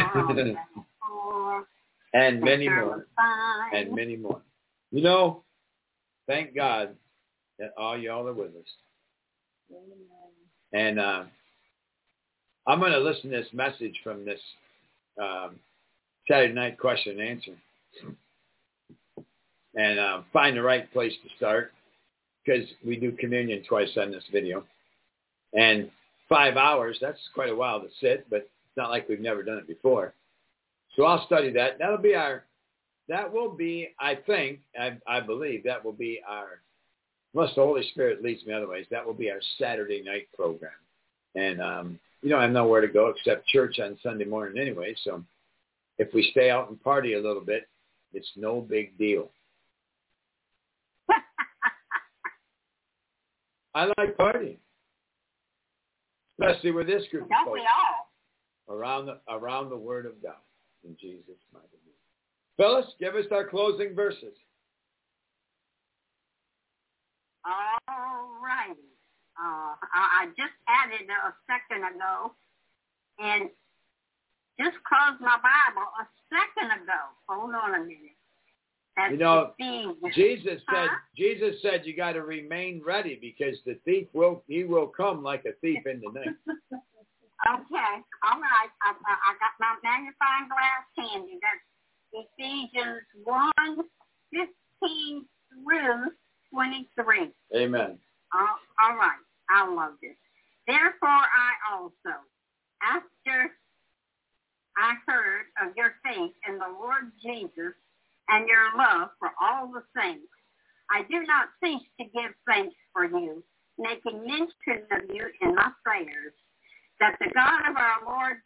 B: And many more. And many more. You know, thank God that all y'all are with us. And I'm going to listen to this message from this Saturday night question and answer. And find the right place to start, because we do communion twice on this video. And 5 hours, that's quite a while to sit, but it's not like we've never done it before. So I'll study that. That will be, I think, I believe that will be our, unless the Holy Spirit leads me otherwise, that will be our Saturday night program. And you know, I have nowhere to go except church on Sunday morning anyway. So if we stay out and party a little bit, it's no big deal. I like partying, especially with this group of
E: Don't
B: folks.
E: we all?
B: Around the Word of God. In Jesus' mighty name. Phyllis, give us our closing verses.
E: All righty. I just added a second ago, and just closed my Bible a second ago. Hold on a minute. That's
B: Jesus said you got to remain ready because the thief will come like a thief in the night.
E: Okay, all right. I got my magnifying glass handy. That's Ephesians 1:15 through 23.
B: Amen.
E: All right. I love this. Therefore, I also, after I heard of your faith in the Lord Jesus and your love for all the saints, I do not cease to give thanks for you, making mention of you in my prayers, that the God of our Lord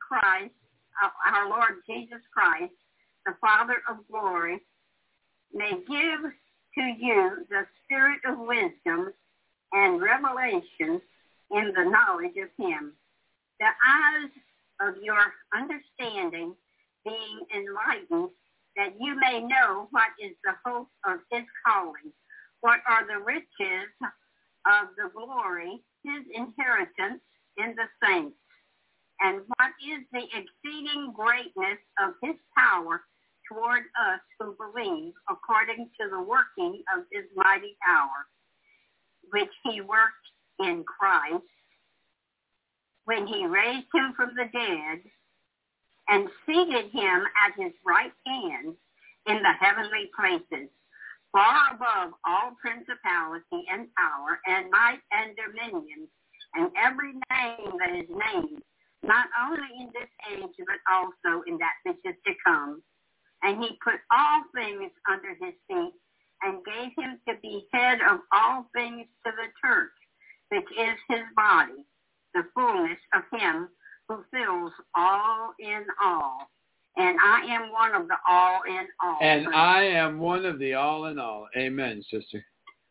E: Jesus Christ, the Father of glory, may give to you the spirit of wisdom and revelation in the knowledge of him, the eyes of your understanding being enlightened, that you may know what is the hope of his calling, what are the riches of the glory, his inheritance in the saints, and what is the exceeding greatness of his power toward us who believe, according to the working of his mighty power, which he worked in Christ, when he raised him from the dead and seated him at his right hand in the heavenly places, far above all principality and power and might and dominion, and every name that is named, not only in this age, but also in that which is to come. And he put all things under his feet and gave him to be head of all things to the church, which is his body, the fullness of him who fills all in all. And I am one of the all in all.
B: And I am one of the all in all. Amen, sister.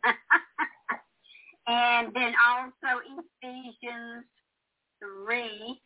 E: And then also Ephesians 3,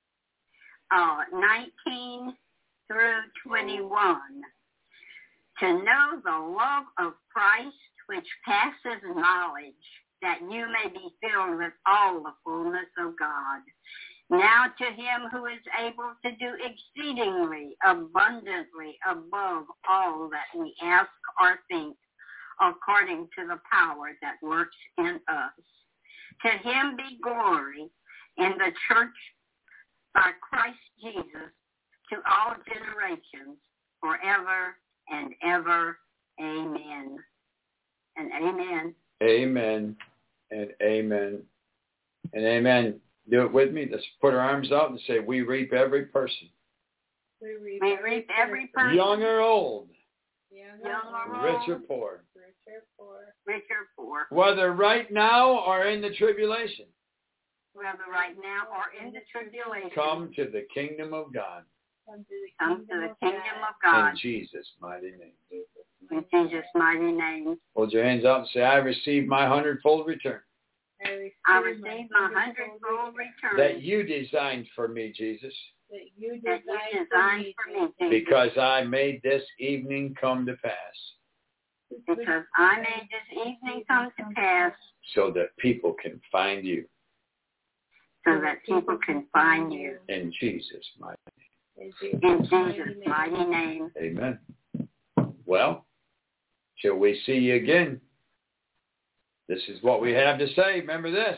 E: 19 through 21. To know the love of Christ which passes knowledge, that you may be filled with all the fullness of God. Now to him who is able to do exceedingly abundantly above all that we ask or think, according to the power that works in us. To him be glory in the church by Christ Jesus to all generations, forever and ever. Amen. And amen.
B: Amen. And amen. And amen. Do it with me. Let's put our arms out and say, we reap every person.
C: We reap
E: every person.
B: Young or old.
E: Young or old.
B: Rich or poor.
E: Rich or poor.
B: Whether right now or in the tribulation.
E: Whether right now or in the tribulation.
B: Come to the kingdom of God.
E: Come to the kingdom of God.
B: In Jesus' mighty name.
E: In Jesus' mighty name.
B: Hold your hands up and say, I receive my 100-fold return.
E: I receive my 100-fold return.
B: That you designed for me, Jesus.
E: That you designed for me, Jesus.
B: Because I made this evening come to pass.
E: Because I made this evening come to pass.
B: So that people can find you.
E: So that people can find you.
B: In Jesus' mighty name.
E: In Jesus' mighty name.
B: Amen. Well, till we see you again, this is what we have to say. Remember this.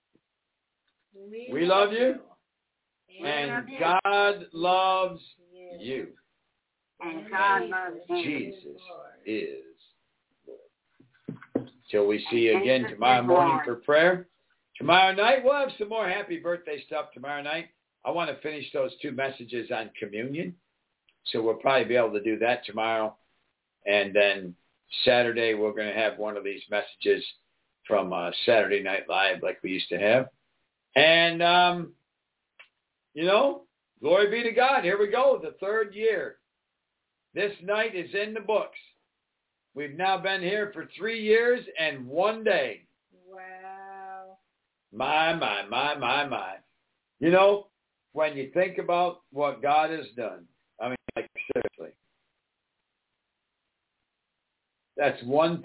B: We love you. And God loves you.
E: And God loves you.
B: Jesus is Lord. Till we see you again tomorrow morning for prayer. Tomorrow night, we'll have some more happy birthday stuff tomorrow night. I want to finish those 2 messages on communion. So we'll probably be able to do that tomorrow. And then Saturday, we're going to have one of these messages from Saturday Night Live like we used to have. And, glory be to God. Here we go, the 3rd year. This night is in the books. We've now been here for 3 years and 1 day.
C: Wow.
B: My. You know, when you think about what God has done, I mean, like, seriously, that's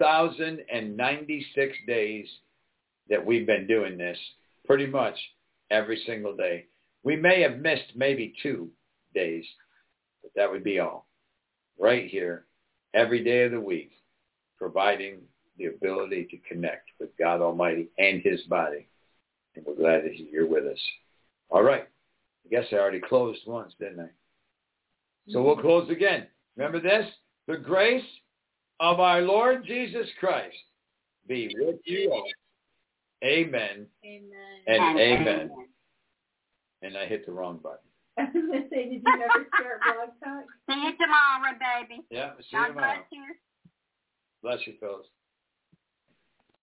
B: 1,096 days that we've been doing this pretty much every single day. We may have missed maybe 2 days, but that would be all. Right here, every day of the week, providing the ability to connect with God Almighty and his body. And we're glad that you're with us. All right. I guess I already closed once, didn't I? So we'll close again. Remember this? The grace of our Lord Jesus Christ be with you all. Amen.
C: Amen.
B: And amen. And I hit the wrong button.
C: I was going to say, did you ever start Blog Talk?
E: See you tomorrow, baby.
B: Yeah, see you
E: God
B: tomorrow.
E: bless you.
B: Bless you, fellas.